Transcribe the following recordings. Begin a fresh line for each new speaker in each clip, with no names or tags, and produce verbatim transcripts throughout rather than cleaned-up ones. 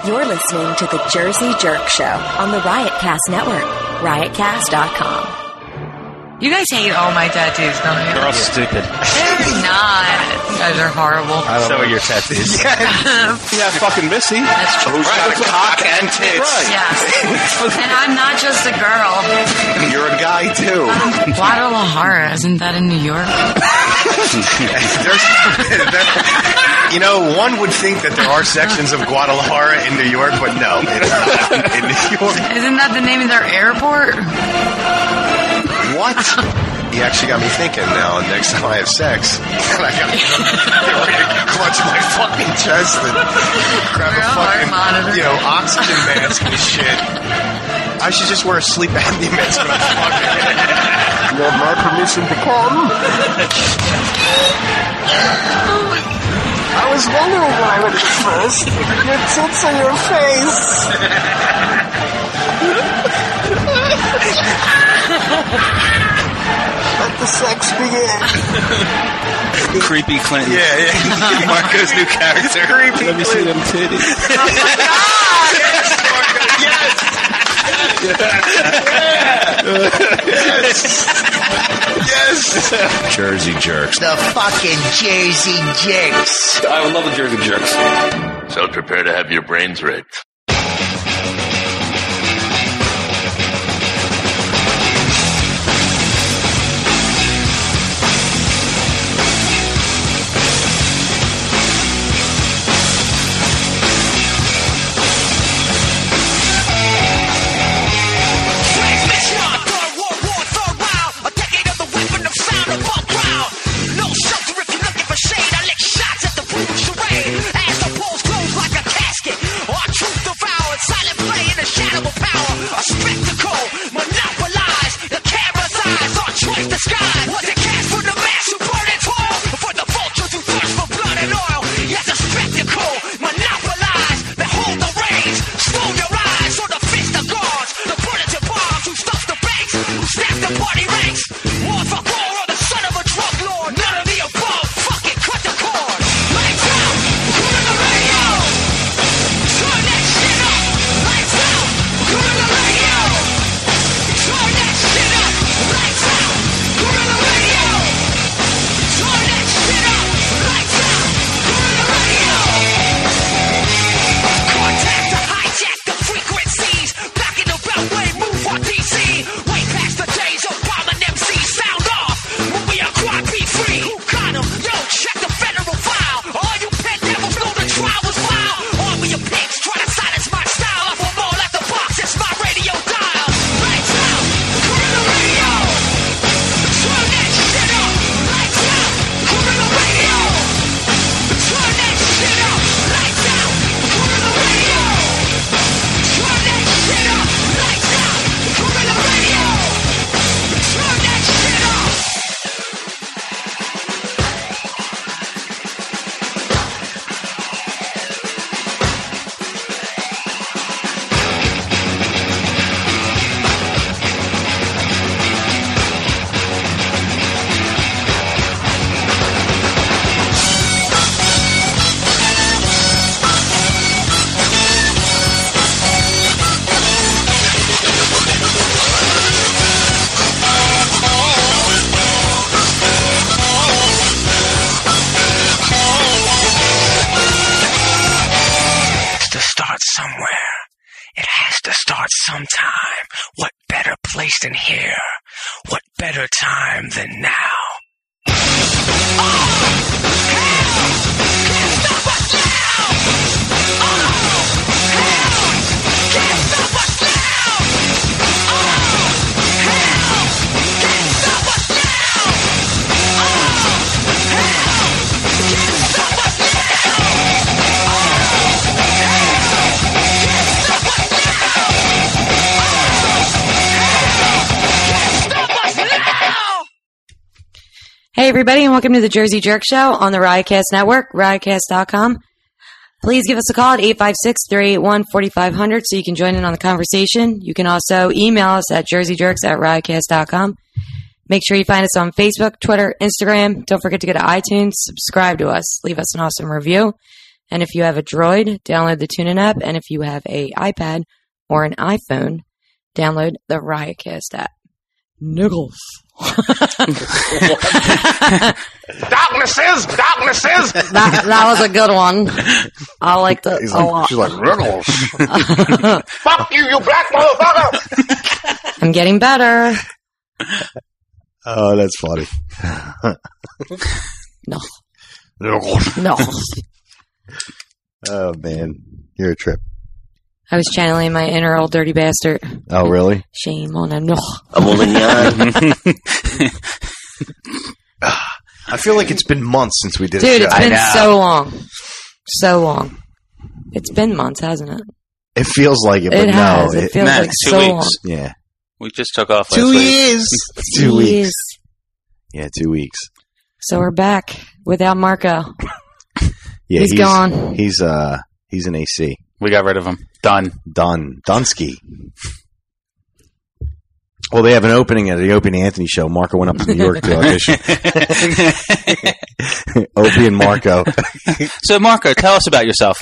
You're listening to The Jersey Jerk Show on the Riotcast Network, riotcast dot com.
You guys hate all my tattoos, don't you?
They're all stupid.
They're not. You guys are horrible.
So are your tattoos.
Yeah, yeah, fucking Missy.
That's true.
Who's got a cock and tits.
Right.
Yeah. And I'm not just a girl.
You're a guy, too.
Guadalajara, isn't that in New York?
There's, there, you know, one would think that there are sections of Guadalajara in New York, but no, it's not in New York.
Isn't that the name of their airport?
What? You actually got me thinking now. Next time I have sex, I got to get ready to clutch my fucking chest and grab a fucking, you know, oxygen mask and shit. I should just wear a sleep apnea mask when I'm fucking. You have my permission to come? I was wondering why I went to first. Your tits on your face. Let the sex begin.
Creepy Clinton.
Yeah, yeah. Marco's new character. Creepy
Let me see them titties.
Oh my God!
Yes, yes. Yes.
Jersey Jerks.
The fucking Jersey Jerks.
I would love the Jersey Jerks.
So prepare to have your brains raped.
Sometime. What better place than here? What better time than now?
Hey everybody, and welcome to the Jersey Jerk Show on the Riotcast Network, riotcast dot com. Please give us a call at eight five six, three eight one, four five zero zero so you can join in on the conversation. You can also email us at jerseyjerks at riotcast dot com. Make sure you find us on Facebook, Twitter, Instagram. Don't forget to go to iTunes, subscribe to us, leave us an awesome review, And if you have a Droid, download the TuneIn app. And if you have a iPad or an iPhone, download the Riotcast app. Niggles.
Darknesses, darknesses.
That, that was a good one. I liked it
He's
a
like,
lot.
she's like, Riddles. Fuck you, you black motherfucker.
I'm getting better.
Oh, that's funny.
No.
Riddles.
No.
Oh, man. You're a trip.
I was channeling my inner old dirty bastard.
Oh, really?
Shame on him. No.
I'm holding on.
I feel like it's been months since we did a
Dude,
show.
it's been so long. So long. It's been months, hasn't it?
It feels like it, but
It
no.
has. It feels
Max,
like
two
so
weeks.
long.
Yeah.
We just took off last
Two
week.
years. Two
Jeez.
weeks. Yeah, two weeks.
So we're back without Marco.
Yeah,
He's gone.
He's uh, he's an A C.
We got rid of him. Done.
Done. Dunsky. Well, they have an opening at the Opie and Anthony show. Marco went up to New York to audition. Opie and Marco.
So, Marco, tell us about yourself.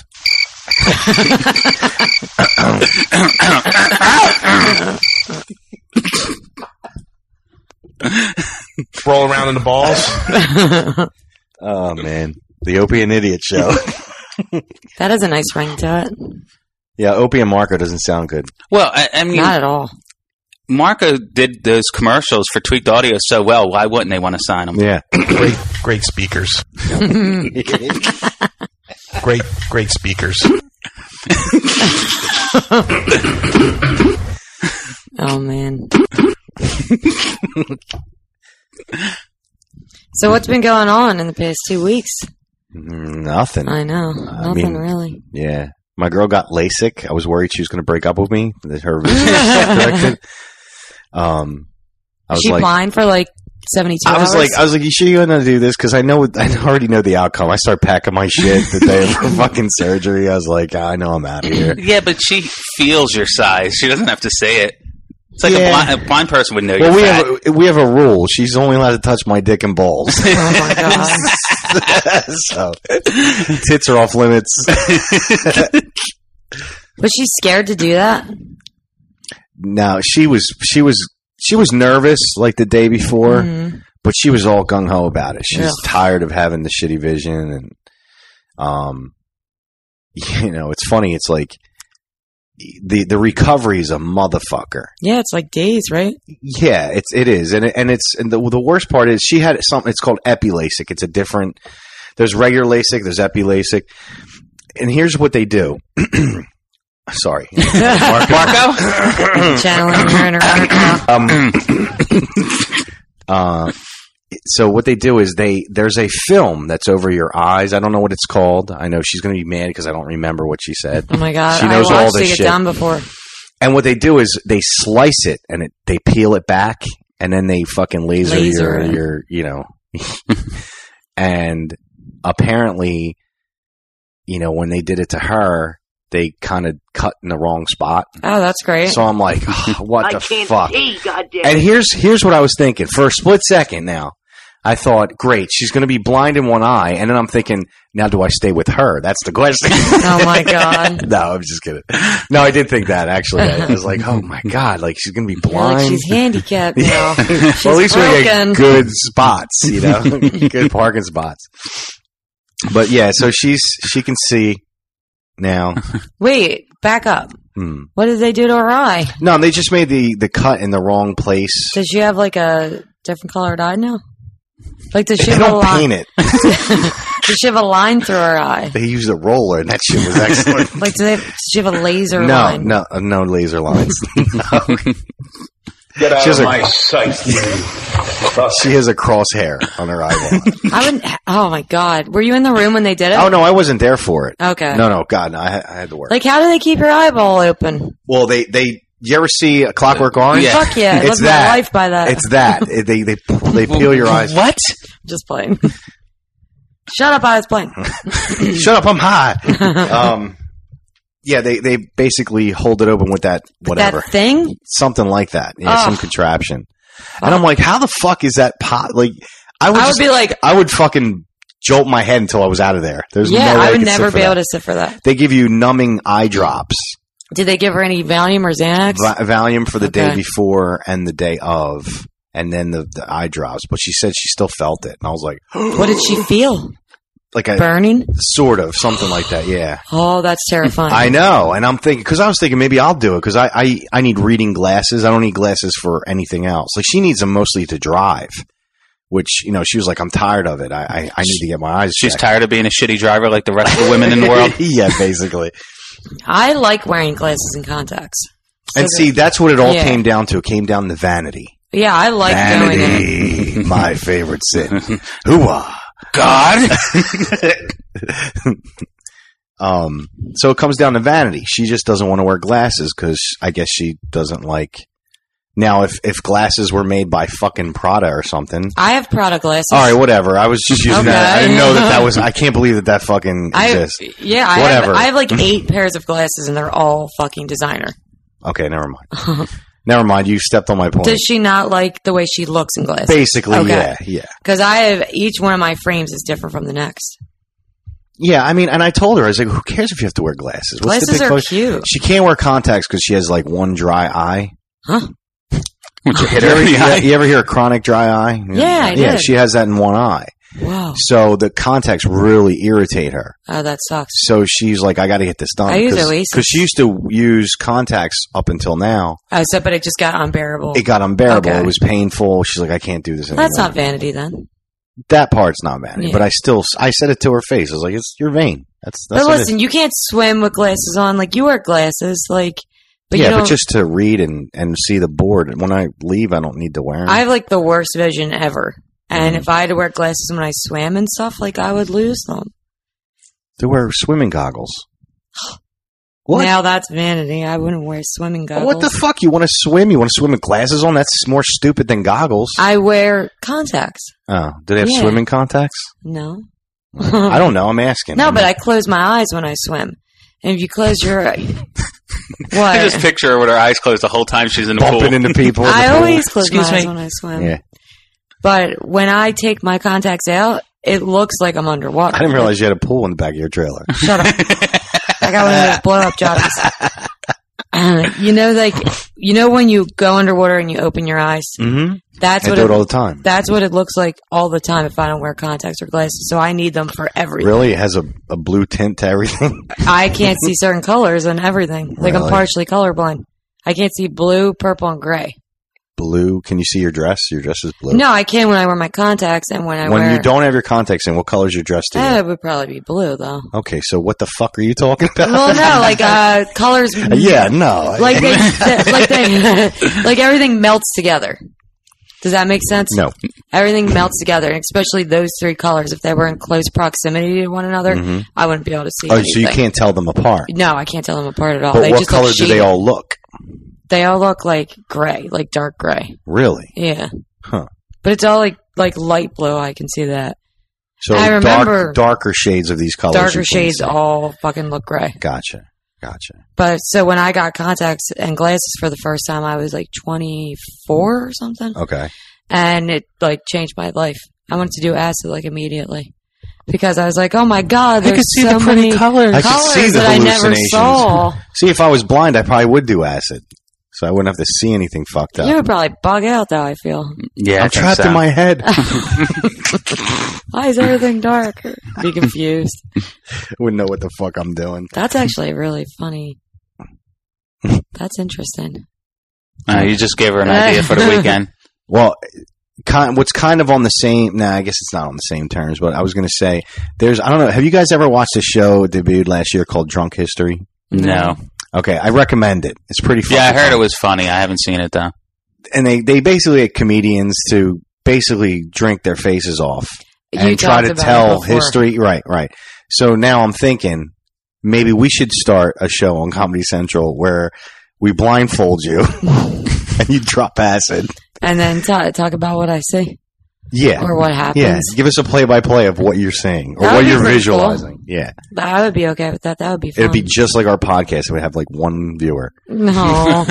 Roll around in the balls.
Oh, man. The Opie and Idiot show.
That has a nice ring to it.
Yeah, Opie and Marco doesn't sound good.
Well, I, I mean,
Not at all.
Marco did those commercials for Tweaked Audio so well. Why wouldn't they want to sign him?
Yeah.
Great, great speakers. Great, great speakers.
Oh, man. So what's been going on in the past two weeks?
Nothing.
I know.
I
Nothing
mean,
really.
Yeah. My girl got LASIK. I was worried she was going to break up with me. That her vision was corrected. Um, I was
She
like,
blind for like seventy-two
I was
hours?
like, I was like, you sure you want to do this? Because I know, I already know the outcome. I start packing my shit the day of her fucking surgery. I was like, I know I'm out of here.
Yeah, but she feels your size. She doesn't have to say it. It's like
Yeah.
a, blind, a blind person would know
Well,
you're
we
fat.
have a, we have a rule. She's only allowed to touch my dick and balls.
Oh my god.
So tits are off limits.
Was she scared to do that?
No, she was she was she was nervous like the day before,
Mhm.
but she was all gung ho about it. She was
Yeah.
tired of having the shitty vision, and um, you know, it's funny. It's like the the recovery is a motherfucker.
Yeah, it's like days, right?
Yeah, it's it is, and it, and it's and the the worst part is she had something. It's called epi LASIK. It's a different. There's regular LASIK. There's epi LASIK, and here's what they do. Sorry,
Marco?
Channeling her inner Marco.
um, uh, so what they do is they there's a film that's over your eyes. I don't know what it's called. I know she's going to be mad because I don't remember what she said.
Oh my god.
She knows
I
all
watched
this
it get
shit.
done before.
And what they do is they slice it and it, they peel it back and then they fucking laser,
Laser
your
it.
your you know. And apparently, you know, when they did it to her, they kind of cut in the wrong spot.
Oh, that's great.
So I'm like, oh, what
I
the
can't
fuck?
see, goddamn.
And here's here's what I was thinking. For a split second now, I thought, great, she's going to be blind in one eye. And then I'm thinking, now do I stay with her? That's the question.
Oh my god.
No, I'm just kidding. No, I did think that, actually. I was like, oh my god, like she's going to be
You're
blind.
like she's handicapped now. She's
Well, at least we
broken.
get good spots, you know, good parking spots. But yeah, so she's she can see now.
Wait, back up.
Hmm.
What did they do to her eye?
No, they just made the the cut in the wrong place.
Does she have like a different colored eye now? Like does she
They
have a
don't
line?
paint it.
Does she have a line through her eye?
They used a roller, and that shit was excellent.
Like do they, does she have a laser
no,
line?
no, uh, no laser lines. No.
Get out
She has
of
a-
my sight, you.
She has a crosshair on her eyeball.
I wouldn't. Oh my god, were you in the room when they did it?
Oh no, I wasn't there for it.
Okay.
No, no, God, no, I, had- I had to work.
Like how do they keep her eyeball open?
well, they they. You ever see a Clockwork Orange?
Yeah.
Fuck yeah, I
It's
live
that.
my life by that.
It's that. It- they they they peel your eyes.
What?
Just playing. Shut up, I was playing.
Shut up, I'm high. um, yeah, they they basically hold it open with that whatever,
That thing?
something like that. Yeah,
Ugh.
some contraption. And I'm like, how the fuck is that pot? Like, I would,
I would
just,
be like,
I would fucking
jolt my head until I was out of there. There's
yeah,
no way
I would
could sit
never
for
be
that.
able to sit for that.
They give you numbing eye drops.
Did they give her any Valium or Xanax?
Va- Valium for the
Okay.
day before and the day of, and then the, the eye drops. But she said she still felt it, and I was like,
What did she feel?
like a
Burning?
sort of something like that. Yeah,
Oh, that's terrifying.
I know, and I'm thinking because I was thinking maybe I'll do it because I, I I need reading glasses. I don't need glasses for anything else. Like she needs them mostly to drive, which you know she was like, I'm tired of it. I I, I need to get my eyes.
She's
checked.
tired of being a shitty driver like the rest of the women in the world.
Yeah, basically.
I like wearing glasses and contacts. So
And
that-
see, that's what it all
Yeah.
came down to. It came down to vanity.
yeah, I like doing it.
Vanity, my favorite sin. Hooah.
God.
Um, so it comes down to vanity. She just doesn't want to wear glasses because I guess she doesn't like. Now, if if glasses were made by fucking Prada or something,
I have Prada glasses.
all right, whatever. I was just using
Okay.
that. I didn't know that that was. I can't believe that that fucking
I,
exists.
yeah, I
Whatever.
have, I have like eight pairs of glasses and they're all fucking designer.
Okay, never mind. Never mind. You stepped on my point.
Does she not like the way she looks in glasses?
Basically,
Okay.
yeah, yeah.
Because I have each one of my frames is different from the next.
Yeah, I mean, and I told her, I was like, who cares if you have to wear glasses? What's the
Glasses
big
are
fuss?
cute.
She can't wear contacts because she has like one dry eye.
Huh?
Would you hit
You
her
ever,
in the
you,
eye?
you ever hear a chronic dry eye?
Yeah, I
Yeah,
did.
she has that in one eye.
Wow.
So the contacts really irritate her.
Oh, that sucks.
So she's like, I got to get this done.
I use
Cause,
Oasis.
Because she used to use contacts up until now.
Oh, so, but it just got unbearable.
It got unbearable.
Okay.
It was painful. She's like, I can't do this anymore.
That's not vanity then.
That part's not vanity.
Yeah.
But I still, I said it to her face. I was like, it's you're vain. That's, that's
But
what it
listen,
is.
you can't swim with glasses on. Like, you wear glasses. Like, but
yeah,
you don't.
but just to read and, and see the board. When I leave, I don't need to wear them.
I have like the worst vision ever. And
Mm.
if I had to wear glasses when I swam and stuff, like, I would lose them.
to wear swimming goggles. What?
Now that's vanity. I wouldn't wear swimming goggles.
What the fuck? You want to swim? You want to swim with glasses on? That's more stupid than goggles.
I wear contacts.
Oh, do they have
Yeah.
swimming contacts?
No.
I don't know. I'm asking.
No,
I'm
but
not-
I close my eyes when I swim. And if you close your what?
I just picture her with her eyes closed the whole time she's in the pool.
bumping into people. in the
I
pool.
always close
Excuse
my eyes
me.
when I swim.
Yeah,
But when I take my contacts out, it looks like I'm underwater.
I didn't realize you had a pool in the back of your trailer.
Shut up. I got one of those blow up jobs. Uh, you know, like you know when you go underwater and you open your eyes.
Mm-hmm.
That's
I
what
do
it,
it all the time.
That's what it looks like all the time if I don't wear contacts or glasses. So I need them for everything.
Really, it has a, a blue tint to everything.
I can't see certain colors and everything. Like I'm
Really?
partially colorblind. I can't see blue, purple, and gray.
Blue. Can you see your dress? Your dress is blue.
No, I can when I wear my contacts and when I
When
wear.
you don't have your contacts in, what color is your dress to you?
Eh, it would probably be blue though.
Okay, so what the fuck are you talking about?
Well, no, like uh, colors.
yeah, no.
Like they, like they, like everything melts together. Does that make sense?
No.
Everything melts together, and especially those three colors. If they were in close proximity to one another,
Mhm.
I wouldn't be able to see.
Oh,
anything.
so you can't tell them apart.
No, I can't tell them apart at all.
But
they
what
just
color
look
do they
shaded.
all look?
They all look like gray, like dark gray.
Really?
Yeah.
Huh.
But it's all like like light blue. I can see that.
So
I remember-
dark, darker shades of these colors. you
Darker
can't
shades
see.
all fucking look gray.
Gotcha. Gotcha.
But so when I got contacts and glasses for the first time, I was like twenty-four or something.
Okay.
And it like changed my life. I wanted to do acid like immediately because I was like, oh my god, there's
could see
so
the pretty
many
colors.
I could
colors
see the
that I never
hallucinations.
saw.
See, if I was blind, I probably would do acid. So I wouldn't have to see anything fucked up.
You would probably bug out though. I feel.
Yeah, I
I'm
think
trapped
so.
in my head.
Why is everything dark? Be confused.
Wouldn't know what the fuck I'm doing.
That's actually really funny. That's interesting.
Uh, you just gave her an idea for the weekend.
Well, kind, what's kind of on the same, nah, I guess it's not on the same terms, but I was going to say, there's, I don't know, have you guys ever watched a show debuted last year called Drunk History?
No.
Okay, I recommend it. It's pretty fun.
Yeah, I heard it was funny. I haven't seen it though.
And they, they basically get comedians to basically drink their faces off
You
and try
talked
to
about it
tell
before.
history. Right, right. So now I'm thinking maybe we should start a show on Comedy Central where we blindfold you and you drop acid.
And then ta talk about what I see
Yeah.
or what happens.
Yeah, give us a play-by-play of what you're saying or
That would
what
be
you're
pretty cool.
visualizing. Yeah,
I would be okay with that. That would be fun.
it'd be just like our podcast. It would have like one viewer.
No.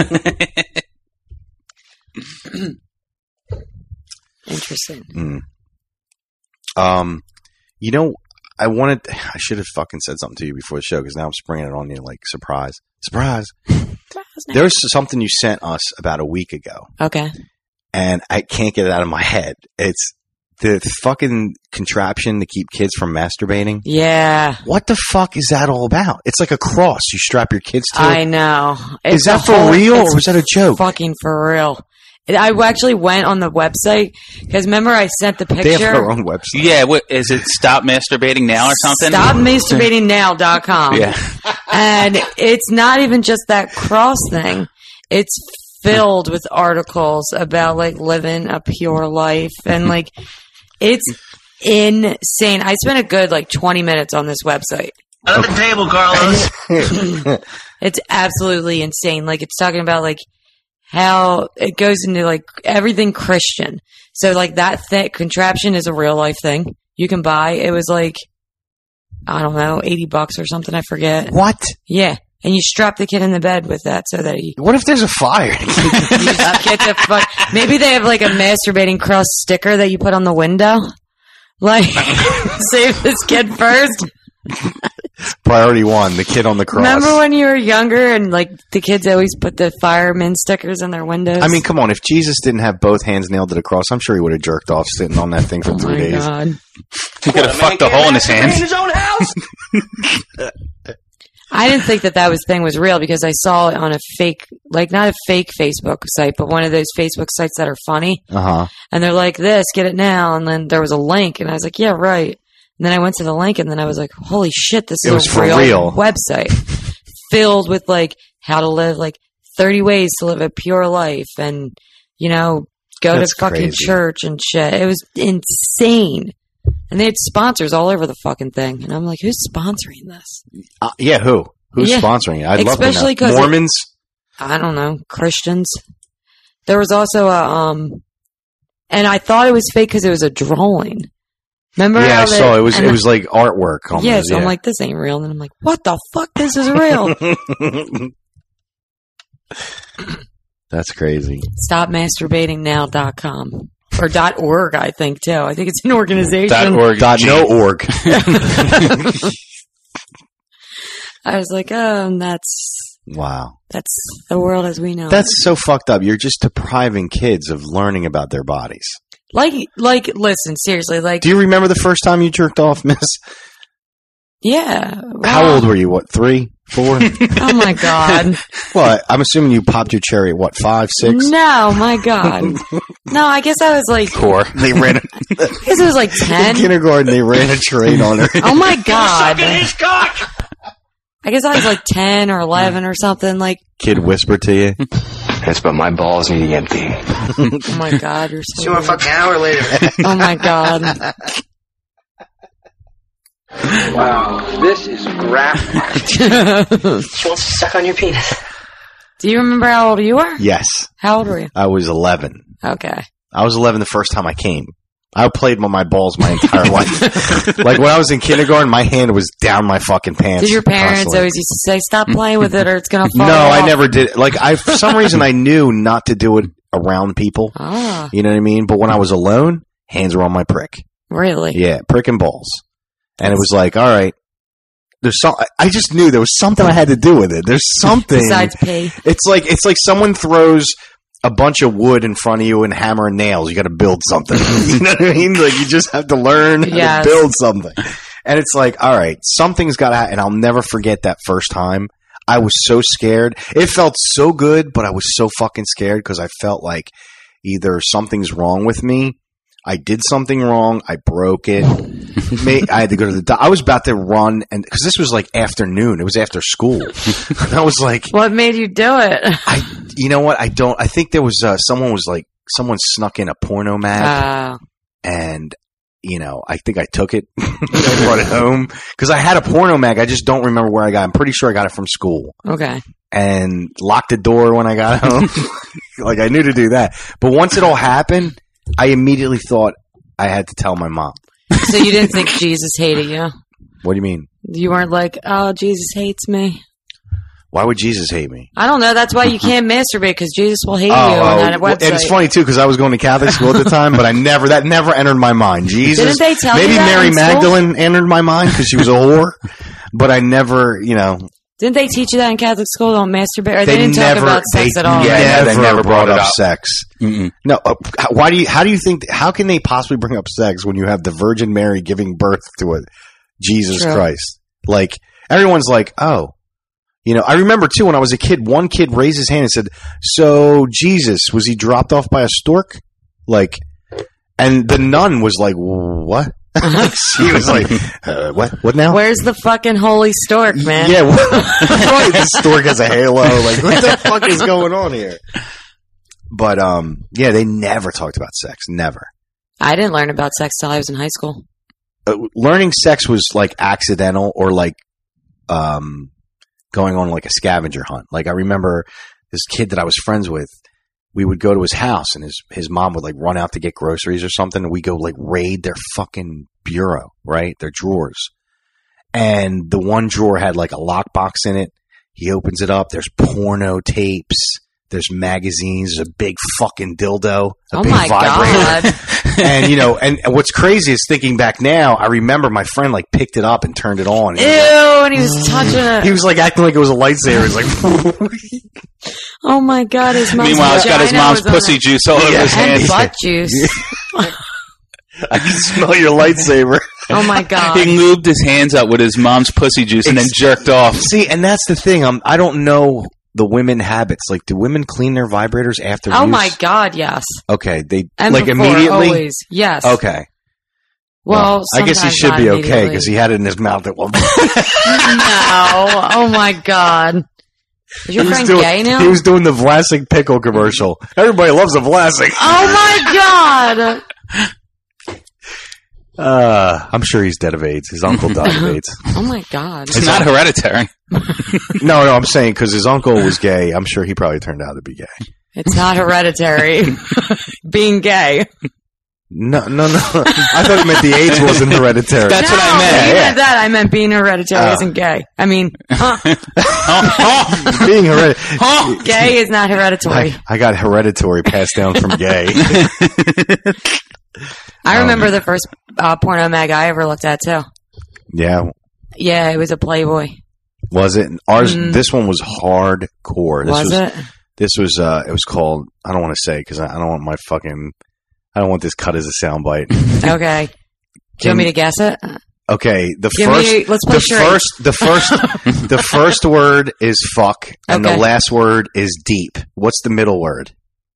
Interesting.
Mm. Um, You know, I wanted. I should have fucking said something to you before the show because now I'm springing it on you like surprise, surprise. There's something you sent us about a week ago.
Okay.
And I can't get it out of my head. It's the fucking contraption to keep kids from masturbating.
Yeah.
What the fuck is that all about? It's like a cross you strap your kids to.
I know.
Is
It's
that
a
for
whole-
real
it's
or is that a joke?
Fucking for real. I actually went on the website because remember I sent the
They have
picture.
their own website.
Yeah, what, is it Stop Masturbating Now or something?
stop masturbating now dot com.
Yeah.
And it's not even just that cross thing. It's filled with articles about like living a pure life and like it's insane. I spent a good like twenty minutes on this website.
At the table, Carlos.
It's absolutely insane. Like it's talking about like how it goes into like everything Christian. So like that th- contraption is a real life thing you can buy. It was like, I don't know, eighty bucks or something. I forget.
What?
Yeah. And you strap the kid in the bed with that so that he
What if there's a fire?
you just get the fuck. Maybe they have like a masturbating cross sticker that you put on the window. Like, save this kid first.
Priority one, the kid on the cross.
Remember when you were younger and like the kids always put the fireman stickers on their windows?
I mean, come on. If Jesus didn't have both hands nailed to the cross, I'm sure he would have jerked off sitting on that thing for
oh
three
my
days.
God.
He could have fucked a hole in his hand.
In his own house.
I didn't think that that was thing was real because I saw it on a fake, like not a fake Facebook site, but one of those Facebook sites that are funny.
Uh huh.
And they're like, this, get it now. And then there was a link and I was like, yeah, right. And then I went to the link and then I was like, holy shit, this
It
is
was
a
for
real,
real.
website filled with like how to live like thirty ways to live a pure life and, you know, go
That's
to fucking
crazy.
church and shit. It was insane. And they had sponsors all over the fucking thing. And I'm like, who's sponsoring this?
Uh, yeah, who? Who's
Yeah.
sponsoring it? I'd love
Especially
to know.
'cause it-
Mormons?
I don't know, Christians. There was also a, um, and I thought it was fake because it was a drawing. Remember?
Yeah,
how
I
they-
saw it. It was
and
it was like artwork. Almost,
yeah, so
yeah.
I'm like, this ain't real. And then I'm like, what the fuck? This is real.
That's crazy.
Stop masturbating now dot com. Or dot org, I think, too. I think it's an organization.
Dot org.
Dot no org.
I was like, oh, and that's,
Wow.
that's the world as we know it.
That's so fucked up. You're just depriving kids of learning about their bodies.
Like, like, listen, seriously, like,
Do you remember the first time you jerked off, miss?
yeah.
How
wow.
old were you? What, three? Four?
Oh, my God.
Well, I'm assuming you popped your cherry at what, five, six?
No, my God. No, I guess I was like,
Core.
They ran a,
I guess it was like
in
ten.
kindergarten. They ran a train on her.
Oh my God.
His cock.
I guess I was like ten or eleven or something. Like,
Kid whispered to you.
That's but my balls need empty.
oh my God, you're so
You want to
weird.
fuck now or later?
Oh my God.
Wow, this is graphic. She wants to suck on your penis.
Do you remember how old you were?
Yes.
How old were you?
I was eleven.
Okay.
I was eleven the first time I came. I played with my balls my entire life. Like when I was in kindergarten, my hand was down my fucking pants.
Did your parents
constantly.
always used to say, stop playing with it or it's going to fall
No,
off?
I never did. Like I, for some reason, I knew not to do it around people.
Ah,
You know what I mean? But when I was alone, hands were on my prick.
really?
Yeah, prick and balls. And it was like, all right, there's some. I- I just knew there was something I had to do with it. There's something.
Besides pee.
It's like it's like someone throws a bunch of wood in front of you and hammer and nails. You got to build something. You know what I mean? Like you just have to learn how
Yes.
to build something. And it's like, all right, something's got to. And I'll never forget that first time. I was so scared. It felt so good, but I was so fucking scared because I felt like either something's wrong with me. I did something wrong. I broke it. May, I had to go to the doctor. I was about to run, and because this was like afternoon, it was after school. And I was like,
What made you do it?
I, you know what? I don't. I think there was uh, someone was like someone snuck in a porno mag,
Uh,
and you know, I think I took it. I brought it home because I had a porno mag. I just don't remember where I got it. I'm pretty sure I got it from school
okay.
and locked the door when I got home. Like I knew to do that, but once it all happened, I immediately thought I had to tell my mom.
So you didn't think Jesus hated you?
What do you mean?
You weren't like, oh, Jesus hates me.
Why would Jesus hate me?
I don't know. That's why you can't masturbate because Jesus will hate
Oh,
you
oh,
on that
well,
website.
and it's funny too because I was going to Catholic school at the time, but I never that never entered my mind. Jesus,
Didn't they tell
maybe
you that
Mary
in school?
Magdalene entered my mind because she was a whore, but I never, you know,
Didn't they teach you that in Catholic school? Don't masturbate. Or they,
they
didn't
never
talk about sex
they
at all.
never,
Yeah, they never brought it up.
sex.
Mm-mm.
No, uh, why do you? How do you think? How can they possibly bring up sex when you have the Virgin Mary giving birth to a Jesus
True.
Christ? Like everyone's like, oh. You know, I remember too when I was a kid, one kid raised his hand and said, "So Jesus, was he dropped off by a stork?" Like, and the nun was like, "What?" She was like, uh, "What? What now?"
Where's the fucking holy stork, man?
Yeah, what, right, the stork has a halo. Like, what the fuck is going on here? But um, yeah, they never talked about sex. Never.
I didn't learn about sex till I was in high school.
Uh, learning sex was like accidental or like um. going on like a scavenger hunt. Like I remember this kid that I was friends with, we would go to his house and his, his mom would like run out to get groceries or something and we go like raid their fucking bureau, right? Their drawers. And the one drawer had like a lockbox in it. He opens it up. There's porno tapes. There's magazines. There's a big fucking dildo. A
Oh
big
my
vibrator.
God.
And, you know, and, and what's crazy is thinking back now, I remember my friend like picked it up and turned it on. And
Ew,
he was like-
and he was touching it.
he was like acting like it was a lightsaber. He's like,
Oh my God, his mom's
Meanwhile, he's got his
vagina
mom's
was on
pussy
it.
juice all over
Yeah.
his
And
hands.
butt juice.
I can smell your lightsaber.
Oh my God.
He lubed his hands up with his mom's pussy juice and then
Ex-
jerked off.
See, and that's the thing. Um, I don't know the women habits. Like, do women clean their vibrators after
Oh
use?
my God, yes.
Okay, they
And
like
before,
immediately.
always. Yes.
Okay.
Well,
I guess he
sometimes
should
not
be okay
immediately.
because he had it in his mouth at one point.
No. Oh my God. Is your
He was
friend
doing-
gay now?
He was doing the Vlasic pickle commercial. Everybody loves a Vlasic.
Oh my God.
Uh, I'm sure he's dead of AIDS. His uncle died of AIDS.
Oh my God.
It's not hereditary.
No, no, I'm saying because his uncle was gay. I'm sure he probably turned out to be gay.
It's not hereditary. Being gay.
No, no, no. I thought you meant the AIDS wasn't hereditary.
That's
no,
what I meant.
you
Yeah,
meant that. I meant being hereditary
Oh.
isn't gay. I mean, huh,
Being hereditary.
gay is not hereditary.
I, I got hereditary passed down from gay.
I remember the first uh, porno mag I ever looked at too.
Yeah,
Yeah, it was a Playboy.
was it? Ours.
Mm.
This one was hardcore. This
Was,
was,
it?
This was. Uh, it was called. I don't want to say because I, I don't want my fucking. I don't want this cut as a soundbite.
Okay. Do you want me to guess it?
Okay, the
Give
first.
me- let's play
the
charades.
first. The first. the first word is fuck, and
Okay.
the last word is deep. What's the middle word?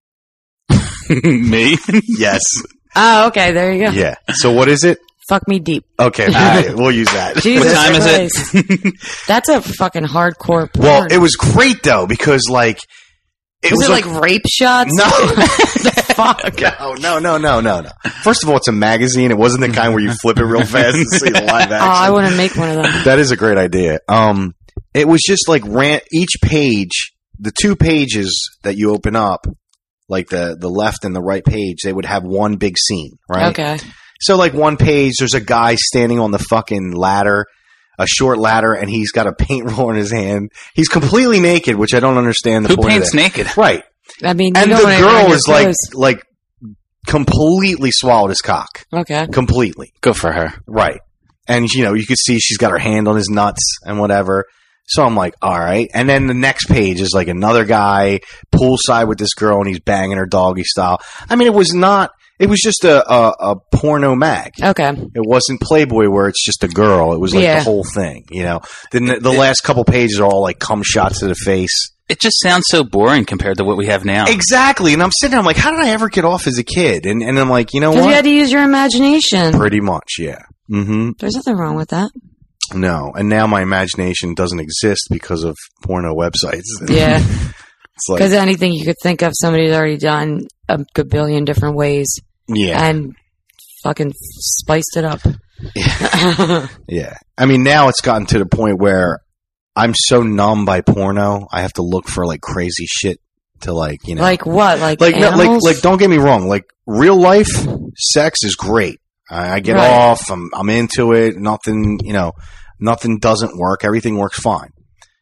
Me?
Yes.
Oh, okay. There you go.
Yeah. So what is it?
Fuck me deep.
Okay, all right, we'll use that.
Jesus
What time is
Christ.
it?
That's a fucking hardcore porn.
Well, it was great though because like it
was,
was,
it like, rape shots?
no.
Fuck.
No, no, no, no, no, no. First of all, it's a magazine. It wasn't the kind where you flip it real fast and see the live
Oh,
action.
I want to make one of them.
That is a great idea. Um, it was just like ran each page, the two pages that you open up, like the the left and the right page, they would have one big scene, right?
Okay.
So like one page, there's a guy standing on the fucking ladder, a short ladder, and he's got a paint roller in his hand. He's completely naked, which I don't understand the
Who
point
paints
of that.
naked?
Right.
I mean, you
And
don't
the
wanna ruin
girl
your
is like
clothes.
like completely swallowed his cock.
Okay.
Completely.
Good for her.
Right. And, you know, you could see she's got her hand on his nuts and whatever. So I'm like, all right. And then the next page is like another guy poolside with this girl and he's banging her doggy style. I mean, it was not, it was just a, a, a porno mag.
Okay.
It wasn't Playboy where it's just a girl. It was like
Yeah.
the whole thing, you know. Then the, the last couple pages are all like cum shots to the face.
It just sounds so boring compared to what we have now.
Exactly. And I'm sitting there, I'm like, how did I ever get off as a kid? And, and I'm like, you know
Because
what?
you had to use your imagination.
Pretty much, yeah. Mm-hmm.
There's nothing wrong with that.
No, and now my imagination doesn't exist because of porno websites.
Yeah.
It's like,
Because anything you could think of, somebody's already done a good billion different ways
yeah,
and fucking spiced it up.
yeah. I mean, now it's gotten to the point where I'm so numb by porno, I have to look for like crazy shit to like, you know,
Like what? Like
like, no, like,
animals?
like. Don't get me wrong. Like real life sex is great. I, I get
Right.
off. I'm, I'm into it. Nothing, you know, nothing doesn't work. Everything works fine.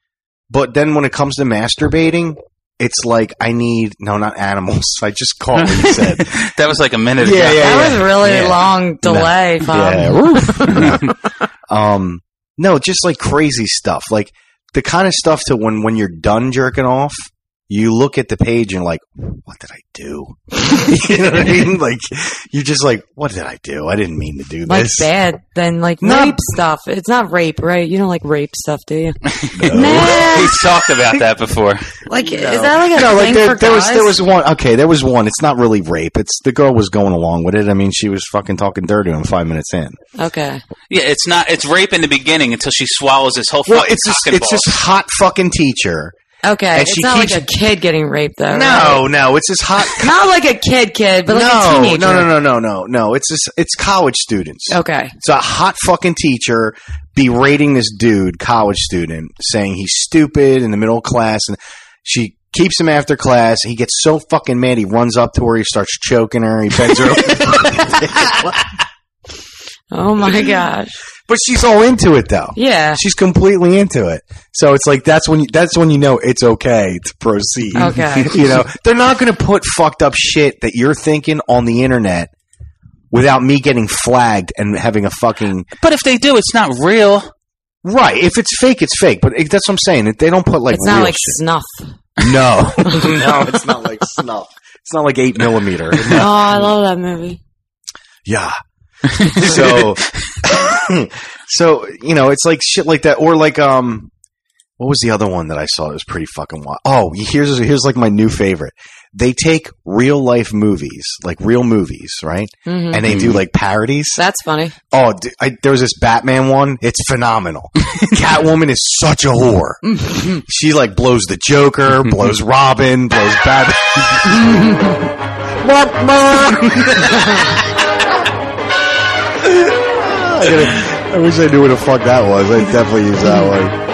But then when it comes to masturbating, it's like I need no, not animals. I just caught what you said.
That was like a minute
Yeah,
ago.
yeah,
That
yeah.
was really
Yeah.
long delay.
No.
Fam.
Yeah. No. um, no, just like crazy stuff. Like the kind of stuff to when when you're done jerking off, you look at the page and you're like, what did I do? You know what I mean? Like you're just like, what did I do? I didn't mean to do
Like
this.
bad, then like
No.
rape stuff. It's not rape, right? You don't like rape stuff, do you?
No.
Nah.
He's talked about that before.
Like, is that like a
No, like
thing
there,
for
there was
guys?
there was one. Okay, there was one. It's not really rape. It's the girl was going along with it. I mean, she was fucking talking dirty to him five minutes in.
Okay.
Yeah, it's not. It's rape in the beginning until she swallows this whole.
Well,
fucking
it's this,
cock and
it's this
balls.
hot fucking teacher.
Okay.
And
It's
she
not
keeps-
like a kid getting raped, though.
No,
right?
no, it's this hot.
Not like a kid kid, but like
no,
a teenager.
no, no, no, no, no, no. It's this, it's college students.
Okay.
It's a hot fucking teacher berating this dude, college student, saying he's stupid in the middle of class, and she keeps him after class. He gets so fucking mad, he runs up to her, he starts choking her, he bends her over.
Oh my gosh.
But she's all into it, though.
Yeah.
She's completely into it. So it's like that's when you, that's when you know it's okay to proceed.
Okay.
You know, they're not going to put fucked up shit that you're thinking on the internet without me getting flagged and having a fucking
But if they do, it's not real.
right. If it's fake, it's fake. But it, that's what I'm saying. They don't put like
It's not
real
like
shit.
snuff.
No, no, it's not like snuff. It's not like eight millimeter.
Oh, I love that movie.
Yeah. So, so you know, it's like shit like that, or like um, what was the other one that I saw that was pretty fucking wild? Oh, here's here's like my new favorite. They take real life movies, like real movies, right?
Mhm.
And they do like parodies.
That's funny.
Oh, d I there was this Batman one. It's phenomenal. Catwoman is such a whore. She like blows the Joker, blows Robin, blows Batman. I, gotta, I wish I knew what the fuck that was. I'd definitely use that one.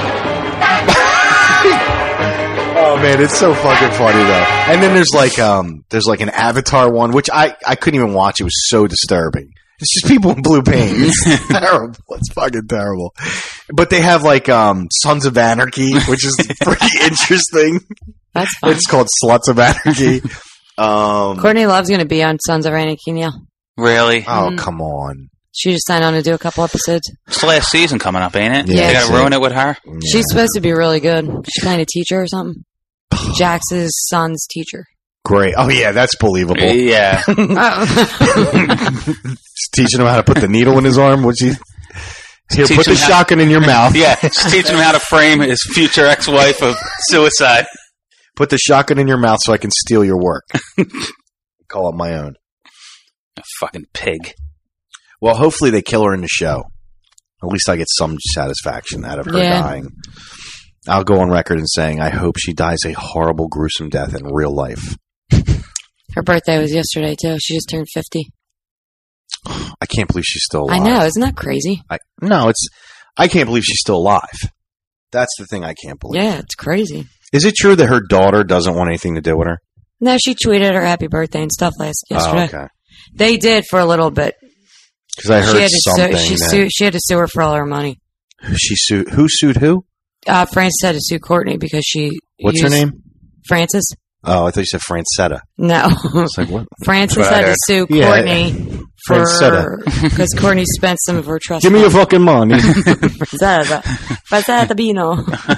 Oh man, it's so fucking funny though. And then there's like um, there's like an Avatar one, which I I couldn't even watch. It was so disturbing. It's just people in blue paint. It's terrible. It's fucking terrible. But they have like um, Sons of Anarchy, which is pretty interesting.
That's fun.
It's called Sluts of Anarchy. Um,
Courtney Love's going to be on Sons of Anarchy now.
Really?
oh come on.
She just signed on to do a couple episodes.
It's the last season coming up, ain't it?
Yeah,
They
that's
gotta ruin
it.
it with her.
She's supposed to be really good. She's playing a teacher or something. Jax's son's teacher.
Great. Oh yeah, that's believable.
Yeah.
Oh.
Just teaching him how to put the needle in his arm. What's he? Here,
Teach
put the
him how-
shotgun in your mouth.
Yeah. She's teaching him how to frame his future ex-wife of suicide.
Put the shotgun in your mouth so I can steal your work. Call it my own.
A fucking pig.
Well, hopefully they kill her in the show. At least I get some satisfaction out of her
Yeah.
dying. I'll go on record in saying I hope she dies a horrible, gruesome death in real life.
Her birthday was yesterday, too. She just turned fifty.
I can't believe she's still
I
alive.
know. Isn't that crazy?
I, no, it's. I can't believe she's still alive. That's the thing I can't believe.
Yeah, it's crazy.
Is it true that her daughter doesn't want anything to do with her?
No, she tweeted her happy birthday and stuff last yesterday.
Oh, okay.
They did for a little bit.
Because I
She
heard
had, to
something
sue, she,
that
sued, she had to sue her for all her money.
she sued. Who sued who?
Uh, Frances had to sue Courtney because she.
What's her
used-
name?
Frances?
Oh, I thought you said Francetta.
No.
It's like what?
Frances
That's what I
had to
heard.
sue
Yeah.
Courtney for
Francetta.
because Courtney spent some of her trust.
Give me your
funds.
fucking money.
Francetta. Francetta Bino.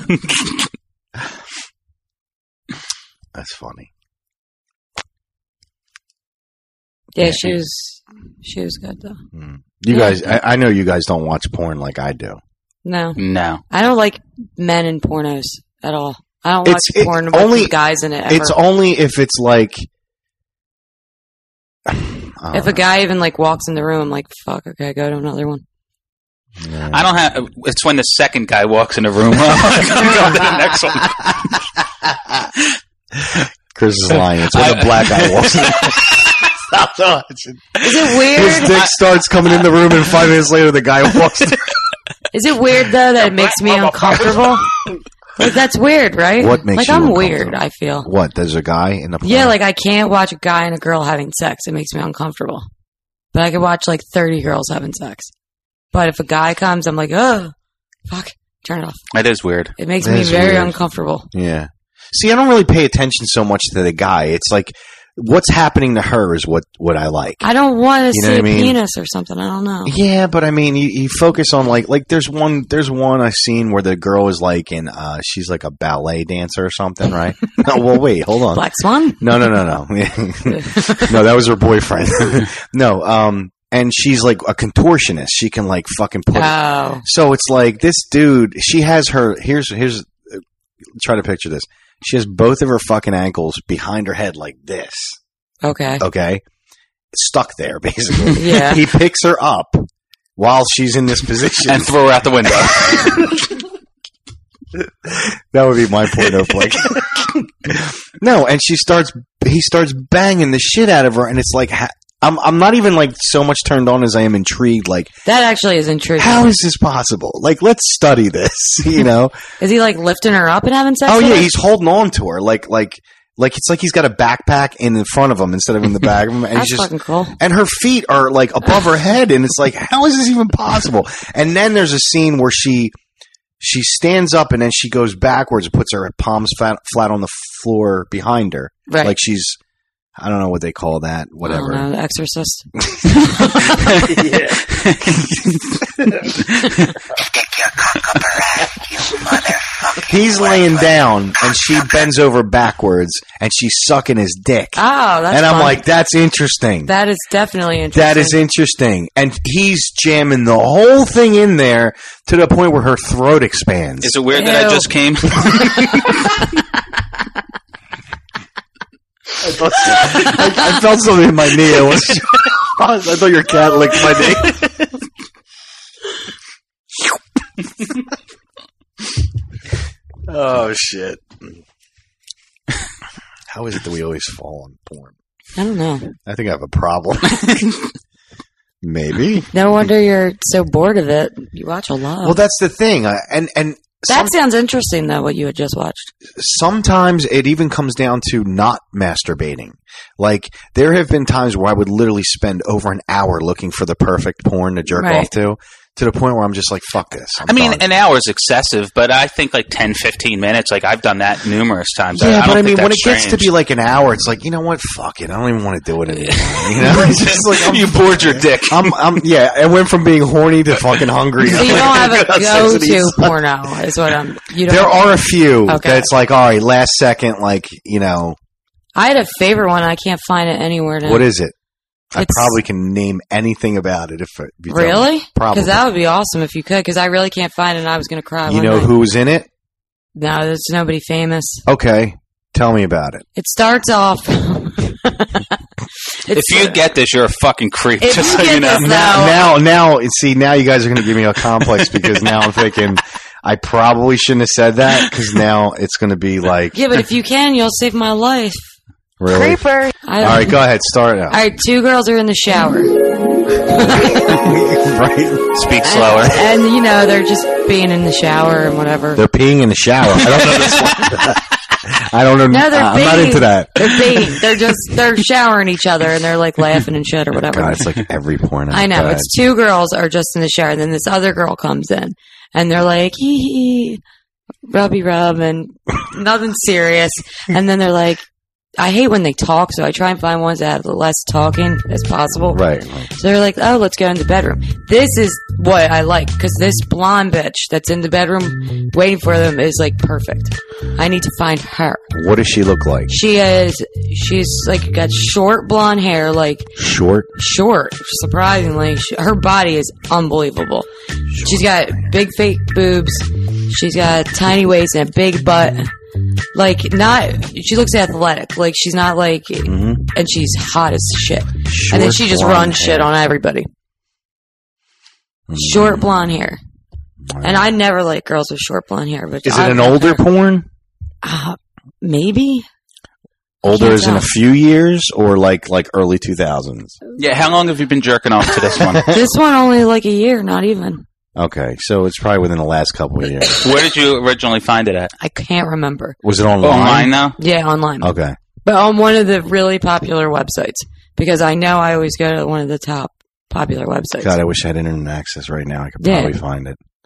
That's funny.
Yeah, she was. She was good though.
You
Yeah.
guys, I, I know you guys don't watch porn like I do.
No,
No.
I don't like men in pornos at all. I don't watch
It's- it-
porn with
only-
guys in it. Ever.
It's only if it's like.
if a guy even like walks in the room, I'm like, fuck. Okay, go to another one.
I don't have. It's when the second guy walks in the room. I'm gonna go to the next one.
Chris is lying. It's when the black guy walks in. Stop watching.
Is it weird?
His dick starts coming in the room, and five minutes later, the guy walks in.
Is it weird though that it makes me uncomfortable? Like that's weird, right?
What makes
like
you
I'm
uncomfortable?
weird? I feel.
What? There's a guy in the porn?
Yeah, like I can't watch a guy and a girl having sex. It makes me uncomfortable. But I could watch like thirty girls having sex. But if a guy comes, I'm like, oh, fuck. Turn it off.
That is weird.
It makes
That
me
is
very
weird.
uncomfortable.
Yeah. See, I don't really pay attention so much to the guy. It's like what's happening to her is what, what I like.
I don't want to
You know
see
what I
a
mean?
penis or something. I don't know.
Yeah, but I mean, you, you focus on like like there's one there's one I've seen where the girl is like in uh she's like a ballet dancer or something, right? No, well, wait, hold on.
Black Swan?
No, no, no, no. No, that was her boyfriend. No, um, and she's like a contortionist. She can like fucking put.
Oh.
So it's like this dude. She has her. Here's here's. Uh, try to picture this. She has both of her fucking ankles behind her head like this.
Okay.
Okay. Stuck there, basically.
Yeah.
He picks her up while she's in this position
And throw her out the window.
That would be my porno flick. No, and she starts. He starts banging the shit out of her, and it's like ha- I'm. I'm not even like so much turned on as I am intrigued. Like
That actually is intriguing.
how is this possible? Like let's study this. You know?
Is he like lifting her up and having sex
Oh
with
yeah,
her?
he's holding on to her like like like it's like he's got a backpack in the front of him instead of in the back of him, and
That's
he's just
fucking cool.
and her feet are like above her head, and it's like how is this even possible? And then there's a scene where she. She stands up and then she goes backwards and puts her palms flat, flat on the floor behind her.
Right.
Like she's, I don't know what they call that, whatever.
I don't know, The Exorcist.
He's laying down and she bends over backwards and she's sucking his dick.
Oh, that's
and I'm
fun.
like, that's interesting.
That is definitely interesting.
That is interesting. And he's jamming the whole thing in there to the point where her throat expands.
Is it weird that I
Ew.
just came?
I, thought, I, I felt something in my knee. I, was, I thought your cat licked my knee. Oh, shit. How is it that we always fall on porn?
I don't know.
I think I have a problem. Maybe.
No wonder you're so bored of it. You watch a lot.
Well, that's the thing. I, and and
that
some,
sounds interesting, though, what you had just watched.
sometimes it even comes down to not masturbating. Like, there have been times where I would literally spend over an hour looking for the perfect porn to jerk
Right.
off to, to the point where I'm just like, fuck this. I'm
I mean,
done.
an hour is excessive, but I think like ten, fifteen minutes. Like, I've done that numerous times. I,
Yeah,
I
but
don't
I
think
mean, when it
that's
gets to
strange.
be like an hour, it's like, you know what? Fuck it. I don't even want to do it anymore. You know, it's just like I'm,
you bored your dick.
I'm, I'm, yeah. I went from being horny to fucking hungry.
So you don't have a go-to porno, is what I'm... You don't
There are a few
Okay.
that's like, all right, last second, like, you know,
I had a favorite one. I can't find it anywhere now.
what is it? I
It's-
probably can name anything about it if, if you tell me.
Really?
Probably.
Because that would be awesome if you could, because I really can't find it and I was going to cry
You
one
know
night.
who's in it?
No, there's nobody famous.
Okay. Tell me about it.
It starts off...
If you get this, you're a fucking creep.
If
just
you
so
get
you know.
this,
Now, now, see, now you guys are going to give me a complex because now I'm thinking I probably shouldn't have said that because now it's going to be like,
Yeah, but if you can, you'll save my life.
really?
Creeper. I
All right, go ahead. Start
All
out.
right, two girls are in the shower.
Right?
Speak slower.
And, and, you know, they're just being in the shower and whatever.
They're peeing in the shower. I don't know this one. I don't know.
No, they're
I'm
being,
not into that.
They're being, they're just, they're showering each other and they're like laughing and shit or whatever.
God, it's like every porno.
I know.
Go
It's two girls are just in the shower and then this other girl comes in and they're like, hee hee, rubby rub and nothing serious. And then they're like, I hate when they talk, so I try and find ones that have the less talking as possible.
Right. right.
So they're like, oh, let's go in the bedroom. This is what I like, because this blonde bitch that's in the bedroom waiting for them is like perfect. I need to find her.
What does she look like?
She is, she's like got short blonde hair, like
Short.
short, surprisingly. She, her body is unbelievable. She's got big fake boobs. She's got tiny waist and a big butt. Like, not, she looks athletic. Like, she's not like,
Mm-hmm.
and she's hot as shit.
Short
and then she just
blonde
runs
hair.
shit on everybody.
Mm.
Short blonde hair. And I never like girls with short blonde hair. But
Is
I
it an
like
older
her.
porn?
Uh, maybe.
Older
can't
as in a
tell.
few years or like like early two thousands?
Yeah, how long have you been jerking off to this one?
This one only like a year, not even.
Okay, so it's probably within the last couple of years.
Where did you originally find it at?
I can't remember.
Was it online?
Online now?
Yeah, online.
Okay.
But on one of the really popular websites. Because I know I always go to one of the top popular websites.
God, I wish I had internet access right now. I could
Yeah.
probably find it.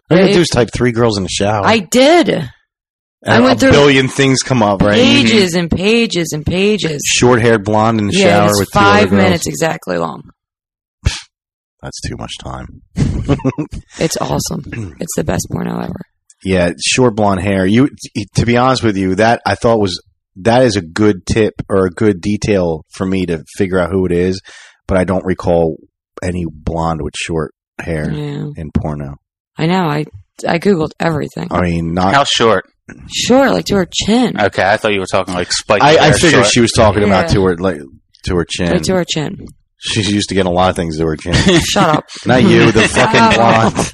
All you gotta do is type three girls in the shower.
I did.
And
I went
a
through
billion things come up, right?
pages and pages and pages.
Short-haired blonde in the
Yeah,
shower
it's
with two other
five
girls.
minutes exactly long.
That's too much time.
It's awesome. It's the best porno ever.
Yeah, short blonde hair. You, to be honest with you, that I thought was that is a good tip or a good detail for me to figure out who it is, but I don't recall any blonde with short hair
Yeah.
in porno.
I know. I I googled everything.
I mean, not
How short?
Short, like to her chin.
Okay, I thought you were talking like spiked
I, I
hair
figured
short.
she was talking about
Yeah.
to her like to her chin.
Like to her chin.
She's used to getting a lot of things to her chin.
Shut up.
Not you, the fucking blonde.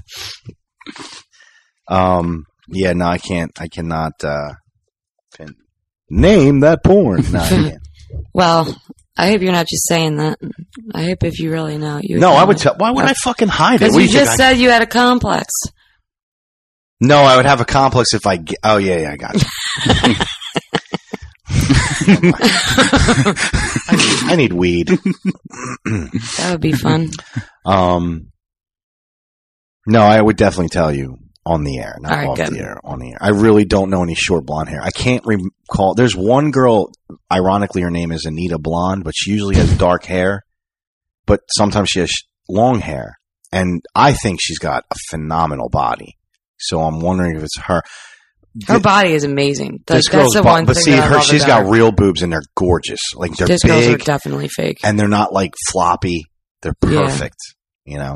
Um. Yeah. No, I can't. I cannot. Uh, can name that porn. No, I can't.
Well, I hope you're not just saying that. I hope if you really know, you.
No, I would tell. Why would I fucking hide it?
Because
What do
you
you think
just
I-
said you had a complex.
No, I would have a complex if I. Ge- oh yeah, yeah, I got you. I, need, I need weed.
That would be fun.
Um. No, I would definitely tell you on the air, not
All right,
off
good.
the air. On the air, I really don't know any short blonde hair. I can't recall. There's one girl. Ironically, her name is Anita Blonde, but she usually has dark hair. But sometimes she has sh- long hair, and I think she's got a phenomenal body. So I'm wondering if it's her.
Her body is amazing. Like,
This
that's
girl's
the
bo-
one
but
thing
see,
that I
her
love
she's
about
got
her.
real boobs and they're gorgeous. Like they're
Those girls are
big
definitely fake.
and they're not like floppy. They're
Yeah.
perfect. You know.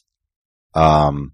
Um.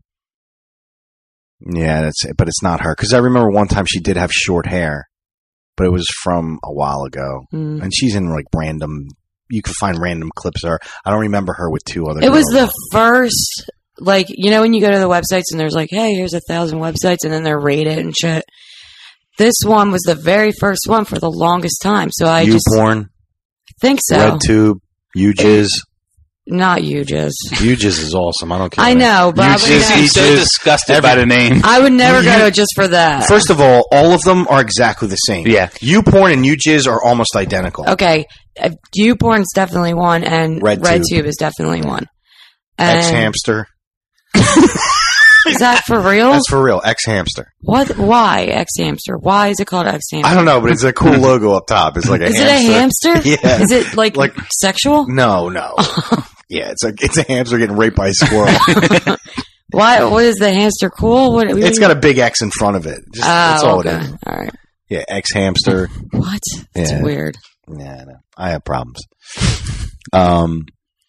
Yeah, that's it, but it's not her because I remember one time she did have short hair, but it was from a while ago,
Mm.
and she's in like random. You can find random clips of her. I don't remember her with two other.
It was
girls.
the first, like, you know, when you go to the websites and there's like, hey, here's a thousand websites and then they're rated and shit. This one was the very first one for the longest time. So I
you
just
porn,
think so.
RedTube, UJizz.
Not you, Jizz.
UJizz is awesome. I don't care.
I know, but I would,
UJizz,
never,
He's so
Jizz,
disgusted
every-
by the name.
I would never
You-
go to it just for that.
First of all, all of them are exactly the same.
Yeah.
YouPorn and UJizz are almost identical.
Okay, uh, YouPorn's definitely one, and
RedTube.
RedTube is definitely one. And
X Hamster.
is that for real?
That's for real. X Hamster.
What? Why X Hamster? Why is it called X Hamster?
I don't know, but it's a cool logo up top. It's like a
Is
hamster.
it a hamster?
Yeah.
Is it like,
Like-
sexual?
No, no. Yeah, it's a it's a hamster getting raped by a squirrel.
Why? What is the hamster cool? What? what
It's got a big X in front of it. Just,
Oh,
that's all
okay.
it is.
All right.
Yeah, X Hamster.
What? That's
Yeah.
weird.
Yeah, I know. I have problems. Um.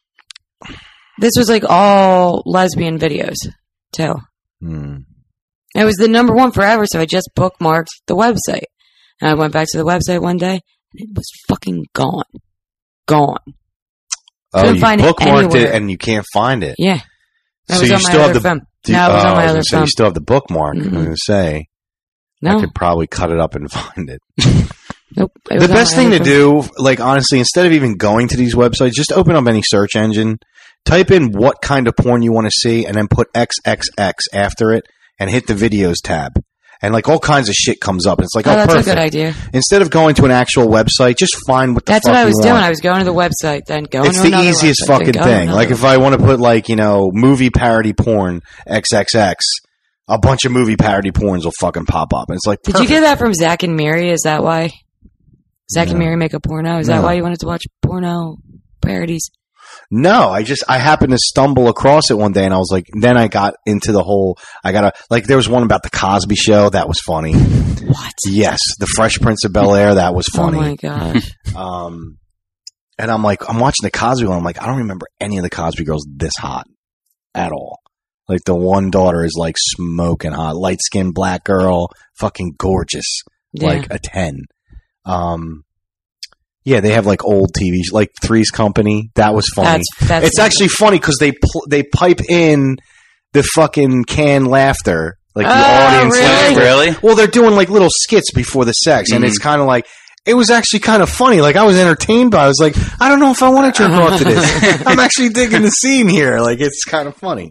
This was like all lesbian videos too.
hmm.
It was the number one forever, so I just bookmarked the website. And I went back to the website one day, and it was fucking gone. Gone.
Oh,
Couldn't
you
find it
bookmarked it,
anywhere.
and you can't find it.
Yeah. That
So
was
you
on my
still have
other
the-
phone.
Do
No,
you,
it was
oh,
on my
I was
other
gonna say,
phone.
you still have the bookmark. I was
Mhm.
going to say
No.
I could probably cut it up and find it.
Nope. It
The
was on
best
my
thing to
other
do, like honestly, instead of even going to these websites, just open up any search engine, type in what kind of porn you want to see, and then put X X X after it, and hit the videos tab. And like all kinds of shit comes up. It's like,
phone.
oh,
Oh, that's
perfect.
a good idea.
Instead of going to an actual website, just find what the
That's
fuck
what I
you
was
want.
doing. I was going to the website, then going
It's
to
the
another
easiest
website, then
fucking
go to
thing.
another
Like if I want to put like, you know, movie parody porn X X X, a bunch of movie parody porns will fucking pop up. And it's like,
Did
perfect.
you get that from Zach and Miri? Is that why? Zach and
No.
Miri make a porno? Is
No.
that why you wanted to watch porno parodies?
No, I just I happened to stumble across it one day, and I was like, then I got into the whole. I got to like there was one about the Cosby Show that was funny.
What?
Yes, the Fresh Prince of Bel Air that was
Oh
funny.
my gosh.
um, and I'm like, I'm watching the Cosby one. I'm like, I don't remember any of the Cosby girls this hot at all. Like the one daughter is like smoking hot, light skinned black girl, fucking gorgeous,
Yeah.
like a ten. Um, yeah, they have like old T V, like Three's Company. That was funny.
That's, that's
It's actually funny because they pl- they pipe in the fucking canned laughter, like the
Oh,
audience.
really?
laughter.
Really?
Well, they're doing like little skits before the sex, and
Mhm.
it's kind of like it was actually kind of funny. Like I was entertained by. it. I was like, I don't know if I want to jerk off to this. I'm actually digging the scene here. Like it's kind of funny.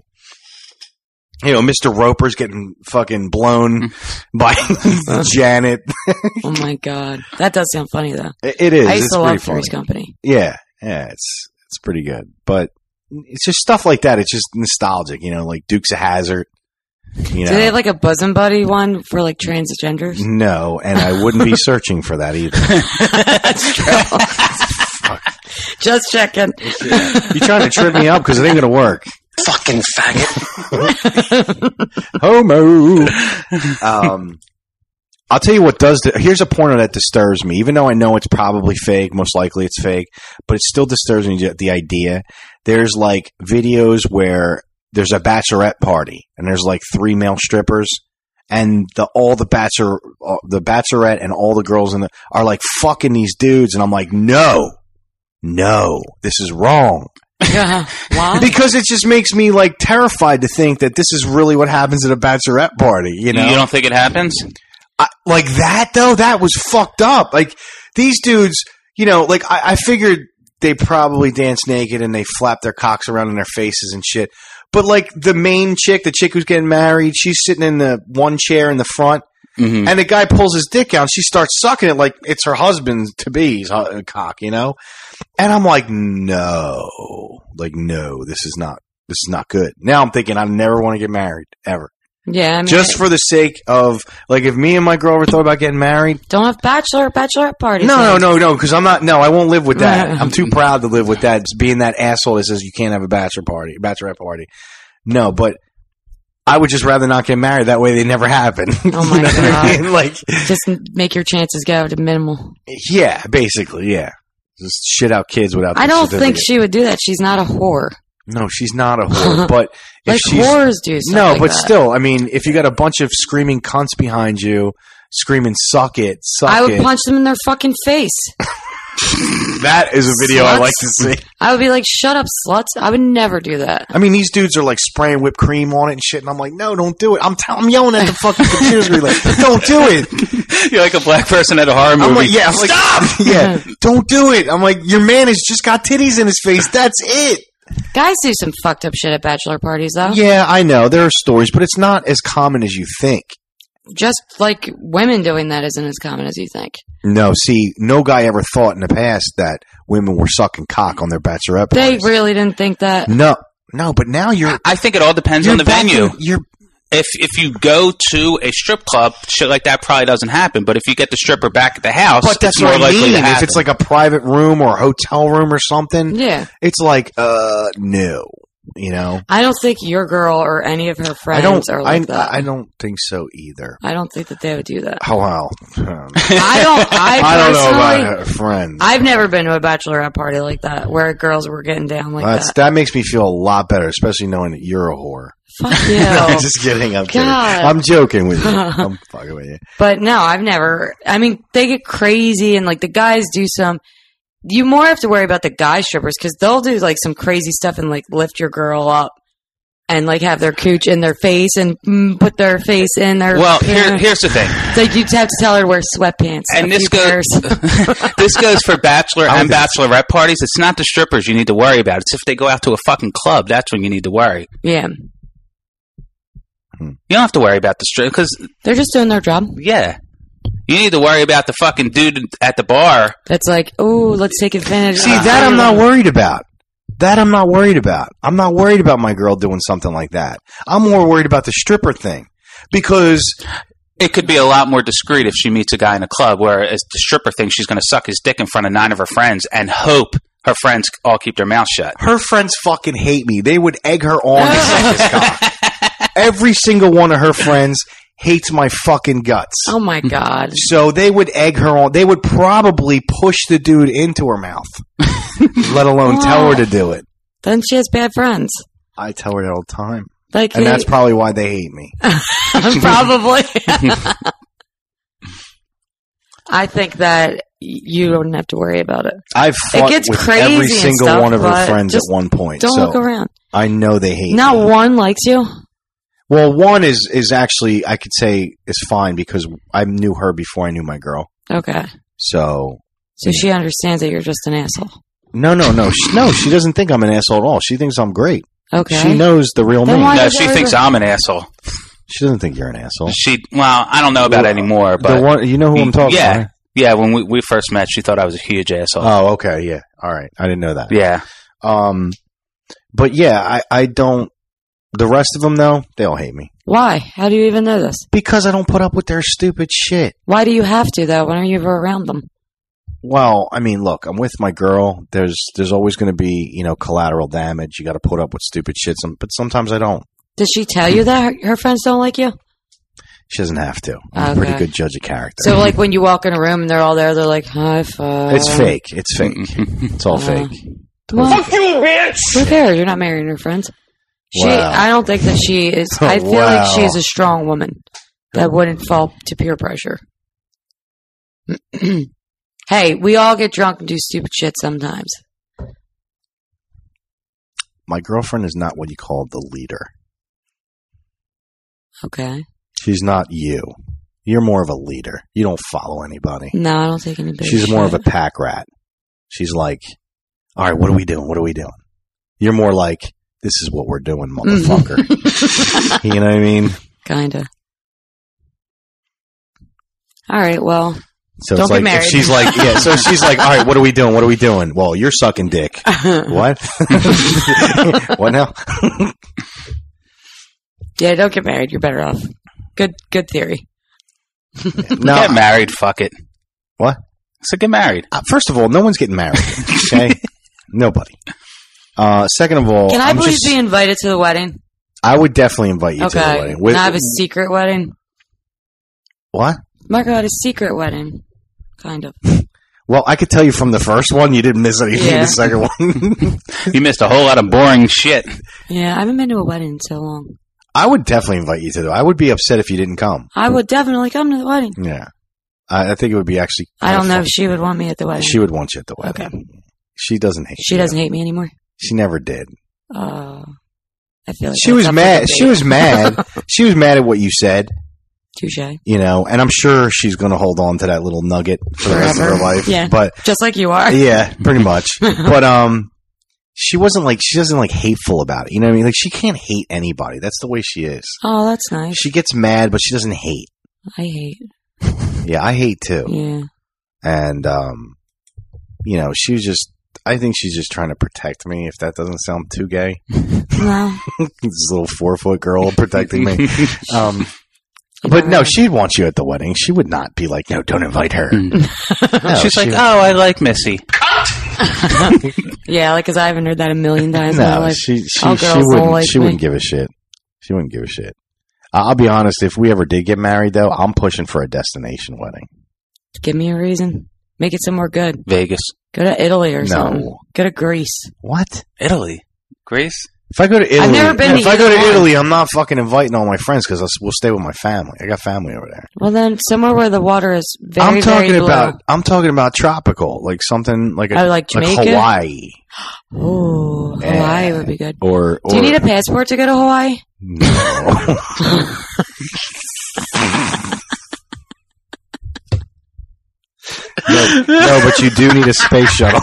You know, Mister Roper's getting fucking blown by Janet.
Oh my god. That does sound funny though.
It, it is.
I used
it's
to
pretty
love
funny.
Three's Company.
Yeah, yeah, it's it's pretty good. But it's just stuff like that. It's just nostalgic, you know, like Dukes of Hazzard. You know?
Do they have like a bosom buddy one for like transgenders?
No, and I wouldn't be searching for that either.
That's true. Just checking.
You trying to trip me up because it ain't gonna work.
Fucking faggot.
Homo. Um, I'll tell you what does. The, here's a porno that disturbs me, even though I know it's probably fake. Most likely it's fake, but it still disturbs me. The idea there's like videos where there's a bachelorette party and there's like three male strippers, and the all the bachelor, uh, the bachelorette and all the girls in the are like fucking these dudes, and I'm like, no, no, this is wrong.
Yeah. Why?
Because it just makes me like terrified to think that this is really what happens at a bachelorette party. You know,
You don't think it happens?
I, like that though. That was fucked up. Like these dudes, you know, like I, I figured they probably dance naked and they flap their cocks around in their faces and shit. But like the main chick, the chick who's getting married, she's sitting in the one chair in the front, mm-hmm. and the guy pulls his dick out. And she starts sucking it like it's her husband to be's cock, you know. And I'm like, no, like no, this is not, this is not good. Now I'm thinking I never want to get married ever.
Yeah, I mean,
just for the sake of like, if me and my girl ever thought about getting married,
don't have bachelor bachelorette parties.
No, no, no, no, because I'm not. No, I won't live with that. I'm too proud to live with that. It's being that asshole that says you can't have a bachelor party, bachelorette party. No, but I would just rather not get married. That way, they never happen.
Oh my
you know
god!
I mean? Like,
just make your chances go to minimal.
Yeah, basically, yeah. Just shit out kids without.
I don't think she would do that. She's not a whore.
No, she's not a whore, but if
like
she's,
whores do stuff
no,
like
but
that.
still, I mean, if you got a bunch of screaming cunts behind you, screaming "suck it, suck
I would
it,"
punch them in their fucking face.
That is a video
Sluts?
I like to see.
I would be like, "Shut up, sluts!" I would never do that.
I mean, these dudes are like spraying whipped cream on it and shit, and I'm like, no, don't do it. I'm, t- I'm yelling at the fucking computer screen like, don't do it.
You're like a black person at a horror movie.
I'm like, yeah, I'm like,
stop.
Yeah, don't do it. I'm like, your man has just got titties in his face. That's it.
Guys do some fucked up shit at bachelor parties, though.
Yeah, I know there are stories, but it's not as common as you think.
Just like women doing that isn't as common as you think.
No, see, no guy ever thought in the past that women were sucking cock on their bachelorette
They
parties.
really didn't think that.
No, no, but now you're.
I think it all depends on the
back
venue.
in- you're
If if you go to a strip club, shit like that probably doesn't happen. But if you get the stripper back at the house,
But that's
it's more
what I
likely
mean.
to
If
happen.
it's like a private room or a hotel room or something,
Yeah.
it's like, uh, no, you know.
I don't think your girl or any of her
I
friends
don't.
are
I,
like that.
I don't think so either.
I don't think that they would do that.
Oh well.
I don't. I,
I don't know
personally-
about her friends.
I've never been to a bachelorette party like that where girls were getting down like
That's,
that.
that makes me feel a lot better, especially knowing that you're a whore.
Fuck you.
No, just kidding. I'm kidding.
God.
I'm joking with you. I'm fucking with you.
But no, I've never. I mean, they get crazy and like the guys do some. You more have to worry about the guy strippers because they'll do like some crazy stuff and like lift your girl up and like have their cooch in their face and mm, put their face in their.
Well, here, here's the thing.
It's like you'd have to tell her to wear sweatpants.
And
a
this
few
goes,
pairs.
this goes for bachelor
I
and
would-
bachelorette parties. It's not the strippers you need to worry about. It's if they go out to a fucking club. That's when you need to worry.
Yeah,
You don't have to worry about the strip because,
they're just doing their job.
yeah, you need to worry about the fucking dude at the bar.
That's like, oh, let's take advantage.
See,
of
that I'm not
everyone.
worried about. That I'm not worried about. I'm not worried about my girl doing something like that. I'm more worried about the stripper thing because
It could be a lot more discreet if she meets a guy in a club, whereas the stripper thinks she's going to suck his dick in front of nine of her friends and hope her friends all keep their mouth shut.
her friends fucking hate me. They would egg her on to suck his cock. Every single one of her friends hates my fucking guts.
Oh my god.
So they would egg her on. They would probably push the dude into her mouth, let alone tell her to do it.
Then she has bad friends.
I tell her that all the time.
Like,
And
they-
that's probably why they hate me.
probably. I think that you don't have to worry about it.
I've fought
gets
with
crazy
every
and
single
stuff,
one of her
but
friends at
just
one point.
Don't
so
look around.
I know they hate
Not
me.
one likes you.
Well, one is, is actually, I could say, is fine because I knew her before I knew my girl.
Okay.
So,
So she understands that you're just an asshole.
no, no, no. She, no, she doesn't think I'm an asshole at all. She thinks I'm great.
Okay.
She knows the real
Then
me.
why
No,
does
she
everybody-
thinks I'm an asshole.
She doesn't think you're an asshole.
She, well, I don't know about it anymore, but
the one, you know who I'm talking
yeah,
about? right?
yeah. When we, we first met, she thought I was a huge asshole.
Oh, okay, yeah. All right. I didn't know that.
yeah,
Um, but yeah, I, I don't, the rest of them though, they all hate me.
Why? How do you even know this?
Because I don't put up with their stupid shit.
Why do you have to, though? When are you ever around them?
Well, I mean, look, I'm with my girl. There's there's always going to be, you know, collateral damage. You got to put up with stupid shit, some, but sometimes I don't.
Does she tell you that her, her friends don't like you?
She doesn't have to. I'm
Okay.
a pretty good judge of character.
So, like, when you walk in a room and they're all there, they're like, high five.
It's fake. It's fake. It's all
Uh,
fake.
Well,
Fuck you, bitch!
who cares? You're not marrying her friends. She,
Wow.
I don't think that she is. I feel
Wow.
like she's a strong woman that wouldn't fall to peer pressure. Hey, we all get drunk and do stupid shit sometimes.
My girlfriend is not what you call the leader.
Okay.
She's not you. You're more of a leader. You don't follow anybody.
No, I don't take any big
She's more of a
shit.
pack rat. She's like, all right, what are we doing? What are we doing? You're more like, this is what we're doing, motherfucker. You know what I mean?
Kinda. All right, well,
So
don't
it's
get
like,
married.
if she's like, yeah, so she's like, all right, what are we doing? What are we doing? Well, you're sucking dick. What? What now?
Yeah, don't get married. You're better off. Good, good theory.
No.
Get married. Fuck it.
What?
So get married.
Uh, first of all, no one's getting married. Okay? Nobody. Uh, second of all,
Can I
I'm
please
just-
be invited to the wedding?
I would definitely invite you
Okay.
to the wedding. With,
Can I have a secret wedding?
what?
Marco had a secret wedding. Kind of.
Well, I could tell you from the first one, you didn't miss anything.
Yeah.
The second one,
You missed a whole lot of boring shit.
Yeah, I haven't been to a wedding in so long.
I would definitely invite you to the. I would be upset if you didn't come.
I would definitely come to the wedding.
Yeah, I, I think it would be actually.
I don't
kinda
know
fun.
if she would want me at the wedding.
She would want you at the wedding.
Okay.
She doesn't hate.
She
you.
doesn't hate me anymore.
She never did.
Uh, I feel like
She
that's
was
up for
mad.
debate.
She was mad. She was mad at what you said.
Touche.
You know, and I'm sure she's going to hold on to that little nugget for the rest of her
Forever.
life.
Yeah.
But
Just like you are.
yeah, pretty much. But um, she wasn't like she doesn't like hateful about it. You know what I mean? Like she can't hate anybody. That's the way she is.
Oh, that's nice.
She gets mad, but she doesn't hate.
I hate.
Yeah, I hate too.
Yeah.
And um, you know, she was just. I think she's just trying to protect me. If that doesn't sound too gay,
No.
this little four foot girl protecting me. Um, but no, she'd want you at the wedding. She would not be like, no, don't invite her. No,
She's
she
like,
would-
oh, I like Missy.
Yeah, like, because I haven't heard that a million times in my
no,
life.
she she,
All
she
girls don't
wouldn't
like
she
me.
wouldn't give a shit. She wouldn't give a shit. I- I'll be honest. If we ever did get married, though, I'm pushing for a destination wedding.
Give me a reason. Make it somewhere good.
Vegas.
Go to Italy or
No.
something. Go to Greece.
What?
Italy. Greece?
If I go to Italy,
I've never been to
if I go
either
to
one.
Italy, I'm not fucking inviting all my friends because we'll stay with my family. I got family over there.
Well, then somewhere where the water is very,
I'm talking
very blue.
about. I'm talking about tropical, like something like a,
Oh, like Jamaica?
Hawaii,
Ooh,
Yeah.
Hawaii would be good.
or, or
Do you need a passport to go to Hawaii?
no. no, no, but you do need a space shuttle.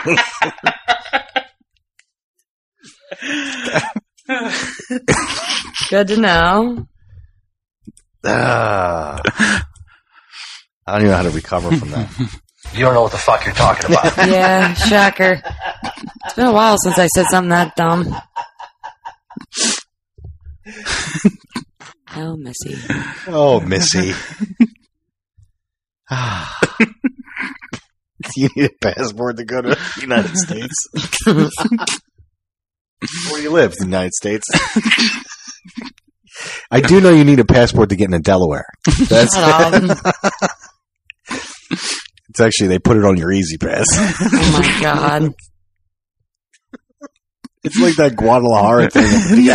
Good to know.
Ah. I don't even know how to recover from that.
You don't know what the fuck you're talking about.
Yeah, shocker. It's been a while since I said something that dumb. Oh, Missy.
Oh, Missy. Ah. You need a passport to go to the United States. Where do you live? The United States. I do know you need a passport to get into Delaware. That's
Shut up.
it's actually they put it on your Easy Pass.
Oh, my God.
It's like that Guadalajara thing.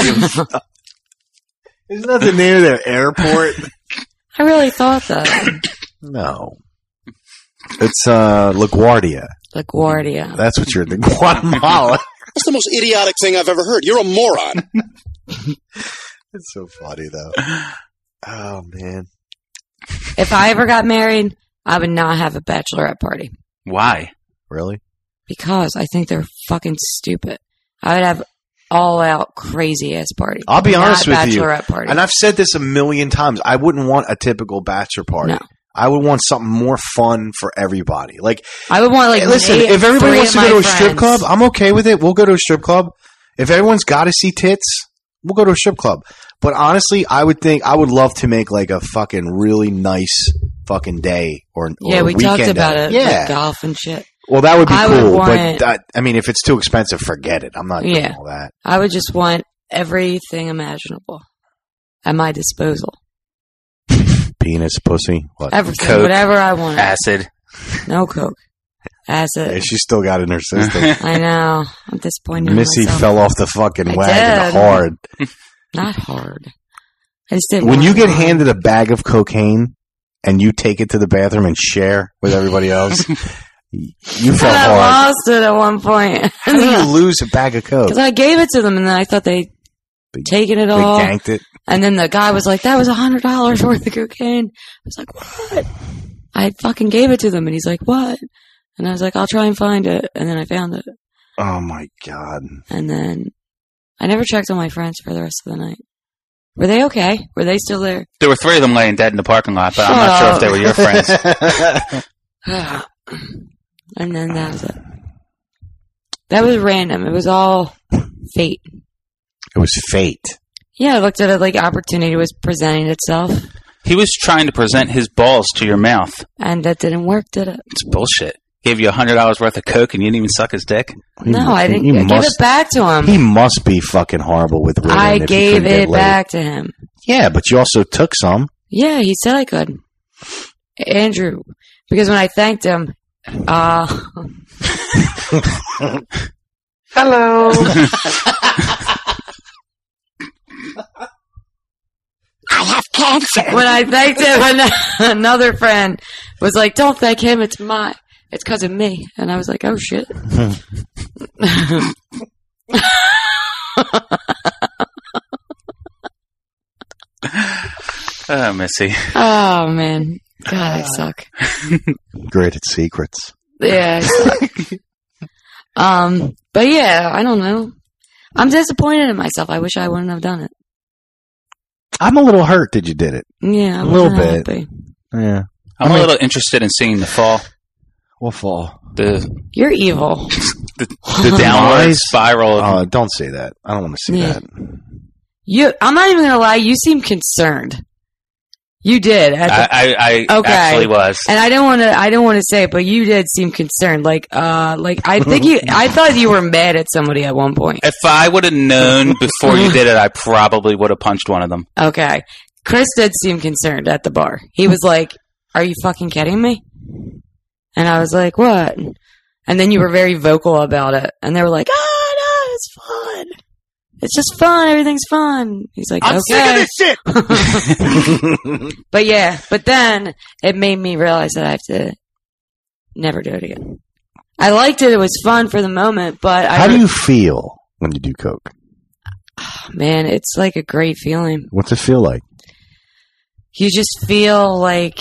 Isn't that the name of their airport?
I really thought that.
No. It's uh, LaGuardia.
LaGuardia.
That's what you're the Guatemala.
That's the most idiotic thing I've ever heard. You're a moron.
It's so funny though. Oh man.
If I ever got married, I would not have a bachelorette party.
Why?
Really?
Because I think they're fucking stupid. I would have all out crazy ass party.
I'll be honest
Not
with you.
bachelorette party.
And I've said this a million times. I wouldn't want a typical bachelor party.
No.
I would want something more fun for everybody. Like,
I would want like
hey, listen,
me and
if everybody
three
wants to
of
go to
my
a strip
friends.
club, I'm okay with it. We'll go to a strip club. If everyone's got to see tits, we'll go to a strip club. But honestly, I would think I would love to make like a fucking really nice fucking day or, or
yeah, we
weekend
talked about
day.
it.
Yeah,
like golf and shit.
Well, that would be
I
cool.
would want,
but that, I mean, if it's too expensive, forget it. I'm not doing
yeah,
all that.
I would just want everything imaginable at my disposal.
Penis, pussy, what?
Everything,
Coke,
whatever I want.
Acid.
No coke. Acid.
Yeah, she still got it in her system.
I know. I'm disappointed in
Missy
myself.
fell off the fucking
I
wagon
did.
hard.
Not hard. I just didn't
When
want
you get
to.
handed a bag of cocaine and you take it to the bathroom and share with everybody else, you felt
I
hard.
lost it at one point.
How do you lose a bag of coke?
Because I gave it to them, and then I thought they'd taken it
They
all.
ganked it.
And then the guy was like, that was a hundred dollars worth of cocaine. I was like, what? I fucking gave it to them. And he's like, what? And I was like, I'll try and find it. And then I found it.
Oh my God.
And then I never checked on my friends for the rest of the night. Were they okay? Were they still there?
There were three of them laying dead in the parking lot, but I'm not sure if they were your friends.
And then that was it. That was random. It was all fate.
It was fate.
Yeah, I looked at it like opportunity was presenting itself.
He was trying to present his balls to your mouth.
And that didn't work, did it?
It's bullshit. Gave you a hundred dollars worth of coke and you didn't even suck his dick.
No, I didn't.
He
I gave
must-
it back to him.
He must be fucking horrible with women.
I
if he
gave
couldn't get
it
laid.
back to him.
Yeah, but you also took some.
Yeah, he said I could. Andrew, because when I thanked him, uh...
Hello.
I have cancer. When I thanked him, an- another friend was like, don't thank him, it's my, it's because of me. And I was like, oh shit.
Oh, Missy.
Oh man. God, I suck.
Great at secrets.
Yeah, I suck. um, but yeah, I don't know. I'm disappointed in myself. I wish I wouldn't have done it.
I'm a little hurt that you did it.
Yeah, I
a little
wasn't
bit.
happy.
Yeah.
I'm
I mean-
a little interested in seeing the fall.
What fall?
The
You're evil.
the, the downward
Demise?
spiral. Of,
Oh, don't say that. I don't want to see
Yeah.
that.
You, I'm not even gonna lie. You seem concerned. You did. At the-
I, I, I
Okay.
actually was.
and I don't want to. I don't want to say it, but you did seem concerned. Like, uh, like I think you. I thought you were mad at somebody at one point.
If I would have known before you did it, I probably would have punched one of them.
Okay, Chris did seem concerned at the bar. He was like, "Are you fucking kidding me?" And I was like, "What?" And then you were very vocal about it, and they were like, "Oh no, it's fun. It's just fun. Everything's fun." He's like,
I'm
"Okay."
sick of this shit.
But yeah, but then it made me realize that I have to never do it again. I liked it; it was fun for the moment, but I
How do you feel when you do coke?
man, it's like a great feeling.
What's it feel like?
You just feel like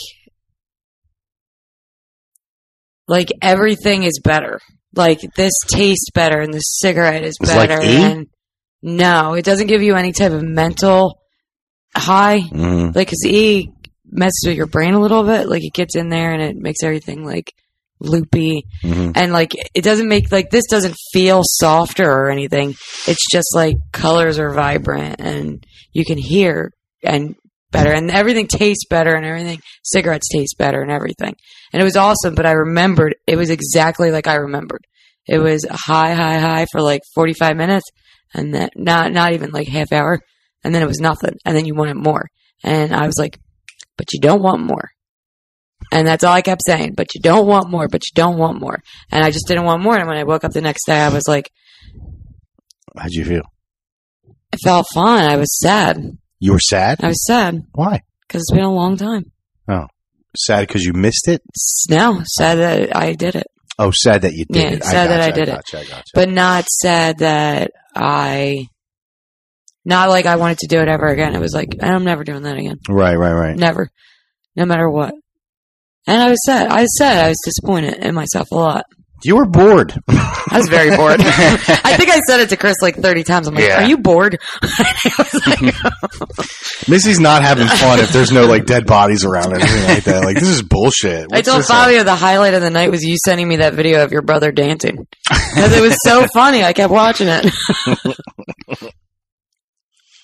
like everything is better. Like this tastes better, and this cigarette is
It's like
better.
E?
And no, it doesn't give you any type of mental high.
Mm.
Like, cause E messes with your brain a little bit. Like, it gets in there and it makes everything like loopy.
Mm-hmm.
And like, it doesn't make, like, this doesn't feel softer or anything. It's just like colors are vibrant and you can hear and better and everything tastes better and everything, cigarettes taste better and everything. And it was awesome, but I remembered, it was exactly like I remembered. It was high, high, high for like forty-five minutes and then not, not even like half hour. And then it was nothing. And then you wanted more. And I was like, but you don't want more. And that's all I kept saying. But you don't want more, but you don't want more. And I just didn't want more. And when I woke up the next day, I was like,
How'd you feel?
it felt fine. I was sad.
You were sad?
I was sad.
Why?
Because it's been a long time.
Oh. Sad because you missed it?
No, sad that I did it.
Oh, sad that you did
Yeah,
it.
sad that I
gotcha,
did it.
gotcha, I gotcha.
But not sad that I, not like I wanted to do it ever again. It was like, I'm never doing that again.
Right, right, right.
Never. No matter what. And I was sad. I was sad. I was disappointed in myself a lot.
You were bored.
I was very bored. I think I said it to Chris like thirty times. I'm like,
Yeah.
are you bored? I was like,
Missy's not having fun if there's no like dead bodies around or anything like that. Like, this is bullshit.
I
What's
told
this on?
Fabio the highlight of the night was you sending me that video of your brother dancing. Because it was so funny. I kept watching it.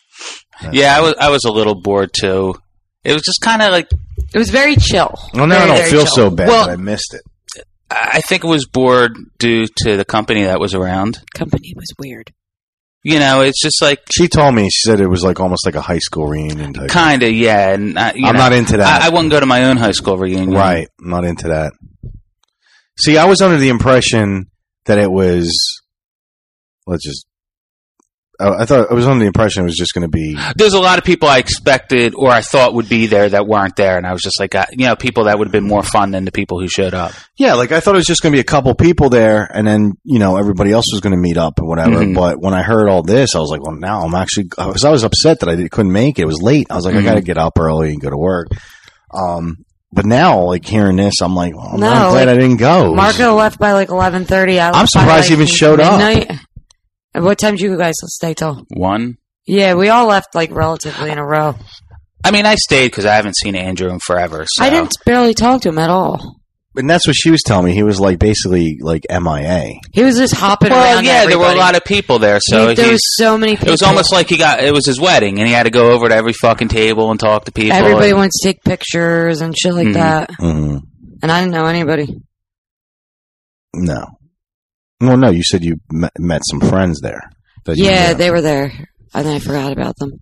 Yeah, I was I was a little bored too. It was just kind of like
it was very chill.
Well, now
very,
I don't
very
feel
chill.
so bad
Well,
that I missed it.
I think it was bored due to the company that was around.
Company was weird.
You know, it's just like
She told me, she said it was like almost like a high school reunion type.
kind of, yeah. And I, you
I'm
know,
not into that.
I, I wouldn't go to my own high school reunion.
Right. I'm not into that. See, I was under the impression that it was, let's just, I I thought I was under the impression it was just going to be.
There's a lot of people I expected or I thought would be there that weren't there, and I was just like, uh, you know, people that would have been more fun than the people who showed up.
Yeah, like I thought it was just going to be a couple people there, and then you know everybody else was going to meet up and whatever.
Mhm.
But when I heard all this, I was like, well, now I'm actually, because I was upset that I did, couldn't make it. It was late. I was like,
Mhm.
I got to get up early and go to work. Um, but now, like hearing this, I'm like, well, I'm
No,
not glad
like,
I didn't go.
Marco left by like eleven thirty.
I'm surprised he even showed up.
midnight. And what time did you guys stay till?
One.
Yeah, we all left like relatively in a row.
I mean, I stayed because I haven't seen Andrew in forever. So.
I didn't barely talk to him at all.
And that's what she was telling me. He was like basically like M I A.
He was just hopping
Well,
around.
yeah, there were a
everybody.
lot of people there, so
He- there
he's-
was so many people.
It was almost like he got it was his wedding, and he had to go over to every fucking table and talk to people.
Everybody
and,
wants to take pictures and shit like
Mhm.
that.
Mm-hmm.
And I didn't know anybody.
No. Well, no, you said you met, met some friends there. that you
Yeah,
knew.
they were there. And then I forgot about them.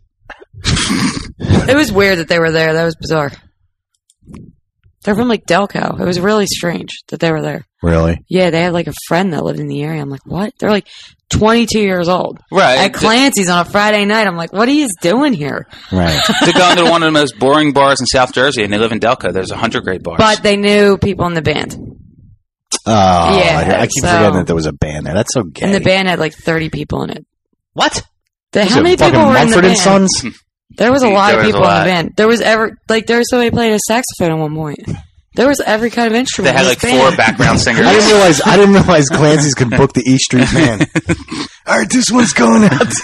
It was weird that they were there. That was bizarre. They're from like Delco. It was really strange that they were there.
Really?
Yeah, they had like a friend that lived in the area. I'm like, what? They're like twenty-two years old.
Right.
At Clancy's on a Friday night. I'm like, what are you doing here?
Right.
They're going to one of the most boring bars in South Jersey, and they live in Delco. There's a hundred great bars.
But they knew people in the band.
Oh,
Yeah,
I, I keep
so-
forgetting that there was a band there. That's so gay.
And the band had like thirty people in it.
What?
The,
Was
how
it
many
fucking
people were in the
Mumford
band?
and Sons?
There was a lot
There
of
was
people
a
in
lot.
the band. There was ever like there was somebody playing a saxophone at one point. There was every kind of
they
instrument.
had
in
like
this
four
band.
background singers.
I didn't realize. I didn't realize Clancy's could book the E Street Band. All right, this one's going out to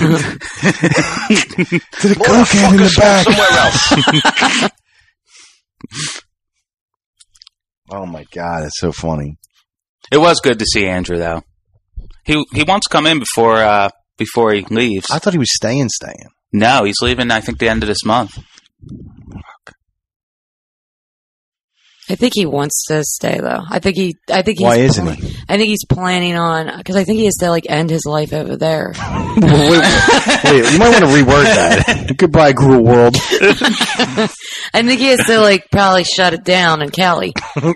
the cokehead in the back.
Somewhere else.
Oh my god, it's so funny.
It was good to see Andrew, though. He he wants to come in before uh, before he leaves.
I thought he was staying, staying.
No, he's leaving. I think the end of this month.
I think he wants to stay though. I think he. I think he's.
Why isn't
pl-
he?
I think he's planning on because I think he has to like end his life over there.
wait, wait, you might want to reword that. Goodbye, Gruel World.
I think he has to like probably shut it down in Cali.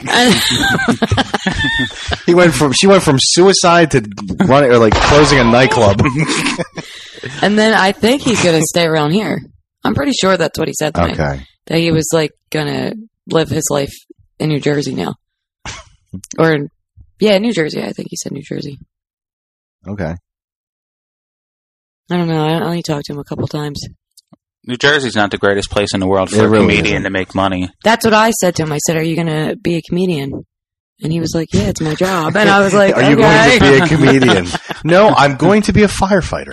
He went from she went from suicide to running or like closing a nightclub.
And then I think he's going to stay around here. I'm pretty sure that's what he said to me.
Okay.
That he was like going to live his life in New Jersey now. Or, yeah, New Jersey. I think he said New Jersey.
Okay.
I don't know. I only talked to him a couple times.
New Jersey's not the greatest place in the world
It
for
really
a comedian
isn't.
to make money.
That's what I said to him. I said, are you going to be a comedian? And he was like, yeah, it's my job. And I was like,
Are you
okay.
going to be a comedian? No, I'm going to be a firefighter.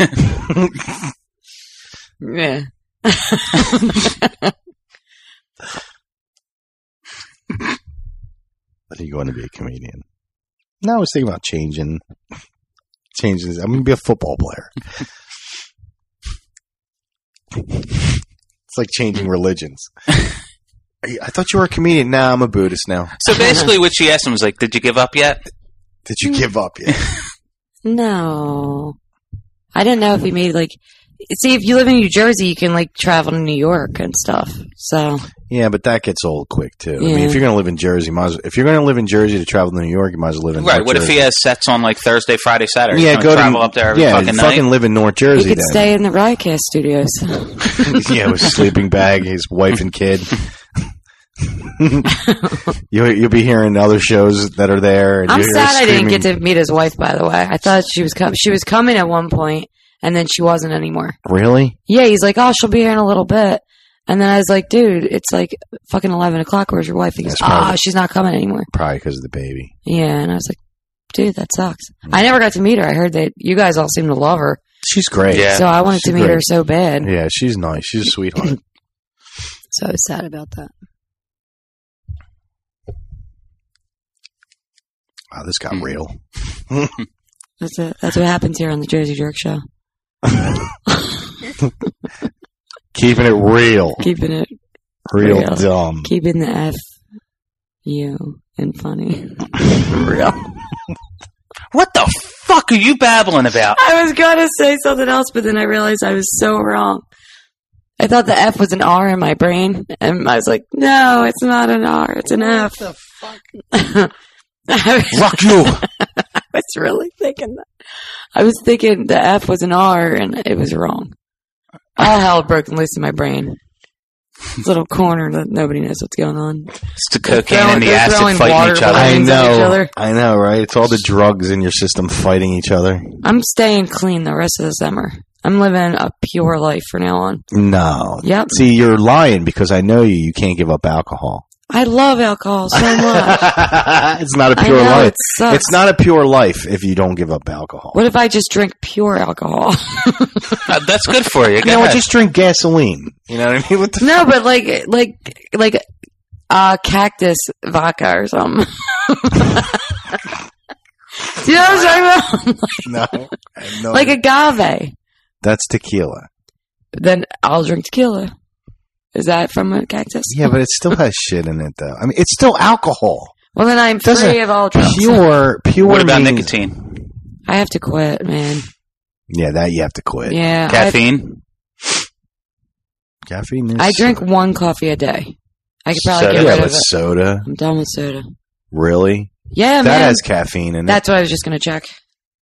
Yeah.
Are you going to be a comedian? No, I was thinking about changing. Changing. I'm going to be a football player. It's like changing religions. Are you- I thought you were a comedian. Nah, I'm a Buddhist now.
So basically, what she asked him was like, "Did you give up yet?"
Did you give up yet?
No. I didn't know if he made like. See, if you live in New Jersey, you can like travel to New York and stuff. So
Yeah, but that gets old quick too. I mean,
Yeah.
if you're going to live in Jersey, might as, if you're going to live in Jersey to travel to New York, you might as well live in
Right.
North
What if
Jersey.
he has sets on like Thursday, Friday, Saturday?
Yeah,
He's
go
gonna
to
travel up there every
yeah,
fucking
fucking
night.
live in North
you
Jersey.
could
then.
stay in the Riotcast studios.
Yeah, with sleeping bag, his wife and kid. you, you'll be hearing other shows that are there. And
I'm
you'll hear
sad I didn't
screaming-
get to meet his wife. By the way, I thought she was com- she was coming at one point, and then she wasn't anymore.
Really?
Yeah, he's like, oh, she'll be here in a little bit. And then I was like, dude, it's like fucking eleven o'clock. Where's your wife? He goes,
That's probably-
ah, she's not coming anymore.
Probably because of the baby.
Yeah, and I was like, dude, that sucks. I never got to meet her. I heard that you guys all seem to love her.
She's great.
Yeah.
So I wanted
She's
to meet
great.
her so bad.
Yeah, she's nice. She's a sweetheart.
So I was sad about that.
Wow, this got real.
That's it. That's what happens here on the Jersey Jerk Show.
Keeping it real.
Keeping it
real,
real.
dumb.
Keeping the F you and funny real.
What the fuck are you babbling about?
I was going to say something else, but then I realized I was so wrong. I thought the F was an R in my brain, and I was like, no, it's not an R, it's an F.
What the fuck? Fuck you.
I was really thinking that. I was thinking the F was an R, and it was wrong. All hell broken loose in my brain. This little corner that nobody knows what's going on.
It's the cocaine and the acid fighting each other.
I
balloons at each
know.
other.
I know, right? It's all the drugs in your system fighting each other.
I'm staying clean the rest of the summer. I'm living a pure life from now on.
No.
Yep.
See, you're lying because I know you. You can't give up alcohol.
I love alcohol so much.
It's not a
I
pure
know,
life.
it sucks.
It's not a pure life if you don't give up alcohol.
What if I just drink pure alcohol?
Uh, that's good for you.
You
Go
know what?
ahead.
Just drink gasoline. You know what I mean? What the
No, but like, like, like, uh, cactus vodka or something. Do you know what I'm talking about?
No. I have no
Like
idea.
agave.
That's tequila.
Then I'll drink tequila. Is that from a cactus?
Yeah, but it still has shit in it, though. I mean, it's still alcohol.
Well, then I'm
Doesn't-
free of all drugs.
Pure, pure.
What about
means-
nicotine?
I have to quit, man.
Yeah, that you have to quit.
Yeah. I-
Caffeine?
Caffeine. Is
I drink one coffee a day. I could probably
Soda?
get
Yeah,
rid
but
of it.
soda.
I'm done with soda.
Really?
Yeah,
That
man.
has caffeine in it.
That's what I was just going to check.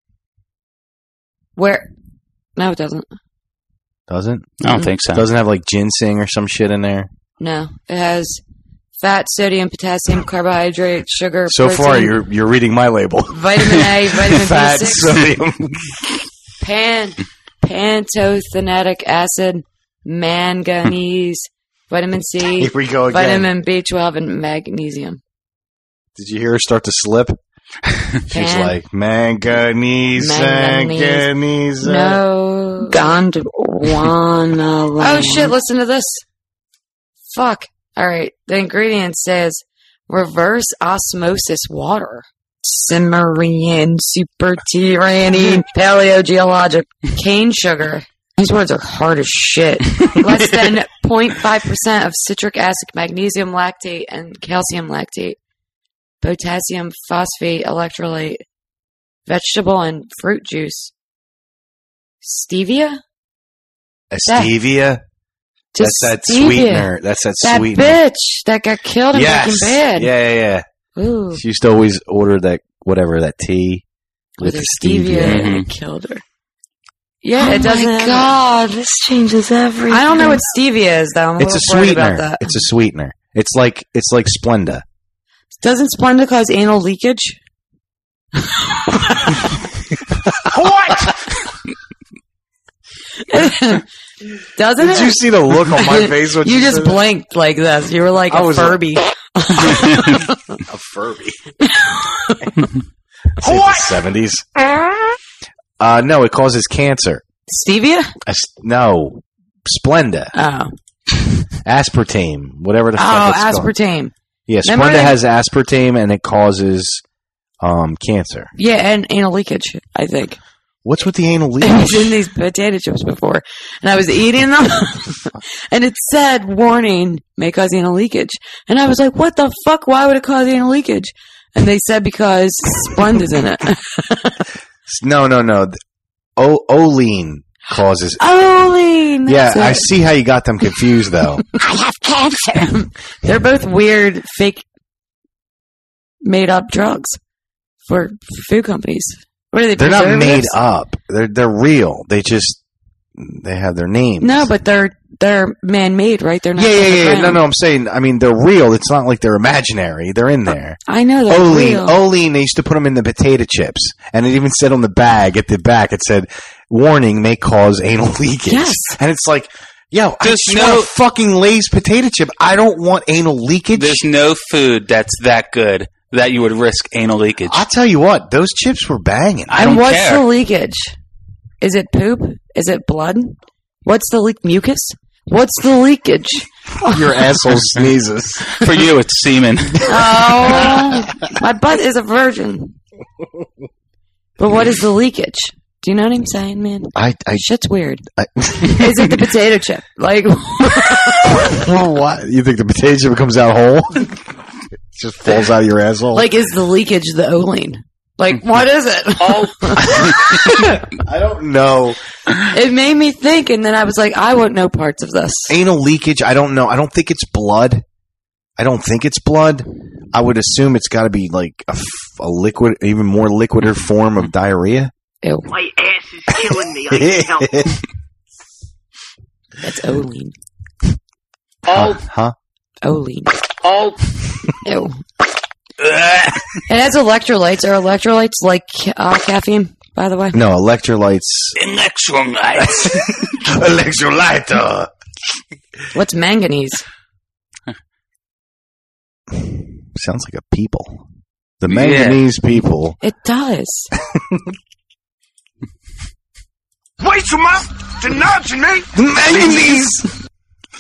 Where? No, it doesn't.
Doesn't?
I don't think so.
Doesn't have like ginseng or some shit in there.
No. It has fat, sodium, potassium, carbohydrate, sugar,
So
protein,
far, you're you're reading my label.
vitamin A, vitamin
Fat,
B six,
sodium.
pan, pantothenic acid, manganese, vitamin C,
Here we go again.
vitamin B twelve, and magnesium.
Did you hear her start to slip? She's
Pan-
like manganese,
Manganese.
manganese.
No. Gondwana. Oh shit, listen to this. Fuck. Alright, the ingredient says reverse osmosis water. Cimmerian, superterranean, paleogeologic, cane sugar. These words are hard as shit. Less than zero point five percent of citric acid, magnesium lactate, and calcium lactate. Potassium phosphate electrolyte. Vegetable and fruit juice. Stevia?
A stevia?
Just
That's that
stevia.
sweetener. That's that,
That
sweetener.
bitch that got killed in
Yes.
Breaking Bad.
Yeah, yeah, yeah.
Ooh.
She used to always order that, whatever, that tea with,
With
the
the stevia,
stevia.
and it killed her. Yeah,
Oh
it doesn't.
my
have
God, this changes everything.
I don't know what stevia is though. I'm a
It's a
little worried
sweetener.
about that.
It's a sweetener. It's like it's like Splenda.
Doesn't Splenda cause anal leakage?
What?
Doesn't
Did
it?
you see the look on my face when
you
she
just
said that?
blinked like this. You were like
I
a
was
Furby.
A Furby. What? Seventies. Uh, no, it causes cancer.
Stevia?
A s- no, Splenda,
Oh.
aspartame, whatever the
Oh,
fuck it's called.
aspartame.
Yeah,
Remember
Splenda
they-
has aspartame and it causes um cancer.
Yeah, and anal leakage, I think.
What's with the anal
I
leakage?
was in these potato chips before, and I was eating them, and it said, warning, may cause anal leakage. And I was like, what the fuck? Why would it cause anal leakage? And they said because Splenda's in it.
No, no, no. O- Olean causes.
Olean!
Yeah,
that's
I
it.
see how you got them confused, though.
I have cancer. They're both weird, fake, made up drugs for food companies. What are they?
They're not made
preservatives?
up. They're they're real. They just they have their names.
No, but they're they're man made, right? They're not.
Yeah,
from
yeah,
the
yeah. yeah. No,
ground.
no. I'm saying. I mean, they're real. It's not like they're imaginary. They're in there.
I know they're
Olean,
real.
Olean. They used to put them in the potato chips, and it even said on the bag at the back. It said, "Warning: may cause anal leakage."
Yes.
And it's like, yo, I
There's
just
no-
want a fucking Lay's potato chip. I don't want anal leakage.
There's no food that's that good that you would risk anal leakage.
I'll tell you what, those chips were banging.
I
And
don't
what's
care.
the leakage? Is it poop? Is it blood? What's the leak? Mucus? What's the leakage?
Your asshole sneezes.
For you, it's semen.
Oh, my butt is a virgin. But what is the leakage? Do you know what I'm saying, man?
I, I
Shit's weird.
I,
Is it the potato chip? Like,
well, what? You think the potato chip comes out whole? It just falls out of your asshole?
like is the leakage the Olean? Like, what is it?
Oh, I don't know.
It made me think, and then I was like, I want no parts of this.
Anal leakage, I don't know. I don't think it's blood. I don't think it's blood. I would assume it's got to be like a, f- a liquid, even more liquider form of diarrhea.
Ew.
My ass is killing me. I need help.
That's Olean.
Huh? huh?
Olean.
Oh.
Ew. It has electrolytes. Are electrolytes like uh, caffeine, by the way?
No, electrolytes.
Electrolytes.
Electrolyte.
What's manganese?
Sounds like a people. The manganese yeah. people.
It does.
Wait your mouth to nudge me.
The manganese.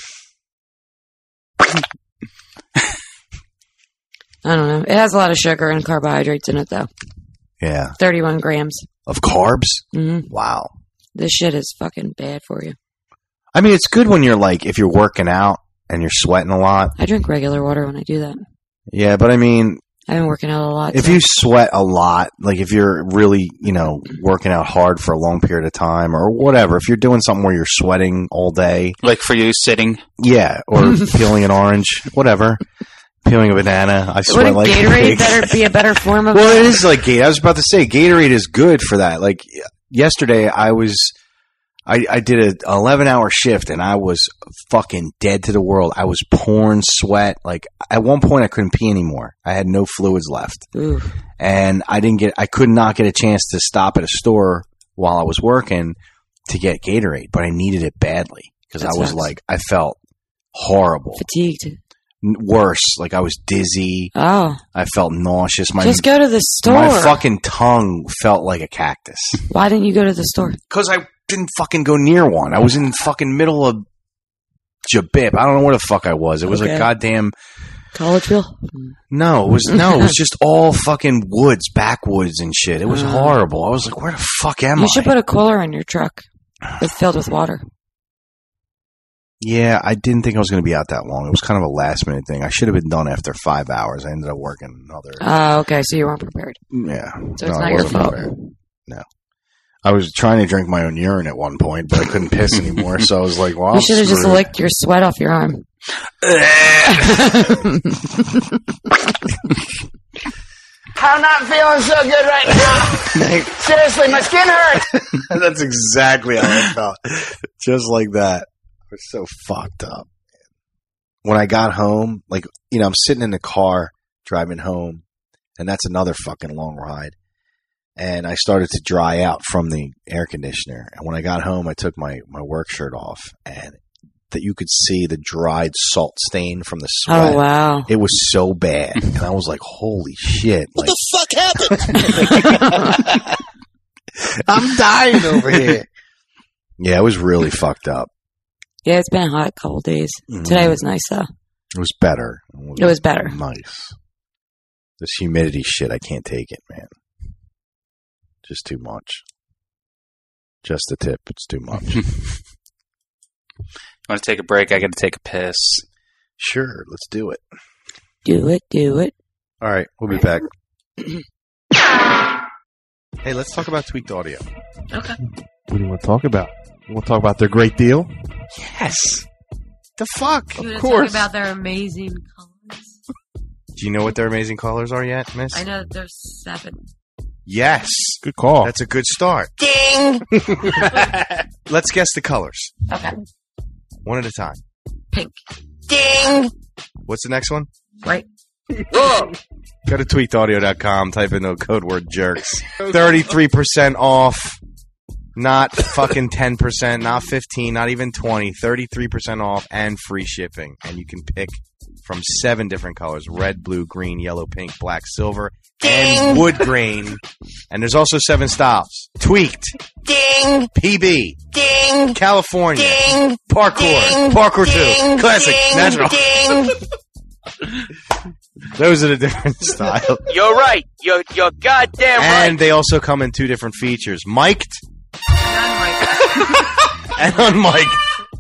I don't know. It has a lot of sugar and carbohydrates in it, though.
Yeah.
thirty-one grams.
Of carbs?
Mm-hmm.
Wow.
This shit is fucking bad for you.
I mean, it's good when you're like, if you're working out and you're sweating a lot.
I drink regular water when I do that.
Yeah, but I mean,
I've been working out a lot.
If
so.
you sweat a lot, like if you're really, you know, working out hard for a long period of time or whatever, if you're doing something where you're sweating all day.
Like for you, sitting.
Yeah, or peeling an orange, whatever. Peeling a banana. I sweat
Wouldn't
like
Gatorade better be a better form of
Well,
that?
it is like Gatorade. I was about to say, Gatorade is good for that. Like yesterday, I was... I, I did an eleven-hour shift, and I was fucking dead to the world. I was pouring sweat. Like, at one point, I couldn't pee anymore. I had no fluids left.
Ooh.
And I didn't get – I could not get a chance to stop at a store while I was working to get Gatorade, but I needed it badly because I was
sucks.
like – I felt horrible.
Fatigued.
Worse. Like, I was dizzy.
Oh.
I felt nauseous. My,
Just go to the store.
My fucking tongue felt like a cactus.
Why didn't you go to the store?
Because I – didn't fucking go near one. I was in fucking middle of Jabip. I don't know where the fuck I was. It was
okay.
like goddamn
Collegeville.
No, it was no. It was just all fucking woods, backwoods and shit. It was uh, horrible. I was like, where the fuck am
you
I?
You should put a cooler in your truck. It's filled with water.
Yeah, I didn't think I was going to be out that long. It was kind of a last minute thing. I should have been done after five hours. I ended up working another.
Oh, uh, okay. So you weren't prepared.
Yeah.
So it's no, not your fault. Prepared.
No. I was trying to drink my own urine at one point, but I couldn't piss anymore. So I was like, well,
you should have just licked your sweat off your arm.
I'm not feeling so good right now. Seriously, my skin hurts.
That's exactly how I felt. Just like that. I was so fucked up. When I got home, like, you know, I'm sitting in the car driving home, and that's another fucking long ride. And I started to dry out from the air conditioner. And when I got home, I took my, my work shirt off, and that you could see the dried salt stain from the sweat.
Oh, wow.
It was so bad. And I was like, holy shit.
What
like,
the fuck happened?
I'm dying over here. Yeah, it was really fucked up.
Yeah, it's been a hot couple days. Mm-hmm. Today was nice, though.
It was better. It was,
it was better.
Nice. This humidity shit, I can't take it, man. Just too much. Just the tip. It's too much.
You want to take a break? I got to take a piss.
Sure. Let's do it.
Do it. Do it.
All right. We'll be back. Hey, let's talk about Tweaked Audio.
Okay.
What do you want to talk about? You want to talk about their great deal?
Yes. The fuck?
You
of course.
Talk about their amazing colors.
Do you know what their amazing colors are yet, miss?
I know that there's seven.
Yes.
Good call.
That's a good start.
Ding!
Let's guess the colors.
Okay.
One at a time.
Pink.
Ding!
What's the next one?
Right.
Wrong!
Go to tweaked audio dot com, type in the code word jerks. thirty-three percent off. Not fucking ten percent, not fifteen, not even twenty. thirty-three percent off and free shipping. And you can pick from seven different colors. Red, blue, green, yellow, pink, black, silver,
Ding.
and wood grain. And there's also seven styles. Tweaked.
Ding.
P B.
Ding.
California.
Ding.
Parkour.
Ding.
Parkour
Ding.
two. Classic.
Ding.
Natural.
Ding.
Those are the different styles.
You're right. You're, you're goddamn right.
And they also come in two different features. Mic'd and unmiked.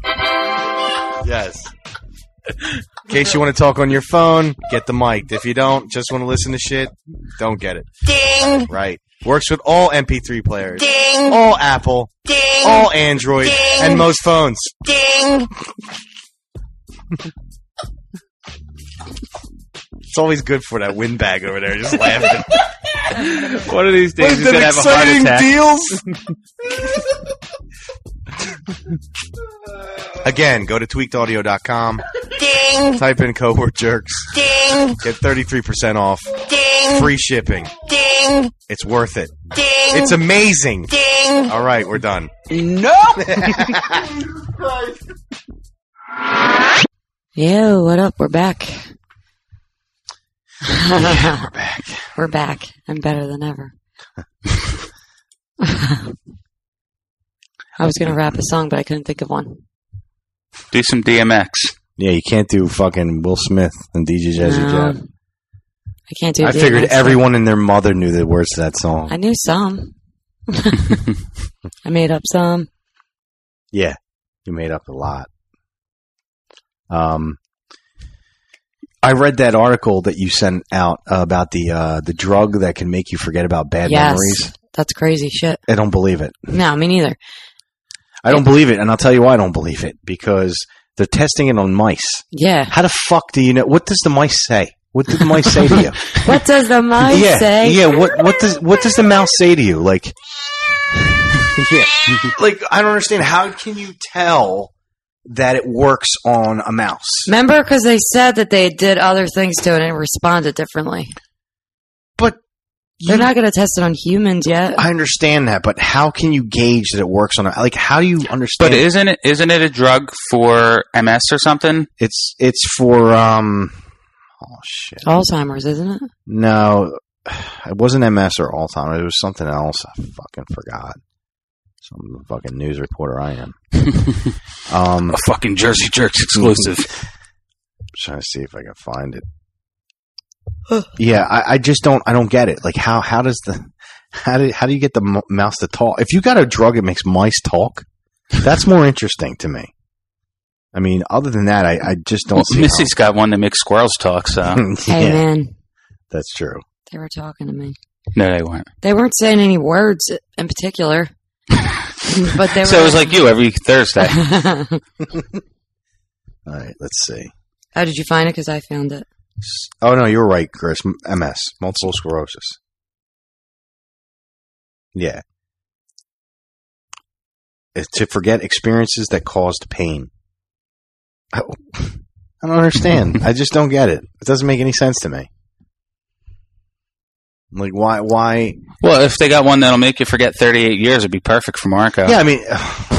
Yes. In case you want to talk on your phone, get the mic. If you don't, just want to listen to shit, don't get it.
Ding!
Right. Works with all M P three players.
Ding!
All Apple.
Ding!
All Android.
Ding!
And most phones.
Ding!
It's always good for that windbag over there, just laughing.
One of these days he's going to have a heart attack.
Deals? Again, go to tweaked audio dot com.
Ding!
Type in code word jerks.
Ding!
Get thirty-three percent off.
Ding!
Free shipping.
Ding!
It's worth it.
Ding!
It's amazing.
Ding!
All right, we're done.
Nope!
Yo, what up? We're back.
Yeah, we're back.
We're back. I'm better than ever. I was going to rap a song, but I couldn't think of one.
Do some D M X.
Yeah, you can't do fucking Will Smith and D J Jazzy
No.
Jeff.
I can't do
I
D M X
figured
song.
everyone and their mother knew the words to that song.
I knew some. I made up some.
Yeah, you made up a lot. Um, I read that article that you sent out uh, about the uh, the drug that can make you forget about bad
Yes.
memories.
That's crazy shit.
I don't believe it.
No, me neither.
I don't believe it, and I'll tell you why I don't believe it. Because they're testing it on mice.
Yeah.
How the fuck do you know? What does the mice say? What did the mice say to you?
What does the mice
yeah,
say?
Yeah, what what does what does the mouse say to you? Like, yeah, like I don't understand. How can you tell that it works on a mouse?
Remember, because they said that they did other things to it and it responded differently.
But
they're not going to test it on humans yet.
I understand that, but how can you gauge that it works on a, like? How do you understand?
But isn't it isn't it a drug for M S or something?
It's it's for um. Oh shit!
Alzheimer's, isn't it?
No, it wasn't M S or Alzheimer's. It was something else. I fucking forgot. Some fucking news reporter I am. um,
a fucking Jersey Jerks exclusive.
I'm trying to see if I can find it. Yeah, I, I just don't. I don't get it. Like how how does the how do how do you get the m- mouse to talk? If you got a drug that makes mice talk, that's more interesting to me. I mean, other than that, I, I just don't
well,
see.
Missy's how. got one that makes squirrels talk. So
yeah,
Hey man,
that's true.
they were talking to me.
No, they weren't.
They weren't saying any words in particular. But they were.
So it was like you every Thursday.
All right, let's see.
How did you find it? Because I found it.
Oh no, you're right, Chris. M S, multiple sclerosis. Yeah, it's to forget experiences that caused pain. I, I don't understand. I just don't get it. It doesn't make any sense to me. Like why? Why?
Well, if they got one that'll make you forget thirty-eight years, it'd be perfect for Marco.
Yeah, I mean,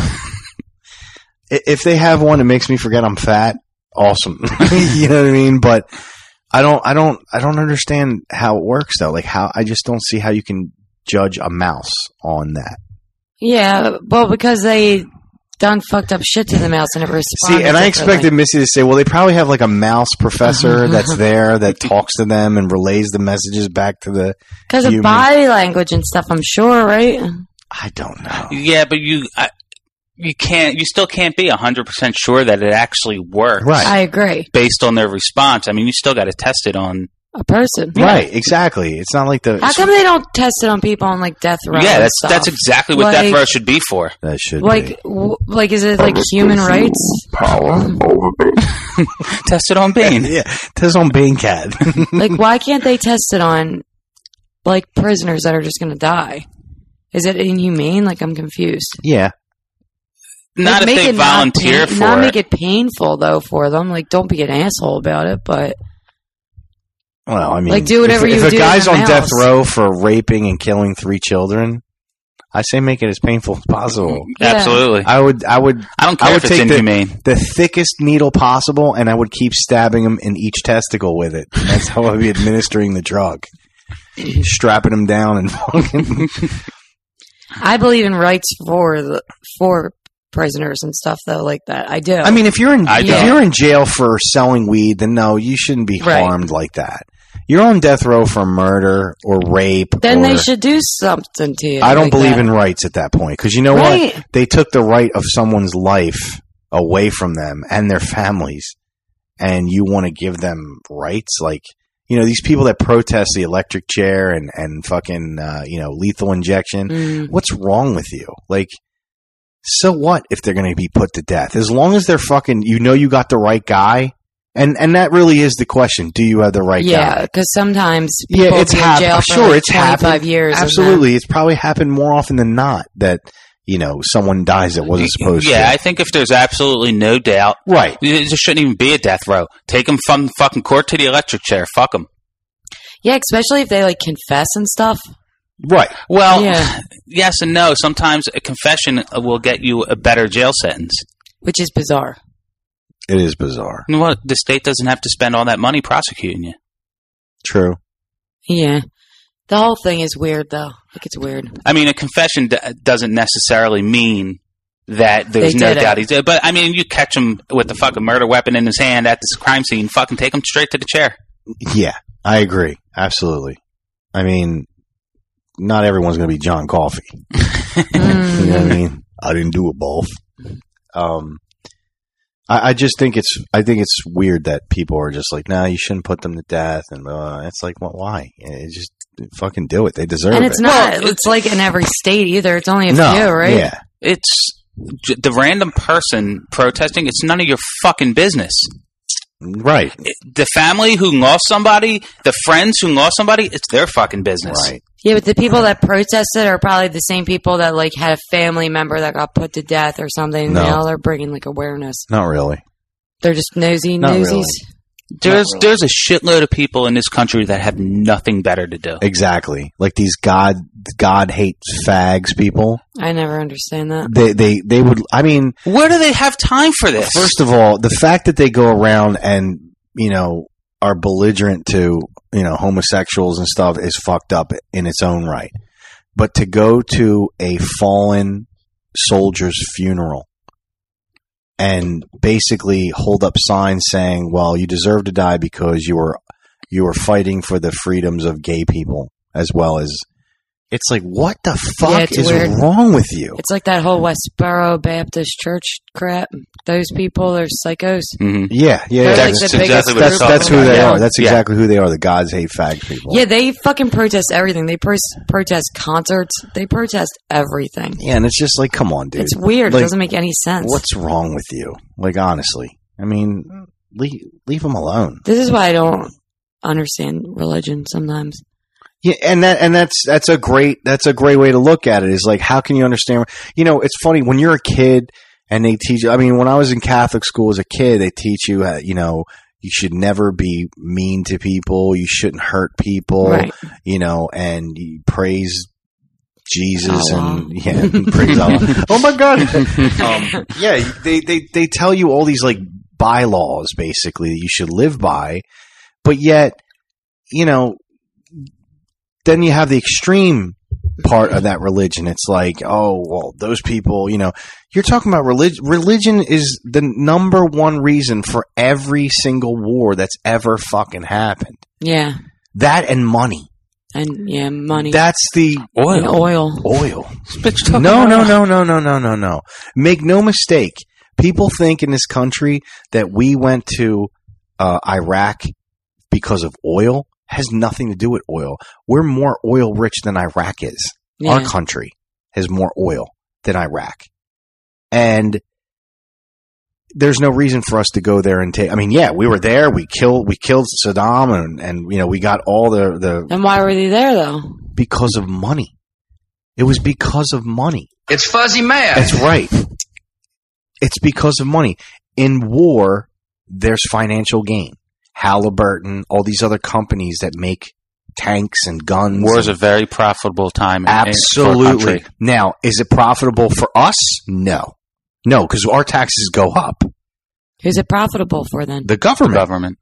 if they have one that makes me forget I'm fat, awesome. You know what I mean? But I don't, I don't, I don't understand how it works though. Like how I just don't see how you can judge a mouse on that.
Yeah, well, because they done fucked up shit to the mouse and it responded.
See, and I expected Missy to say, well, they probably have like a mouse professor that's there that talks to them and relays the messages back to the
because of
human.
body language and stuff. I'm sure, right?
I don't know.
Yeah, but you, I, you can't, you still can't be a hundred percent sure that it actually works.
Right.
I agree.
Based on their response. I mean, you still got to test it on
a person.
Right, exactly. It's not like the.
How come they don't test it on people on like death row?
Yeah,
and
that's
stuff?
that's exactly what
like,
death row should be for.
That should
like,
be.
w- like, is it like human rights?
Power over Bane.
Test it on Bane.
Yeah, test on Bane Cat.
Like, why can't they test it on like prisoners that are just going to die? Is it inhumane? Like, I'm confused.
Yeah.
Not
like,
if they volunteer
not pain,
for
not
it.
make it painful though for them. Like, don't be an asshole about it, but.
Well, I mean,
Like, do whatever
if,
you
if
do
a guy's
to the
on death
mouse.
row for raping and killing three children, I say make it as painful as possible.
Yeah.
Absolutely.
I would, I would,
I don't care
I
if
would
it's
take
inhumane.
the, the thickest needle possible, and I would keep stabbing him in each testicle with it. That's how I'd be administering the drug, strapping him down and fucking.
I believe in rights for the for prisoners and stuff though, like that. I do.
I mean, if you're in
I
if
don't.
you're in jail for selling weed, then no, you shouldn't be
Right.
harmed like that. you're on death row for murder or rape.
Then
or,
they should do something to you.
I don't
like
believe
that.
in rights at that point because you know
Right.
what? They took the right of someone's life away from them and their families, and you want to give them rights? Like, you know, these people that protest the electric chair and and fucking uh, you know, lethal injection.
Mm.
What's wrong with you? Like, so what if they're going to be put to death? As long as they're fucking, you know, you got the right guy. And and that really is the question. Do you have the right
Yeah,
guy?
because sometimes people
Yeah, it's
be in
happened.
jail for
Sure,
like
it's
twenty-five
happened.
years. and
Absolutely. It's probably happened more often than not that, you know, someone dies that wasn't supposed
Yeah,
to.
I think if there's absolutely no doubt,
Right.
there shouldn't even be a death row. Take them from the fucking court to the electric chair. Fuck them.
then- yeah, especially if they like confess and stuff.
Right.
Well,
Yeah.
yes and no. Sometimes a confession will get you a better jail sentence.
Which is bizarre.
It is bizarre.
You know what? The state doesn't have to spend all that money prosecuting you.
True.
Yeah. The whole thing is weird, though. Like, it's weird.
I mean, a confession d- doesn't necessarily mean that there's
They
no
did it.
doubt he's dead. But, I mean, you catch him with the fucking murder weapon in his hand at this crime scene, fucking take him straight to the chair.
Yeah, I agree. Absolutely. I mean, not everyone's going to be John Coffey. You know what I mean? I didn't do it both. Um, I, I just think it's I think it's weird that people are just like, no, nah, you shouldn't put them to death, and uh, it's like, well, why? It just fucking do it. They deserve it.
And it's not, it's like in every state either. It's only a
No,
few, right?
yeah.
It's j- the random person protesting. It's none of your fucking business.
Right.
It- the family who lost somebody, the friends who lost somebody, it's their fucking business.
Right.
Yeah, but the people that protested are probably the same people that like had a family member that got put to death or something.
No.
You know, they're bringing like awareness.
Not really.
They're just nosy
Not
nosies.
really.
There's there's a shitload of people in this country that have nothing better to do.
Exactly. Like these God God hates fags people.
I never understand that.
They they they would. I mean,
where do they have time for this?
First of all, the fact that they go around and you know are belligerent to you know homosexuals and stuff is fucked up in its own right. But to go to a fallen soldier's funeral and basically hold up signs saying, "Well, you deserve to die because you were you were fighting for the freedoms of gay people as well as." It's like, what the fuck
Yeah, it's
is
weird.
wrong with you?
It's like that whole Westboro Baptist Church crap. Those people, they're psychos.
Mm-hmm.
Yeah, yeah,
They're
yeah.
like
that's
the biggest
exactly,
group
that's,
of
that's who
them.
they
Yeah.
are. That's
Yeah.
exactly who they are. The gods hate fag people.
Yeah, they fucking protest everything. They pro- protest concerts. They protest everything.
Yeah, and it's just like, come on, dude.
It's weird.
Like,
it doesn't make any sense.
What's wrong with you? Like, honestly, I mean, leave leave them alone.
This is why I don't understand religion sometimes.
Yeah, and that and that's that's a great that's a great way to look at it. Is like, how can you understand? You know, it's funny when you're a kid and they teach you. I mean, when I was in Catholic school as a kid, they teach you, uh, you know, you should never be mean to people. You shouldn't hurt people.
Right.
You know, and you praise Jesus
Allah.
and yeah, praise Allah. Oh my God. um, yeah, they, they they tell you all these like bylaws basically that you should live by, but yet, you know. Then you have the extreme part of that religion. It's like, oh, well, those people, you know, you're talking about religion. Religion is the number one reason for every single war that's ever fucking happened.
Yeah.
That and money.
And yeah, money.
That's the
oil.
And oil.
Oil.
Bitch,
No, no, no, no, no, no, no, no. Make no mistake. People think in this country that we went to uh, Iraq because of oil. Has nothing to do with oil. We're more oil rich than Iraq is.
Yeah.
Our country has more oil than Iraq. And there's no reason for us to go there and take, I mean, yeah, we were there. We killed, we killed Saddam and, and, you know, we got all the, the,
And why were they there though?
because of money. It was because of money.
It's fuzzy math.
That's right. It's because of money. In war, there's financial gain. Halliburton, all these other companies that make tanks and guns.
War is
and-
a very profitable time. in-
Absolutely.
For a country.
Now, is it profitable for us? No. No, because our taxes go up.
Who's it profitable for then?
The government.
Government.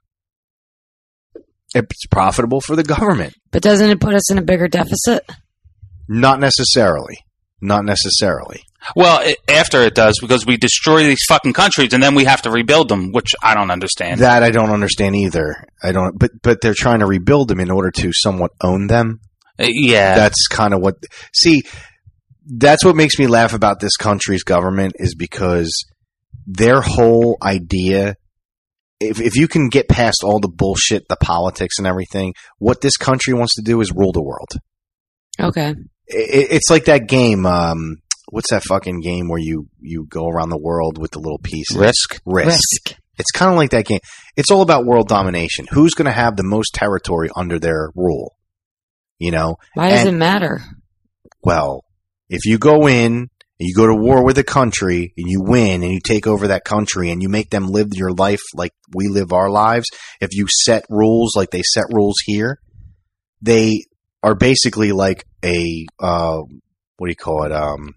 It's profitable for the government.
But doesn't it put us in a bigger deficit?
Not necessarily. Not necessarily.
Well, it, after it does, because we destroy these fucking countries and then we have to rebuild them, which I don't understand.
That I don't understand either. I don't. But but they're trying to rebuild them in order to somewhat own them.
Uh, yeah,
that's kind of what. See, that's what makes me laugh about this country's government is because their whole idea. If if you can get past all the bullshit, the politics and everything, what this country wants to do is rule the world.
Okay.
It, it's like that game. Um, what's that fucking game where you, you go around the world with the little pieces?
Risk.
Risk.
Risk.
It's kind of like that game. It's all about world domination. Who's going to have the most territory under their rule? You know?
Why does
and,
it matter?
Well, if you go in and you go to war with a country and you win and you take over that country and you make them live your life like we live our lives, if you set rules like they set rules here, they are basically like a, uh, what do you call it? Um,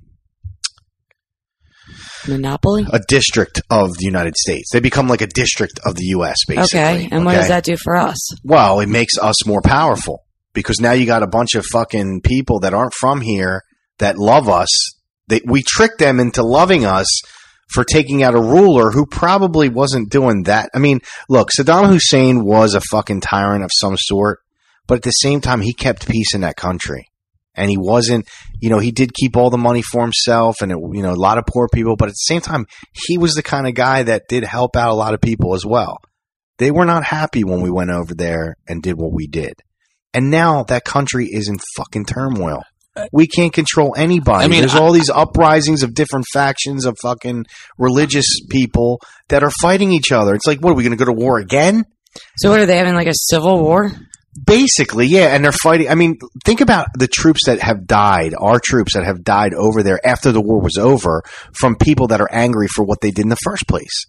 Monopoly?
A district of the United States. They become like a district of the U S, basically.
Okay, and what
okay?
does that do for us?
Well, it makes us more powerful because now you got a bunch of fucking people that aren't from here that love us. They, we tricked them into loving us for taking out a ruler who probably wasn't doing that. I mean, look, Saddam Hussein was a fucking tyrant of some sort, but at the same time, he kept peace in that country. And he wasn't, you know, he did keep all the money for himself and, it, you know, a lot of poor people. But at the same time, he was the kind of guy that did help out a lot of people as well. They were not happy when we went over there and did what we did. And now that country is in fucking turmoil. We can't control anybody.
I mean,
There's
I,
all these uprisings of different factions of fucking religious people that are fighting each other. It's like, what, are we going to go to war again?
So what, are they having like a civil war?
Basically, yeah, and they're fighting. I mean, think about the troops that have died, our troops that have died over there after the war was over from people that are angry for what they did in the first place.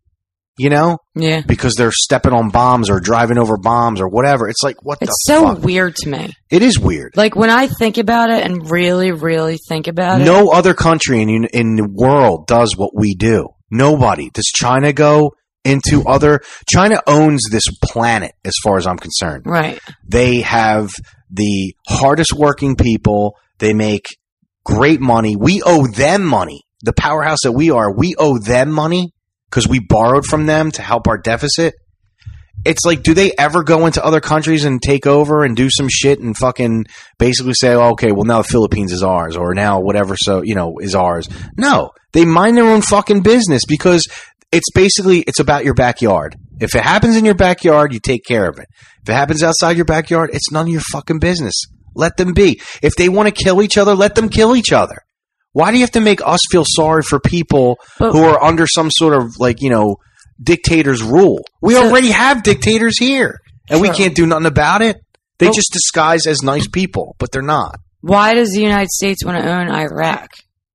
You know?
Yeah.
Because they're stepping on bombs or driving over bombs or whatever. It's like, what
it's
the
so
fuck?
weird to me.
It is weird.
Like, when I think about it and really, really think about it.
No other country in, in the world does what we do. Nobody. Does China go into other... China owns this planet as far as I'm concerned.
Right.
They have the hardest working people. They make great money. We owe them money. The powerhouse that we are, we owe them money because we borrowed from them to help our deficit. It's like, do they ever go into other countries and take over and do some shit and fucking basically say, oh, okay, well, now the Philippines is ours or now whatever, so, you know, is ours. No, they mind their own fucking business because it's basically, it's about your backyard. If it happens in your backyard, you take care of it. If it happens outside your backyard, it's none of your fucking business. Let them be. If they want to kill each other, let them kill each other. Why do you have to make us feel sorry for people but, who are under some sort of, like, you know, dictator's rule? We so, already have dictators here, and true. we can't do nothing about it. They but, just disguise as nice people, but they're not.
Why does the United States want to own Iraq?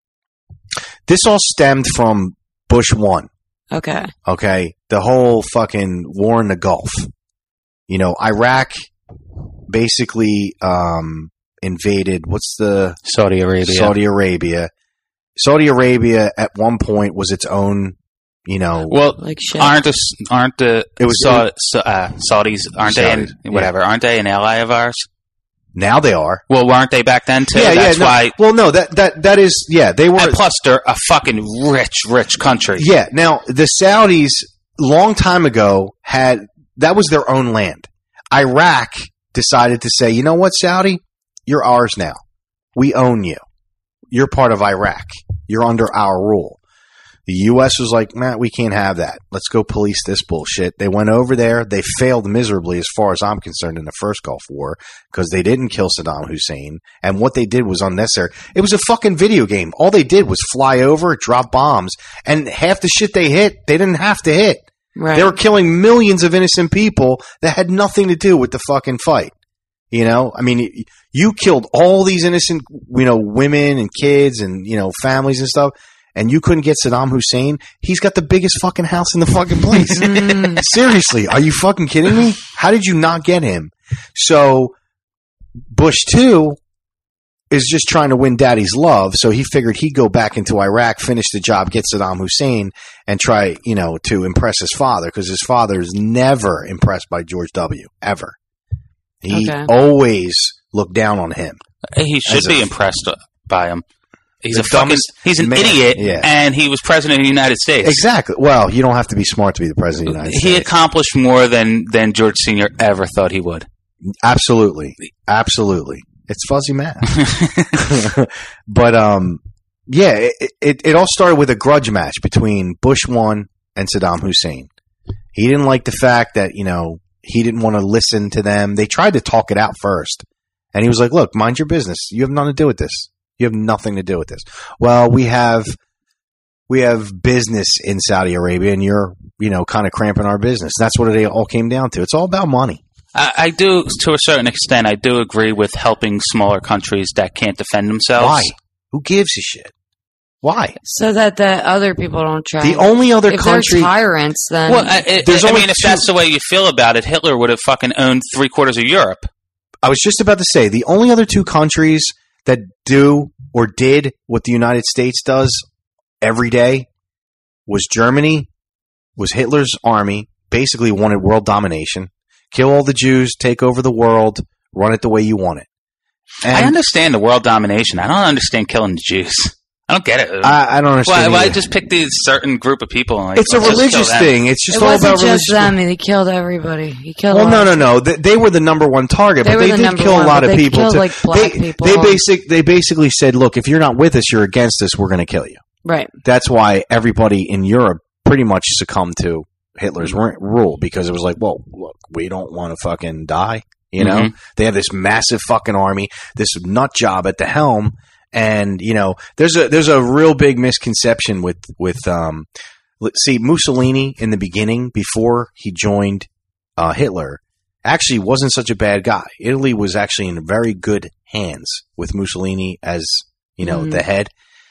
This all stemmed from Bush one.
Okay.
Okay. The whole fucking war in the Gulf. You know, Iraq basically um, invaded, what's the...
Saudi Arabia.
Saudi Arabia. Saudi Arabia at one point was its own, you know...
Well,
like shit.
aren't the, aren't the
it was,
Sa- Sa- uh, Saudis, aren't
Saudi,
they, in, whatever,
yeah.
aren't they an ally of ours?
Now they are.
Well, weren't they back then too?
Yeah,
That's
yeah. No,
why.
Well, no, that that that is, yeah, they were.
And plus, they're a fucking rich, rich country.
Yeah. Now, the Saudis, long time ago, had that was their own land. Iraq decided to say, you know what, Saudi, you're ours now. We own you. You're part of Iraq. You're under our rule. The U S was like, man, we can't have that. Let's go police this bullshit. They went over there. They failed miserably as far as I'm concerned in the first Gulf War because they didn't kill Saddam Hussein. And what they did was unnecessary. It was a fucking video game. All they did was fly over, drop bombs, and half the shit they hit, they didn't have to hit.
Right.
They were killing millions of innocent people that had nothing to do with the fucking fight. You know, I mean, you killed all these innocent, you know, women and kids and, you know, families and stuff. And you couldn't get Saddam Hussein, he's got the biggest fucking house in the fucking place. Seriously, are you fucking kidding me? How did you not get him? So Bush two is just trying to win daddy's love, so he figured he'd go back into Iraq, finish the job, get Saddam Hussein, and try, you know, to impress his father, because his father is never impressed by George W., ever. He
okay.
always looked down on him.
He should be a, impressed by him. He's
the
a fucking,
dumbest
he's an
man.
idiot,
Yeah.
and he was president of the United States.
Exactly. Well, you don't have to be smart to be the president of the United
He
States.
accomplished more than, than George Senior ever thought he would.
Absolutely. Absolutely. It's fuzzy math. But, um, yeah, it, it, it all started with a grudge match between Bush one and Saddam Hussein. He didn't like the fact that, you know, he didn't want to listen to them. They tried to talk it out first. And he was like, look, mind your business. You have nothing to do with this. You have nothing to do with this. Well, we have, we have business in Saudi Arabia and you're, you know, kind of cramping our business. That's what it all came down to. It's all about money.
I, I do, to a certain extent, I do agree with helping smaller countries that can't defend themselves.
Why? Who gives a shit? Why?
So that the other people don't try.
The only other
if
country-
they're tyrants, then
Well, I, it,
There's
I
only
mean, if
two-
that's the way you feel about it, Hitler would have fucking owned three quarters of Europe.
I was just about to say, the only other two countries that do or did what the United States does every day was Germany, was Hitler's army, basically wanted world domination, kill all the Jews, take over the world, run it the way you want it. And
I understand the world domination. I don't understand killing the Jews. I don't get it.
I, I don't understand.
Why, why
either.
just pick these certain group of people? And like,
It's a
let's just
religious
kill them?
thing. It's just
it
all
wasn't
about
just
religious.
them. He killed everybody. He killed.
Well,
a
no,
lot
no,
of
no. They, they were the number one target,
They
but
were
they
the
did
number
kill
one,
a lot
but
of
they
people.
killed,
too.
like, black
they,
people.
They basic, they basically said, "Look, if you're not with us, you're against us. We're going to kill you."
Right.
That's why everybody in Europe pretty much succumbed to Hitler's r- rule because it was like, well, look, we don't want to fucking die. You know,
Mhm.
they have this massive fucking army, this nut job at the helm, and you know, there's a there's a real big misconception with with um, let's see, Mussolini in the beginning before he joined uh, Hitler actually wasn't such a bad guy. Italy was actually in very good hands with Mussolini as you know
Mhm.
the head.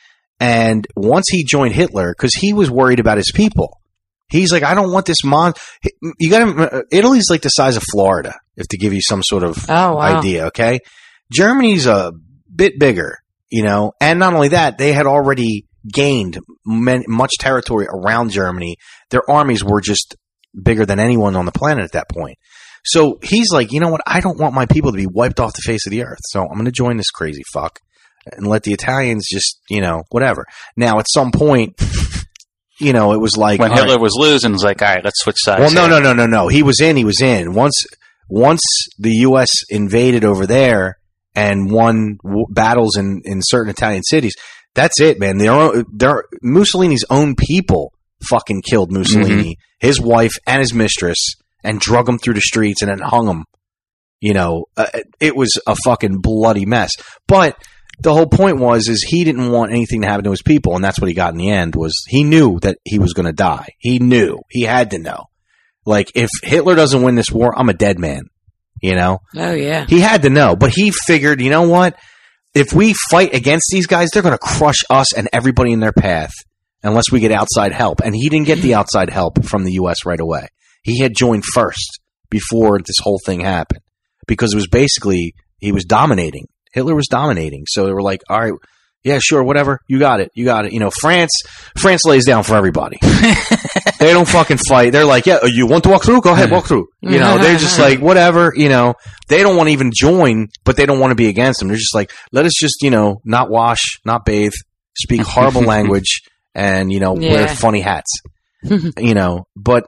And once he joined Hitler, because he was worried about his people, he's like, I don't want this mon. You got to. Italy's like the size of Florida, if to give you some sort of
Oh, wow.
idea. Okay, Germany's a bit bigger, you know, and not only that, they had already gained man, much territory around Germany. Their armies were just bigger than anyone on the planet at that point. So he's like, you know what? I don't want my people to be wiped off the face of the earth. So I'm going to join this crazy fuck and let the Italians just, you know, whatever. Now, at some point, you know, it was like
When
all
Hitler
right.
was losing, it was like, all right, let's switch sides.
Well, no,
here.
no, no, no, no. He was in. He was in. Once, once the U S invaded over there and won w- battles in, in certain Italian cities, that's it, man. Their own, their Mussolini's own people fucking killed Mussolini, his wife, and his mistress, and drug him through the streets and then hung him. You know, uh, it was a fucking bloody mess. But the whole point was, is he didn't want anything to happen to his people, and that's what he got in the end. Was he knew that he was going to die? He knew. He had to know. Like, if Hitler doesn't win this war, I'm a dead man. You know,
Oh yeah.
he had to know. But he figured, you know what? If we fight against these guys, they're going to crush us and everybody in their path unless we get outside help. And he didn't get the outside help from the U S right away. He had joined first before this whole thing happened because it was basically he was dominating. Hitler was dominating. So they were like, all right, yeah, sure, whatever. You got it. You got it. You know, France, France lays down for everybody. They don't fucking fight. They're like, yeah, you want to walk through? Go ahead, walk through. You know, they're just like, whatever, you know, they don't want to even join, but they don't want to be against them. They're just like, let us just, you know, not wash, not bathe, speak horrible language, and, you know, wear
Yeah.
funny hats. You know, but,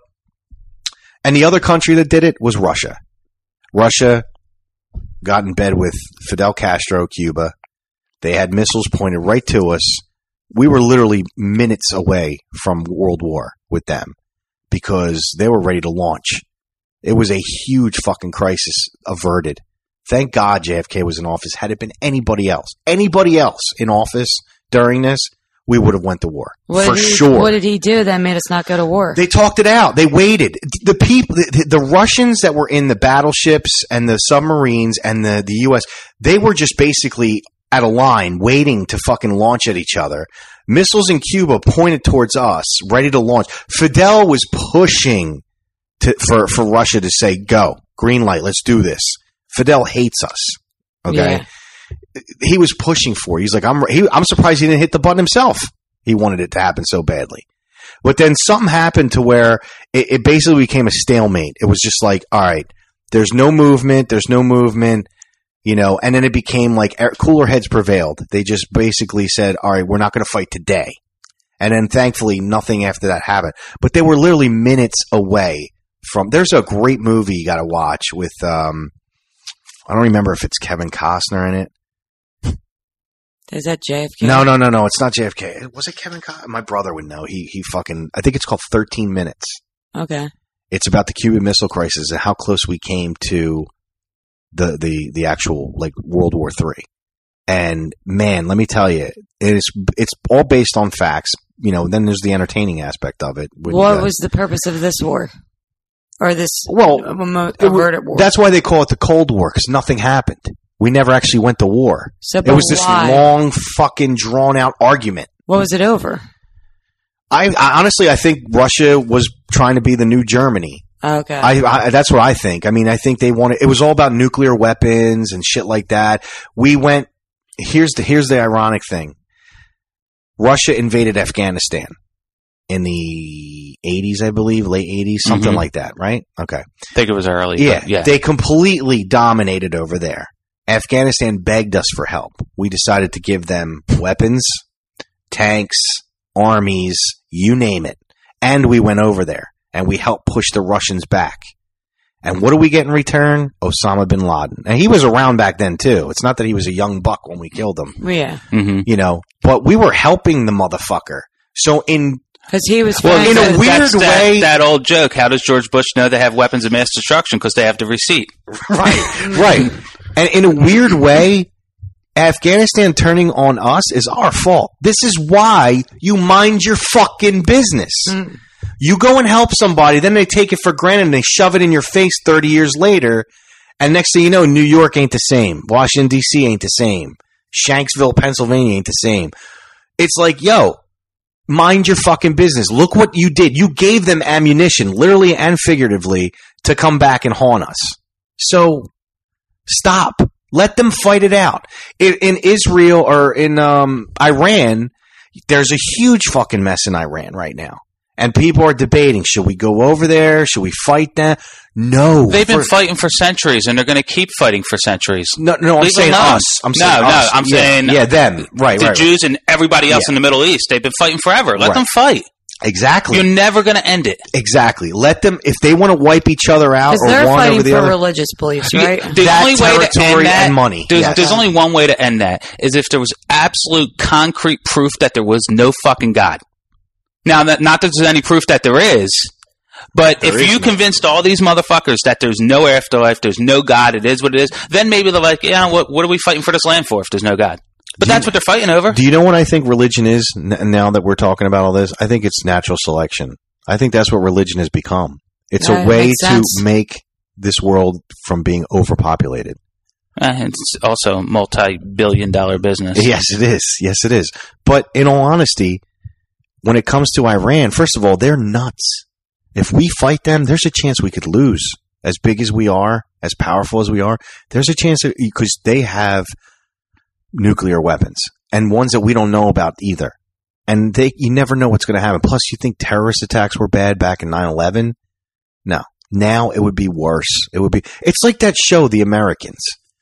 and the other country that did it was Russia. Russia got in bed with Fidel Castro, Cuba. They had missiles pointed right to us. We were literally minutes away from World War with them because they were ready to launch. It was a huge fucking crisis averted. Thank God J F K was in office. Had it been anybody else, anybody else in office during this, we would have went to war
What
for
did he,
sure.
What did he do that made us not go to war?
They talked it out. They waited. The people, the, the Russians that were in the battleships and the submarines and the, the U S, they were just basically at a line waiting to fucking launch at each other. Missiles in Cuba pointed towards us, ready to launch. Fidel was pushing to, for, for Russia to say, go, green light, let's do this. Fidel hates us. Okay.
Yeah.
He was pushing for it. He's like, I'm, he, I'm surprised he didn't hit the button himself. He wanted it to happen so badly. But then something happened to where it, it basically became a stalemate. It was just like, all right, there's no movement. There's no movement. You know, and then it became like cooler heads prevailed. They just basically said, all right, we're not going to fight today. And then thankfully nothing after that happened. But they were literally minutes away from, there's a great movie you got to watch with, um, I don't remember if it's Kevin Costner in it.
Is that J F K?
No, no, no, no. It's not J F K. Was it Kevin Costner? My brother would know. He, he fucking, I think it's called thirteen minutes.
Okay.
It's about the Cuban Missile Crisis and how close we came to the, the, the actual, like, World War Three. And, man, let me tell you, it is, it's all based on facts. You know, then there's the entertaining aspect of it.
What was the purpose of this war? Or this
well,
averted war?
That's why they call it the Cold War, because nothing happened. We never actually went to war.
So,
it was this
why?
long, fucking, drawn-out argument.
What was it over?
I, I honestly, I think Russia was trying to be the new Germany.
Okay.
I, I, that's what I think. I mean, I think they wanted, it was all about nuclear weapons and shit like that. We went, here's the, here's the ironic thing. Russia invaded Afghanistan in the eighties, I believe, late eighties, something
Mm-hmm.
like that, right? Okay.
I think it was early.
Yeah,
yeah.
They completely dominated over there. Afghanistan begged us for help. We decided to give them weapons, tanks, armies, you name it. And we went over there. And we helped push the Russians back. And what do we get in return? Osama bin Laden. And he was around back then, too. It's not that he was a young buck when we killed him.
Yeah.
Mm-hmm.
You know, but we were helping the motherfucker. So in...
Because he was...
Well, in a weird
That's
way...
That, that old joke, how does George Bush know they have weapons of mass destruction? Because they have the receipt.
Right, right. And in a weird way, Afghanistan turning on us is our fault. This is why you mind your fucking business. Mm. You go and help somebody, then they take it for granted and they shove it in your face thirty years later, and next thing you know, New York ain't the same. Washington, D C ain't the same. Shanksville, Pennsylvania ain't the same. It's like, yo, mind your fucking business. Look what you did. You gave them ammunition, literally and figuratively, to come back and haunt us. So, stop. Let them fight it out. In, in Israel or in um, Iran, there's a huge fucking mess in Iran right now. And people are debating, should we go over there? Should we fight them? No.
They've been
for,
fighting for centuries, and they're going to keep fighting for centuries.
No, no, I'm
Leave
saying us. I'm saying
no,
us.
no, I'm
yeah,
saying
yeah, them. Right,
the
right.
Jews and everybody else
yeah.
in the Middle East. They've been fighting forever. Let
right.
them fight.
Exactly.
You're never going to end it.
Exactly. Let them, if they want to wipe each other out or
they're
one
fighting
over the
for
other.
religious beliefs, right?
The
that
only way to end that,
and money.
There's,
yes.
there's only one way to end that, is if there was absolute concrete proof that there was no fucking God. Now, that, not that there's any proof that there is, but there if is you no. convinced all these motherfuckers that there's no afterlife, there's no God, it is what it is, then maybe they're like, yeah, what, what are we fighting for this land for if there's no God? But do that's you, what they're fighting over.
Do you know what I think religion is n- now that we're talking about all this? I think it's natural selection. I think that's what religion has become. It's
that
a way to
sense.
make this world from being overpopulated.
Uh, it's also a multi-billion dollar business.
Yes, it is. Yes, it is. But in all honesty, when it comes to Iran, first of all, they're nuts. If we fight them, there's a chance we could lose. As big as we are, as powerful as we are, there's a chance that, because they have nuclear weapons and ones that we don't know about either. And they, you never know what's going to happen. Plus, you think terrorist attacks were bad back in nine eleven? No. Now it would be worse. It would be, it's like that show, The Americans.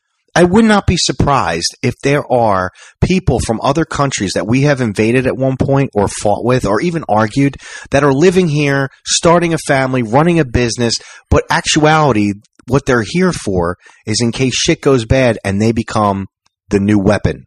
I would not be surprised if there are people from other countries that we have invaded at one point or fought with or even argued that are living here, starting a family, running a business, but actuality, what they're here for is in case shit goes bad and they become the new weapon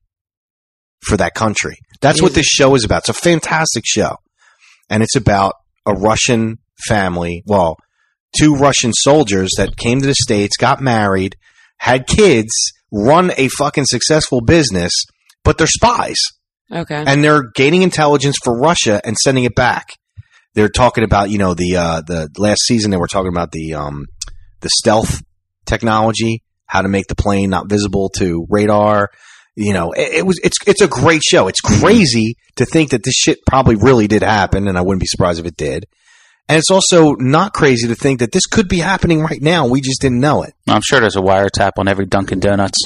for that country. That's what this show is about. It's a fantastic show. And it's about a Russian family, well, two Russian soldiers that came to the States, got married, had kids, run a fucking successful business, but they're spies.
Okay.
And they're gaining intelligence for Russia and sending it back. They're talking about, you know, the uh, the last season they were talking about the um, the stealth technology, how to make the plane not visible to radar. You know, it, it was it's it's a great show. It's crazy to think that this shit probably really did happen, and I wouldn't be surprised if it did. And it's also not crazy to think that this could be happening right now. We just didn't know it.
I'm sure there's a wiretap on every Dunkin' Donuts.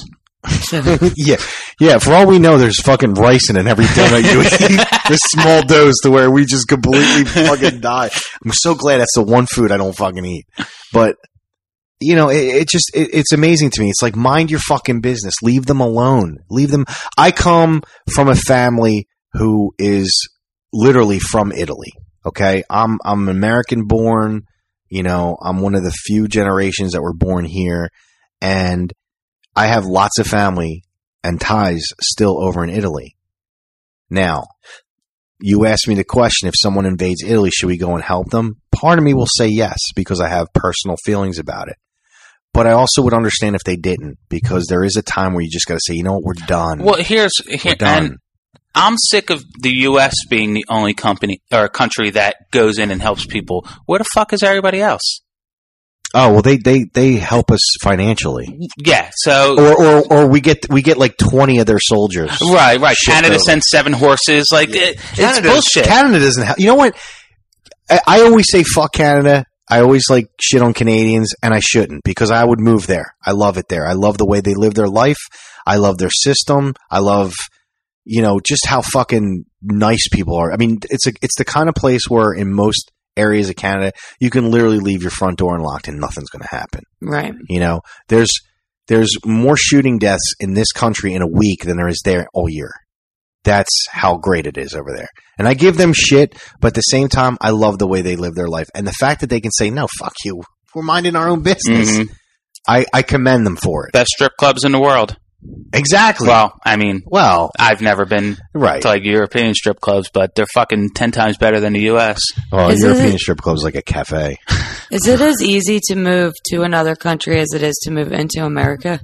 yeah, yeah. For all we know, there's fucking rice in every donut you eat. There's small dose to where we just completely fucking die. I'm so glad that's the one food I don't fucking eat. But you know, it, it just it, it's amazing to me. It's like, mind your fucking business. Leave them alone. Leave them. I come from a family who is literally from Italy. Okay, I'm I'm American born. You know, I'm one of the few generations that were born here, and I have lots of family and ties still over in Italy. Now, you asked me the question, if someone invades Italy, should we go and help them? Part of me will say yes, because I have personal feelings about it. But I also would understand if they didn't, because there is a time where you just got to say, you know what, we're done.
Well, here's here,
we're done.
And I'm sick of the U S being the only company or country that goes in and helps people. Where the fuck is everybody else?
Oh, well, they, they, they help us financially.
Yeah, so
or, or or we get we get like twenty of their soldiers.
Right, right. Canada
over.
sends seven horses. Like it, it's bullshit.
Canada doesn't have. You know what? I, I always say fuck Canada. I always like shit on Canadians, and I shouldn't, because I would move there. I love it there. I love the way they live their life. I love their system. I love, you know, just how fucking nice people are. I mean, it's a it's the kind of place where in most areas of Canada, you can literally leave your front door unlocked and nothing's going to happen.
Right.
You know, there's there's more shooting deaths in this country in a week than there is there all year. That's how great it is over there. And I give them shit, but at the same time, I love the way they live their life. And the fact that they can say, no, fuck you, we're minding our own business. Mm-hmm. I, I commend them for it.
Best strip clubs in the world.
Exactly.
Well, I mean,
well,
I've never been
right.
to like European strip clubs, but they're fucking ten times better than the U S.
Well,
is
European
it,
strip club is like a cafe.
Is it as easy to move to another country as it is to move into America?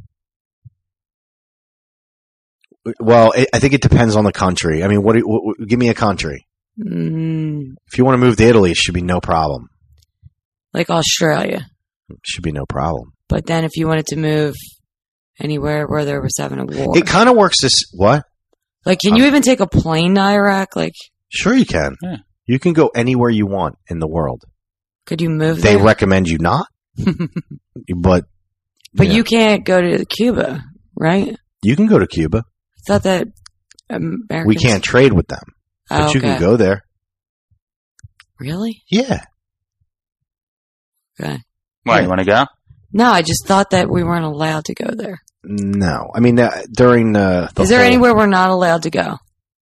Well, it, I think it depends on the country. I mean, what, what, what give me a country.
Mm,
if you want to move to Italy, it should be no problem.
Like Australia.
It should be no problem.
But then if you wanted to move anywhere where there was having a war.
It kind of works this, what?
Like, can um, you even take a plane to Iraq? Like,
sure you can.
Yeah.
You can go anywhere you want in the world.
Could you move
They
there?
recommend you not. but
But
yeah.
you can't go to Cuba, right?
You can go to Cuba.
I thought that Americans...
We can't trade with them. But
oh,
you
okay.
can go there.
Really?
Yeah.
Okay.
Why, you want to go?
No, I just thought that we weren't allowed to go there.
No. I mean, uh, during uh, the
Is there
whole,
anywhere we're not allowed to go?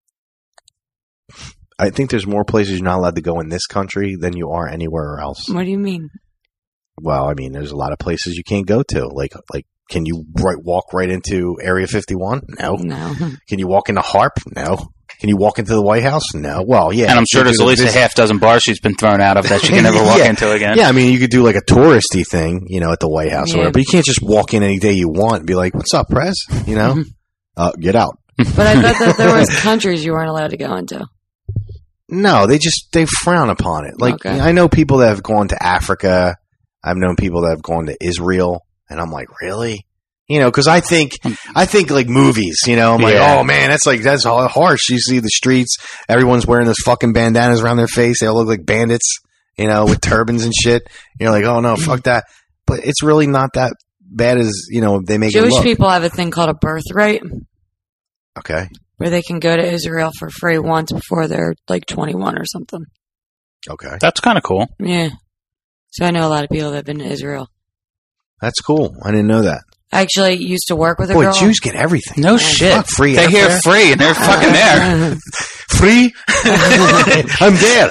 I think there's more places you're not allowed to go in this country than you are anywhere else.
What do you mean?
Well, I mean, there's a lot of places you can't go to. Like, like, can you right, walk right into Area fifty-one? No.
No.
Can you walk into HARP? No. Can you walk into the White House? No. Well, yeah.
And I'm sure there's at least visit. a half dozen bars she's been thrown out of that she can never walk
yeah.
into again.
Yeah, I mean, you could do like a touristy thing, you know, at the White House
yeah.
or whatever, but you can't just walk in any day you want and be like, what's up, Prez? You know? uh, get out.
But I thought that there was countries you weren't allowed to go into.
No, they just, they frown upon it. Like,
okay.
I know people that have gone to Africa. I've known people that have gone to Israel, and I'm like, really? You know, because I think, I think like movies, you know, I'm like,
yeah.
oh man, that's like, that's harsh. You see the streets, everyone's wearing those fucking bandanas around their face. They all look like bandits, you know, with turbans and shit. You're like, oh no, fuck that. But it's really not that bad as, you know, they make
Jewish
it look.
people have a thing called a birthright.
Okay.
Where they can go to Israel for free once before they're like twenty-one or something.
Okay.
That's kind of cool.
Yeah. So I know a lot of people that have been to Israel.
That's cool. I didn't know that.
I actually used to work with a
Boy,
girl.
Jews get everything.
No
Man,
shit.
Fuck, free.
They hear
there.
free and they're fucking there.
Free? I'm there.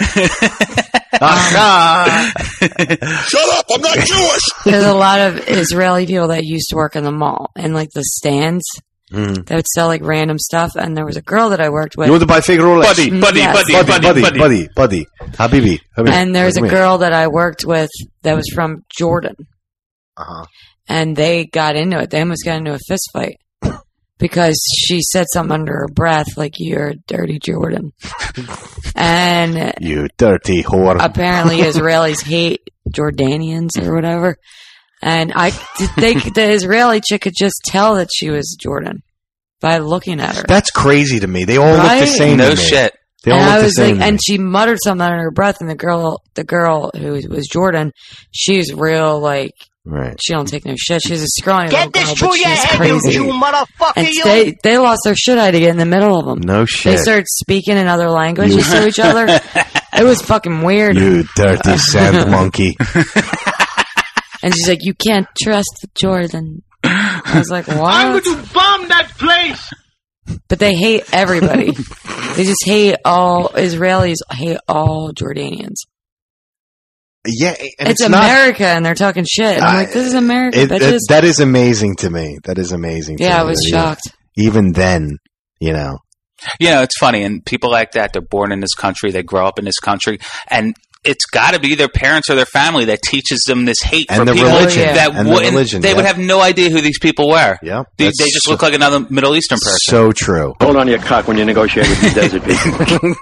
Ah,
Shut up! I'm not Jewish.
There's a lot of Israeli people that used to work in the mall and like the stands
mm.
that would sell like random stuff. And there was a girl that I worked with.
You want to buy fake Rolex?
Buddy, buddy,
Yes.
buddy,
buddy,
buddy,
buddy,
buddy.
buddy, buddy. Habibi. Habibi.
And there's a
Wait,
girl that I worked with that was from Jordan.
Uh-huh.
And they got into it. They almost got into a fist fight because she said something under her breath like, you're a dirty Jordan. And
you dirty whore.
apparently Israelis hate Jordanians or whatever. And I, they, the Israeli chick could just tell that she was Jordan by looking at her.
That's crazy to me. They all
Right?
look the same.
No
to me.
shit.
They all
and
look
I
the
was
same.
like,
to
and
me.
she muttered something under her breath, and the girl, the girl who was Jordan, she's real like,
right.
she don't take no shit. She's a scrawny
Get
little
this
girl,
through
but
your
she's
head,
crazy.
you, you motherfucker,
And
you.
they they lost their shit. I had to get in the middle of them.
No
They
shit.
started speaking in other languages to each other. It was fucking weird.
You dirty sand monkey.
And she's like, you can't trust Jordan. I was like, what?
I'm going to bomb that place.
But they hate everybody. They just hate all Israelis, hate all Jordanians.
Yeah, and
it's,
it's
America, not, and they're talking shit. And I'm like, this is America,
it,
bitches.
It, that is amazing to me. That is amazing. To
yeah,
me.
I was shocked.
Even then, you know.
You know, it's funny, and people like that, they're born in this country, they grow up in this country, and it's got to be their parents or their family that teaches them this hate
and
for
the
people
religion.
that
and
would,
the religion,
they
yeah.
would have no idea who these people were.
Yeah,
they, they just
so,
look like another Middle Eastern person.
So true.
Hold on to your cock when you negotiate with these desert people.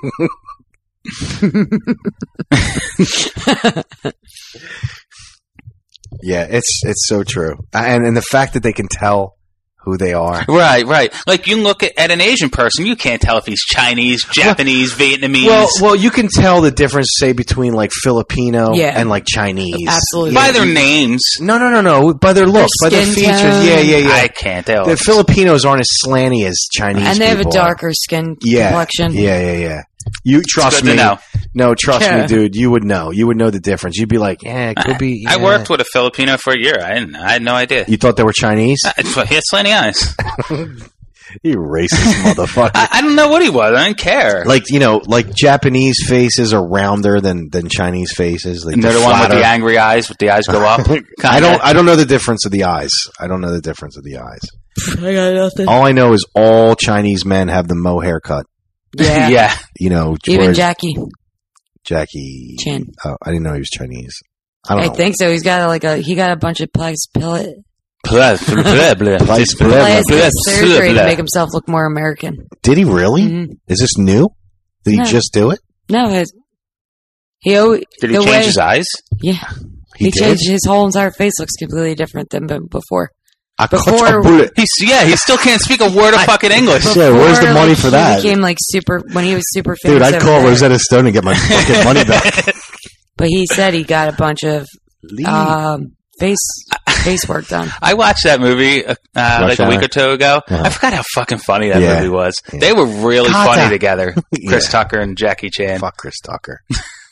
Yeah, it's it's so true, and and the fact that they can tell who they are.
Right, right. Like you look at, at an Asian person, you can't tell if he's Chinese, Japanese, well, Vietnamese.
Well, well, you can tell the difference, say, between like Filipino
yeah.
and like Chinese.
Absolutely.
By their names.
No, no, no, no. By their look,
their
by their features.
Tone.
Yeah, yeah, yeah.
I can't tell.
The Filipinos aren't as slanty as Chinese
and they have
people
a darker
are.
skin
yeah.
complexion.
Yeah, yeah, yeah. You trust me.
Know.
No, trust
yeah.
me, dude. You would know. You would know the difference. You'd be like, yeah, it could be. Yeah.
I worked with a Filipino for a year. I didn't. I had no idea.
You thought they were Chinese?
Uh, he had slanty eyes.
You racist motherfucker.
I, I don't know what he was. I didn't care.
Like, you know, like Japanese faces are rounder than, than Chinese faces. Like
and they're the one with the angry eyes, with the eyes go up.
I don't. I don't know the difference of the eyes. I don't know the difference of the eyes.
I got nothing.
All I know is all Chinese men have the Mo haircut.
Yeah,
yeah.
You know,
even Jackie.
Jackie
Chan.
Oh, I didn't know he was Chinese. I don't
I
know.
think so. He's got like a. He got a bunch of plastic
Plastic
surgery to make himself look more American.
Did he really?
Mm-hmm.
Is this new? Did he
No.
just do it?
No, his, he always,
Did he
the
change
way,
his eyes?
Yeah,
He,
he,
did?
changed his whole entire face. Looks completely different than b- before.
I caught
Before-
a bullet.
He's yeah. He still can't speak a word of fucking English.
Yeah, where's the
Before,
money
like,
for
he
that?
Became like super when he was super famous.
Dude, I'd
over
call
there.
Rosetta Stone and get my fucking money back.
But he said he got a bunch of um, face face work done.
I watched that movie uh, like a week or two ago.
Yeah.
I forgot how fucking funny that
Yeah.
movie was.
Yeah.
They were really
God,
funny
that-
together. Chris
Yeah.
Tucker and Jackie Chan.
Fuck Chris Tucker.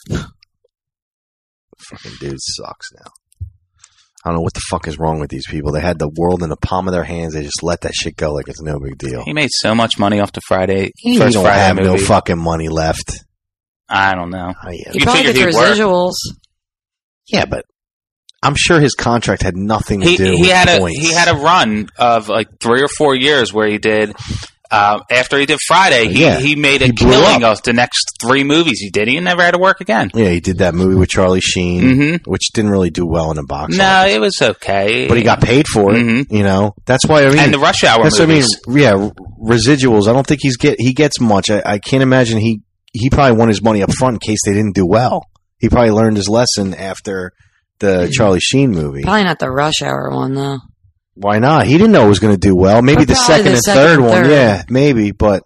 Fucking dude sucks now. I don't know what the fuck is wrong with these people. They had the world in the palm of their hands. They just let that shit go like it's no big deal.
He made so much money off the Friday
He
first
don't
Friday
have
movie.
no fucking money left.
I don't know.
Oh, yeah.
He
You
probably
figured
gets
he'd work.
residuals.
Yeah, but I'm sure his contract had nothing to
He
do
he
with
had a
points.
he had a run of like three or four years where he did. Uh, after he did Friday, he,
Yeah.
he made a
He blew
killing
up.
of the next three movies he did. He never had to work again.
Yeah, he did that movie with Charlie Sheen,
Mhm.
which didn't really do well in the box
No,
office.
it was okay.
But he got paid for it,
Mhm.
you know. That's why I mean,
And the Rush Hour
that's
movies.
what I mean. Yeah, residuals. I don't think he's get he gets much. I, I can't imagine he he probably won his money up front in case they didn't do well. He probably learned his lesson after the Charlie Sheen movie.
Probably not the Rush Hour one though.
Why not? He didn't know it was going to do well. Maybe
But
the
probably
second
the
and
second
third
and
one,
third.
yeah, maybe. But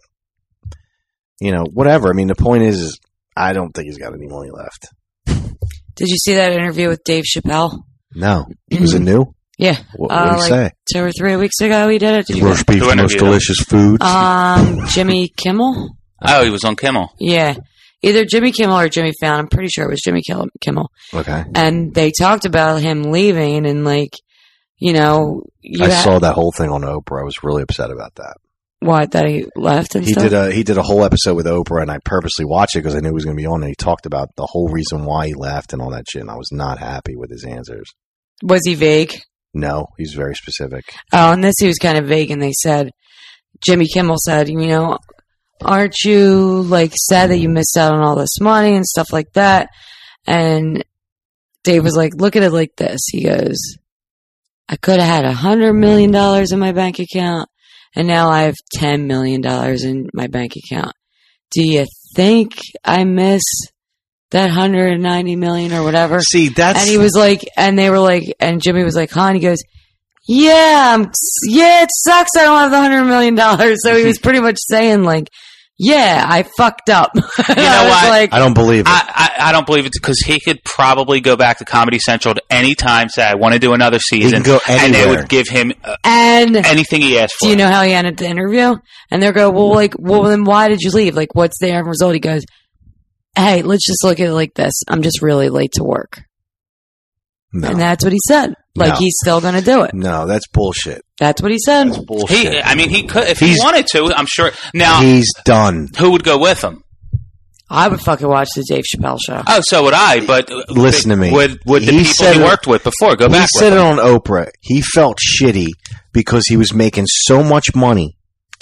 you know, whatever. I mean, the point is, is I don't think he's got any money left.
Did you see that interview with Dave Chappelle?
No, was it new?
Yeah.
What,
Uh,
what did he
like
say?
Two or three weeks ago he did it. Did you
Roast beef,
Who
the most
interviewed him?
delicious food.
Um, Jimmy Kimmel?
Oh, he was on Kimmel.
Yeah. Either Jimmy Kimmel or Jimmy Fallon. I'm pretty sure it was Jimmy Kill- Kimmel.
Okay,
And they talked about him leaving and like, you know, you
I
ha-
saw that whole thing on Oprah. I was really upset about that.
what, that he left and
He
stuff?
did a he did a whole episode with Oprah, and I purposely watched it because I knew he was going to be on. And he talked about the whole reason why he left and all that shit. And I was not happy with his answers.
Was he vague?
No, he's very specific.
Oh, and this he was kind of vague, and they said, Jimmy Kimmel said, you know, aren't you like sad that you missed out on all this money and stuff like that? And Dave was like, look at it like this. He goes, I could have had a hundred million dollars in my bank account, and now I have ten million dollars in my bank account. Do you think I miss that one hundred ninety million or whatever?
See, that's
And he was like, and they were like, and Jimmy was like, huh? And he goes, yeah, I'm, yeah, it sucks I don't have the hundred million dollars. So he was pretty much saying like, yeah, I fucked up. You
You know what?
Like,
I don't believe it.
I, I, I don't believe it because he could probably go back to Comedy Central at any time, say, I want to do another season.
go
and they
anywhere.
would give him uh,
and
anything he asked for.
do you know how he ended the interview? And they go, well, like, well, then why did you leave? Like, what's the end result? He goes, hey, let's just look at it like this. I'm just really late to work.
No.
And that's what he said. Like,
No.
he's still going to do it.
No, that's bullshit.
That's what he said.
That's bullshit.
He, I mean, he could if
He's-
he wanted to. I'm sure. Now
He's done.
who would go with him?
I would fucking watch the Dave Chappelle show.
Oh, so would I. But
Listen to me.
Would would the
He
people
said
he
it-
worked with before go
He
back?
said
with
it
him?
on Oprah. He felt shitty because he was making so much money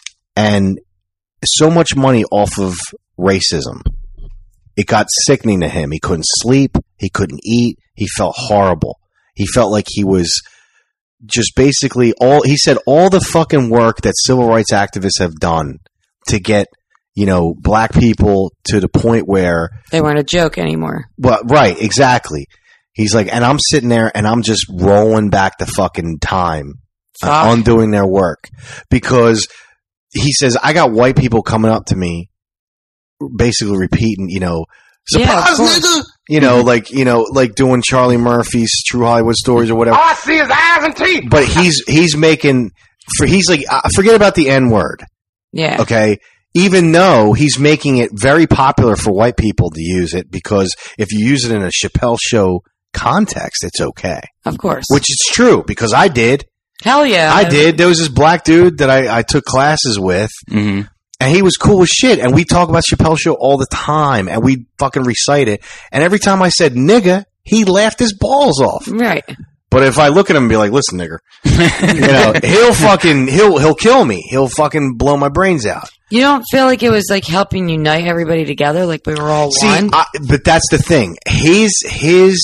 and so much money off of racism. It got sickening to him. He couldn't sleep. He couldn't eat. He felt horrible. He felt like he was just basically all, he said all the fucking work that civil rights activists have done to get, you know, black people to the point where
They weren't a joke anymore.
well, right, exactly. He's like, and I'm sitting there and I'm just rolling back the fucking time, uh,
Fuck.
undoing their work. Because he says, I got white people coming up to me, basically repeating, you know,
Yeah, of
surprise,
course.
nigga! You know, like, you know, like doing Charlie Murphy's True Hollywood Stories or whatever.
All I see is eyes and teeth.
But he's, he's making, for, he's like, uh, forget about the N word.
Yeah.
Okay. Even though he's making it very popular for white people to use it, because if you use it in a Chappelle show context, it's okay.
Of course.
Which is true, because I did.
Hell yeah.
I did. There was this black dude that I, I took classes with,
Mm-hmm.
and he was cool as shit. And we talk about Chappelle show all the time, and we fucking recite it. And every time I said nigga, he laughed his balls off.
Right.
But if I look at him and be like, listen, nigger, you know, he'll fucking, he'll, he'll kill me. He'll fucking blow my brains out.
You don't feel like it was like helping unite everybody together, like we were all
See,
one?
I, but that's the thing. His his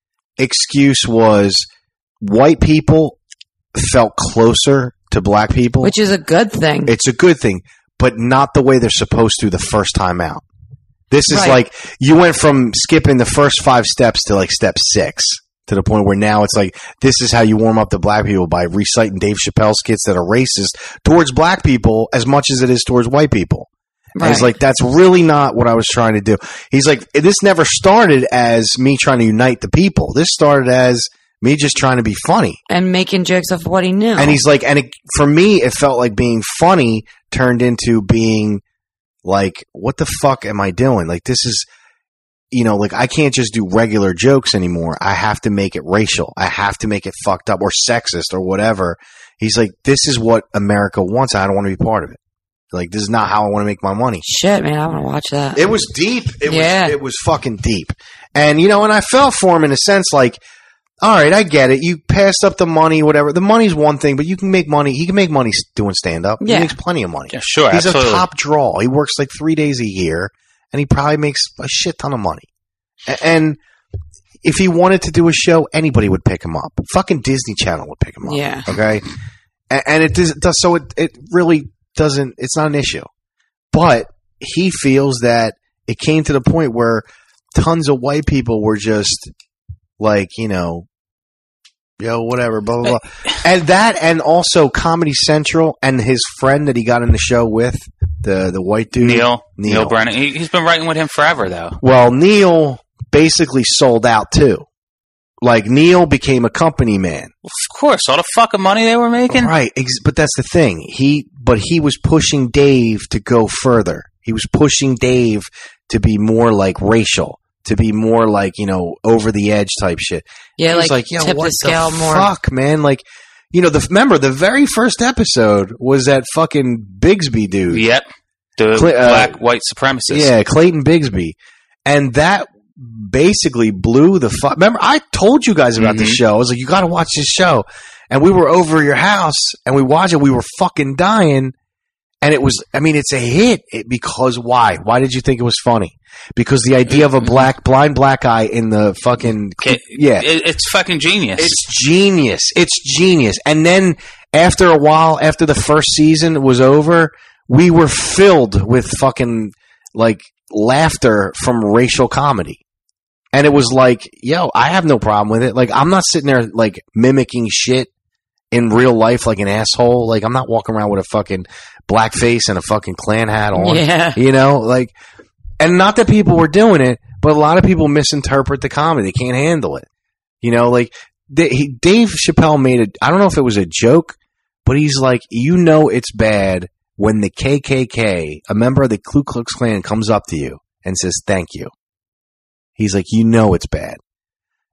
excuse was white people felt closer to black people,
Which is a good thing.
it's a good thing, but not the way they're supposed to the first time out. This is
Right.
like you went from skipping the first five steps to like step six. To the point where now it's like, this is how you warm up to black people, by reciting Dave Chappelle skits that are racist towards black people as much as it is towards white people. And he's
Right.
like, that's really not what I was trying to do. He's like, this never started as me trying to unite the people. This started as me just trying to be funny.
And making jokes of what he knew.
And he's like, and it, for me, it felt like being funny turned into being like, what the fuck am I doing? Like, this is, you know, like I can't just do regular jokes anymore. I have to make it racial. I have to make it fucked up or sexist or whatever. He's like, this is what America wants. I don't want to be part of it. Like, this is not how I want to make my money.
Shit, man, I want to watch that.
It was deep. It
Yeah.
was, it was fucking deep. And, you know, and I felt for him in a sense like, all right, I get it. You passed up the money, whatever. The money's one thing, but you can make money. He can make money doing stand up.
Yeah.
He makes plenty of money.
Yeah, sure,
He's
absolutely.
a top draw. He works like three days a year, and he probably makes a shit ton of money. A- And if he wanted to do a show, anybody would pick him up. Fucking Disney Channel would pick him up.
Yeah.
Okay. A- And it does, does so. It it really doesn't. It's not an issue. But he feels that it came to the point where tons of white people were just like, you know, yo, whatever, blah, blah, blah. And that, and also Comedy Central and his friend that he got in the show with, the, the white dude.
Neil,
Neil.
Neil Brennan. He, he's been writing with him forever, though.
Well, Neil basically sold out too. Like, Neil became a company man.
Of course, all the fucking money they were making.
Right, ex- but that's the thing. He, but he was pushing Dave to go further. He was pushing Dave to be more like racial, to be more like, you know, over the edge type shit.
Yeah,
He was
like,
yo,
tip
what
the scale
the
more.
fuck, man? Like, you know, the remember the very first episode was that fucking Bigsby dude.
Yep. The
Cla- uh,
black white supremacist.
Yeah, Clayton Bigsby, and that basically blew the fuck. Remember, I told you guys about
Mhm.
the show. I was like, you got to watch this show, and we were over at your house and we watched it. We were fucking dying, and it was. I mean, it's a hit it, because why? Why did you think it was funny? Because the idea of a black blind black guy in the fucking
It-
yeah,
it- it's fucking genius.
it's genius. It's genius. And then after a while, after the first season was over, we were filled with fucking like laughter from racial comedy. And it was like, yo, I have no problem with it. Like, I'm not sitting there like mimicking shit in real life like an asshole. Like, I'm not walking around with a fucking blackface and a fucking Klan hat on.
Yeah.
You know, like, and not that people were doing it, but a lot of people misinterpret the comedy. They can't handle it. You know, like, they, he, Dave Chappelle made it. I don't know if it was a joke, but he's like, you know, it's bad when the K K K, a member of the Ku Klux Klan, comes up to you and says, thank you. He's like, you know, it's bad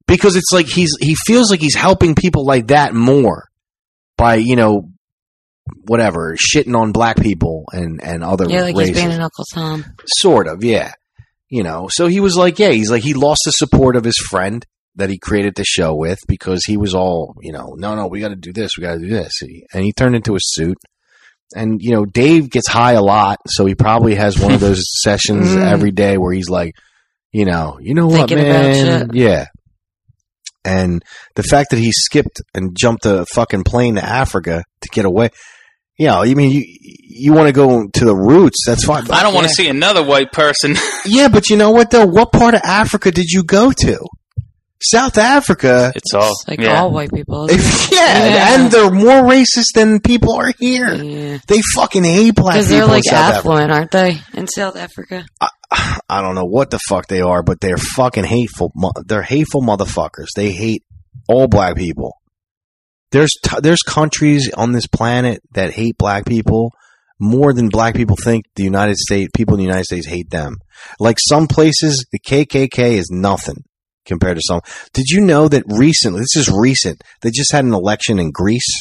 because it's like he's he feels like he's helping people like that more by, you know, whatever, shitting on black people and, and other
Yeah, like
races.
he's being an Uncle Tom.
Sort of, yeah. You know, so he was like, yeah, he's like, he lost the support of his friend that he created the show with because he was all, you know, no, no, we got to do this, we got to do this. And he turned into a suit. And, you know, Dave gets high a lot, so he probably has one of those sessions
Mm.
every day where he's like, you know, you know
Thinking
what,
about
man?
shit.
Yeah. And the fact that he skipped and jumped a fucking plane to Africa to get away. Yeah, I mean, you you want to go to the roots, that's fine.
I don't want to see another white person.
Yeah, but you know what, though? What part of Africa did you go to? South Africa.
It's all
It's like
yeah.
all white people.
yeah,
Yeah.
and they're more racist than people are here.
Yeah.
They fucking hate black
Because
people
they're like
in South
affluent, aren't they? In South Africa.
Africa. I don't know what the fuck they are, but they're fucking hateful. mo- They're hateful motherfuckers. They hate all black people. There's t- there's countries on this planet that hate black people more than black people think the United States, people in the United States hate them. Like some places, the K K K is nothing compared to some. Did you know that recently, this is recent, they just had an election in Greece?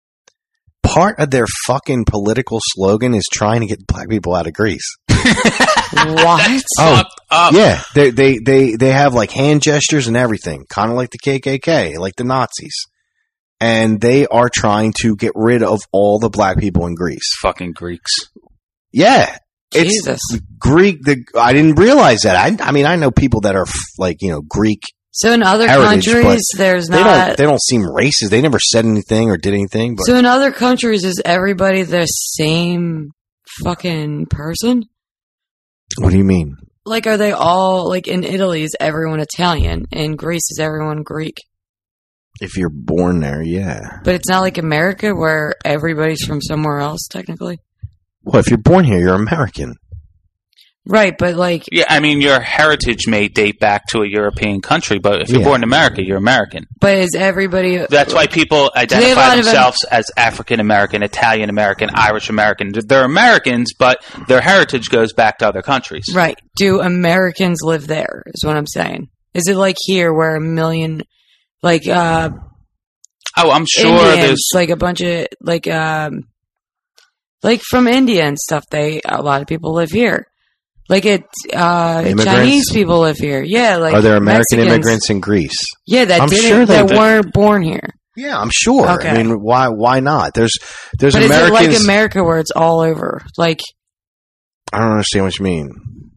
Part of their fucking political slogan is trying to get black people out of Greece.
What?
Oh,
up.
yeah. They, they, they, they have like hand gestures and everything, kind of like the K K K, like the Nazis. And they are trying to get rid of all the black people in Greece.
Fucking Greeks.
Yeah. It's
Jesus.
Greek. The, I didn't realize that. I, I mean, I know people that are f- like, you know, Greek.
So in other
heritage,
countries,
but
there's
They
not.
don't, they don't seem racist. They never said anything or did anything. But
So in other countries, is everybody the same fucking person?
what do you mean?
Like, are they all, like, in Italy, is everyone Italian? In Greece, is everyone Greek?
If you're born there, yeah.
But it's not like America where everybody's from somewhere else, technically.
Well, if you're born here, you're American.
Right, but like,
Yeah, I mean, your heritage may date back to a European country, but if you're
Yeah.
born in America, you're American.
but is everybody?
That's why people
they have a
identify
lot of-
themselves as African American, Italian American, Irish American. They're Americans, but their heritage goes back to other countries.
Right. Do Americans live there, is what I'm saying. Is it like here where a million, like, uh,
Oh, I'm sure
Indians,
there's.
like a bunch of, like, um, like from India and stuff, they, a lot of people live here. Like it, uh,
Immigrants?
Chinese people live here. Yeah, like
Are there American
Mexicans.
immigrants in Greece?
Yeah, that
I'm
didn't,
sure they
that
do.
weren't born here.
Yeah, I'm sure.
Okay.
I mean, why why not? There's there's
But
Americans.
is it like America where it's all over? Like,
I don't understand what you mean.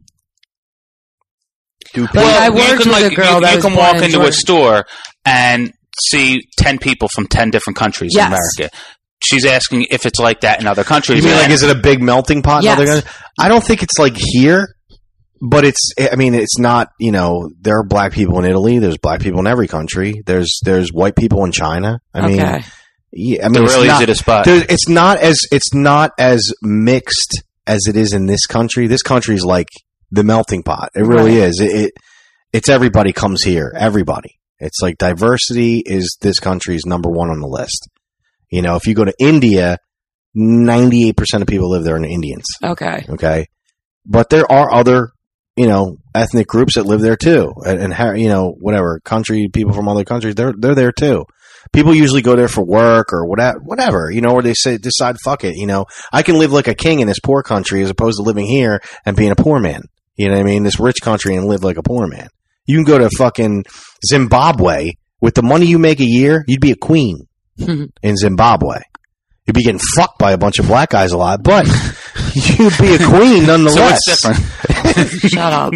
Do
Like,
people,
I
you
worked
can,
with a
like,
girl
you,
that
you
was
can
born
walk
in
into a
Jordan.
store and see ten people from ten different countries
Yes.
in America. She's asking if it's like that in other countries.
you mean like
And-
is it a big melting pot? in
Yes.
other countries? I don't think it's like here, but it's. I mean, it's not. You know, there are black people in Italy. There's black people in every country. There's there's white people in China. I mean,
okay.
yeah, I mean,
They're
it's
really
not,
easy to spot.
there- It's not as it's not as mixed as it is in this country. This country is like the melting pot. It really
Right.
is. It, it it's everybody comes here. Everybody. It's like diversity is this country's number one on the list. You know, if you go to India, ninety-eight percent of people live there are Indians.
Okay.
Okay. But there are other, you know, ethnic groups that live there too. And, and ha- you know, whatever country, people from other countries, they're, they're there too. People usually go there for work or whatever, whatever, you know, where they say, decide, fuck it. You know, I can live like a king in this poor country as opposed to living here and being a poor man. You know what I mean? This rich country and live like a poor man. You can go to fucking Zimbabwe with the money you make a year. You'd be a queen in Zimbabwe. You'd be getting fucked by a bunch of black guys a lot, but you'd be a queen nonetheless.
So it's different.
Shut up.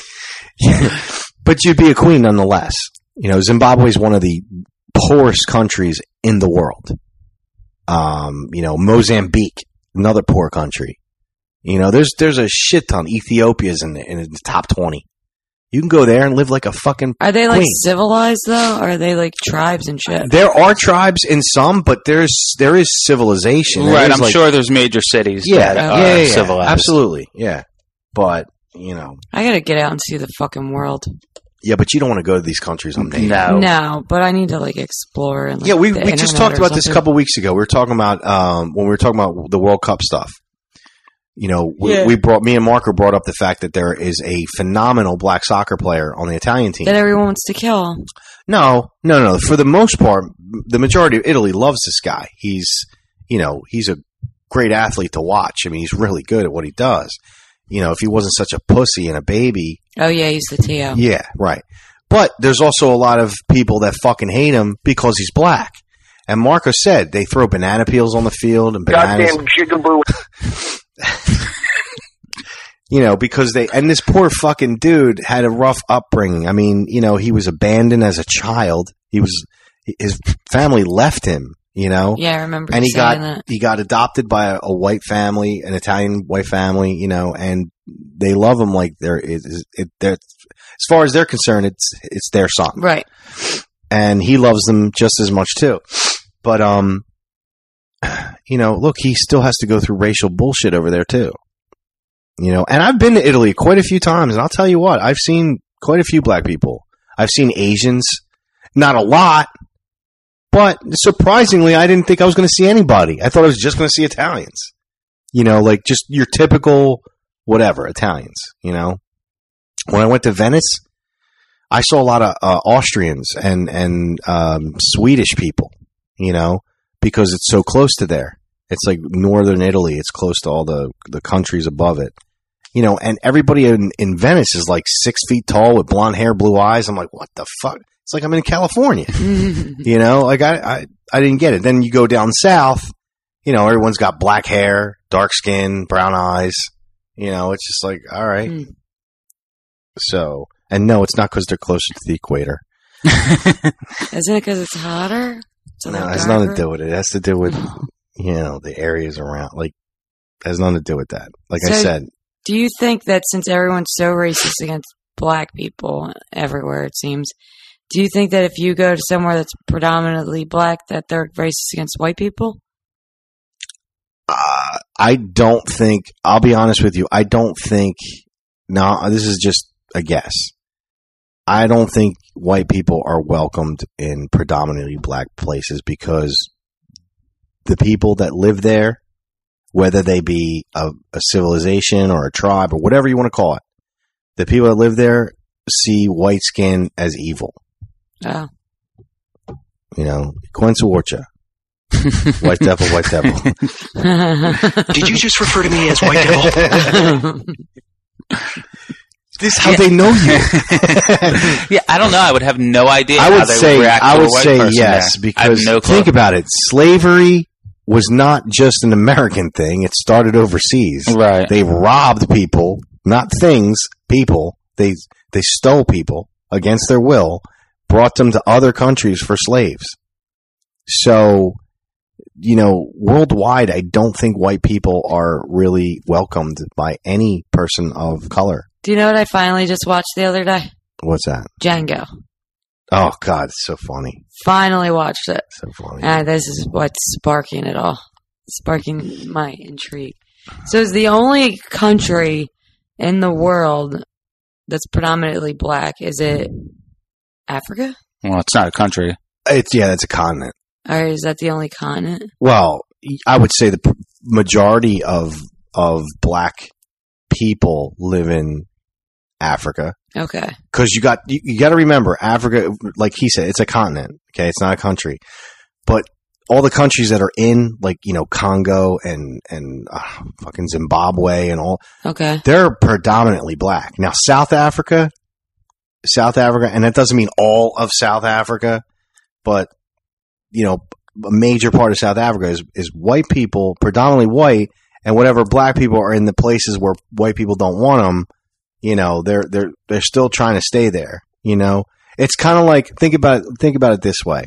But you'd be a queen nonetheless. You know, Zimbabwe is one of the poorest countries in the world. Um, you know, Mozambique, another poor country. You know, there's there's a shit ton. Ethiopia's in the, in the top twenty. You can go there and live like a fucking
Are they like
queen.
civilized though? Or are they like tribes and shit?
There are tribes in some, but there's there is civilization. There
Right,
is,
I'm
like-
sure there's major cities
Yeah,
that
yeah,
are
yeah, yeah,
civilized.
absolutely, yeah. But you know,
I gotta get out and see the fucking world.
yeah, but you don't want to go to these countries on dating.
No.
No, but I need to like explore and like,
Yeah, we
the
we just
internet
talked
or
about this a
something.
couple weeks ago. We were talking about um, when we were talking about the World Cup stuff. You know, we,
Yeah.
we brought me and Marco brought up the fact that there is a phenomenal black soccer player on the Italian team.
that everyone wants to kill.
No, no, no. For the most part, the majority of Italy loves this guy. He's, you know, he's a great athlete to watch. I mean, he's really good at what he does. You know, if he wasn't such a pussy and a baby.
Oh, yeah, he's the T O.
Yeah, right. But there's also a lot of people that fucking hate him because he's black. And Marco said they throw banana peels on the field and bananas.
Goddamn jigaboo.
You know, because they, and this poor fucking dude had a rough upbringing. I mean, you know, he was abandoned as a child. He was, his family left him, you know?
Yeah, I remember
and he
saying
got,
that.
he got adopted by a, a white family, an Italian white family, you know, and they love him like they're, it, it, they're, as far as they're concerned, it's, it's their son.
Right.
And he loves them just as much too. But, um, you know, look, he still has to go through racial bullshit over there too. You know, and I've been to Italy quite a few times, and I'll tell you what, I've seen quite a few black people. I've seen Asians, not a lot, but surprisingly, I didn't think I was going to see anybody. I thought I was just going to see Italians. You know, like just your typical whatever, Italians, you know. When I went to Venice, I saw a lot of uh, Austrians and, and um, Swedish people, you know, because it's so close to there. It's like northern Italy. It's close to all the, the countries above it. You know, and everybody in, in Venice is like six feet tall with blonde hair, blue eyes. I'm like, what the fuck? It's like I'm in California. You know, like I, I, I didn't get it. Then you go down south, you know, everyone's got black hair, dark skin, brown eyes. You know, it's just like, all right. Mm. So, and no, it's not because they're closer to the equator.
Isn't it because it's hotter? It's
no, it has nothing to do with it. It has to do with, you know, the areas around. Like, it has nothing to do with that. Like so I said.
Do you think that since everyone's so racist against black people everywhere, it seems, do you think that if you go to somewhere that's predominantly black, that they're racist against white people?
Uh, I don't think, I'll be honest with you, I don't think, no, this is just a guess. I don't think white people are welcomed in predominantly black places because the people that live there, whether they be a, a civilization or a tribe or whatever you want to call it, the people that live there see white skin as evil.
Oh.
You know, Quincy Warcha. White devil, white devil.
Did you just refer to me as white devil?
This is how yeah. they know you.
Yeah, I don't know. I would have no idea
I would
how they
say,
would react
I
to
would
a white
say
person
yes,
there.
because
no
think about it. Slavery was not just an American thing. It started overseas.
Right.
They robbed people, not things, people. They they stole people against their will, brought them to other countries for slaves. So, you know, worldwide, I don't think white people are really welcomed by any person of color.
Do you know what I finally just watched the other day?
What's that?
Django.
Oh, God, it's so funny.
Finally watched it.
So funny.
And this is what's sparking it all. Sparking my intrigue. So it's the only country in the world that's predominantly black. Is it Africa?
Well, it's not a country.
It's yeah, it's a continent.
Or is that the only continent?
Well, I would say the majority of of black people live in Africa.
Okay.
Because you got you, you got to remember, Africa, like he said, it's a continent. Okay, it's not a country. But all the countries that are in, like, you know, Congo and and uh, fucking Zimbabwe and all,
okay,
they're predominantly black. Now, South Africa, South Africa, and that doesn't mean all of South Africa, but you know, a major part of South Africa is is white people, predominantly white, and whatever black people are in the places where white people don't want them. You know, they're they're they're still trying to stay there. You know, it's kind of like think about it, think about it this way.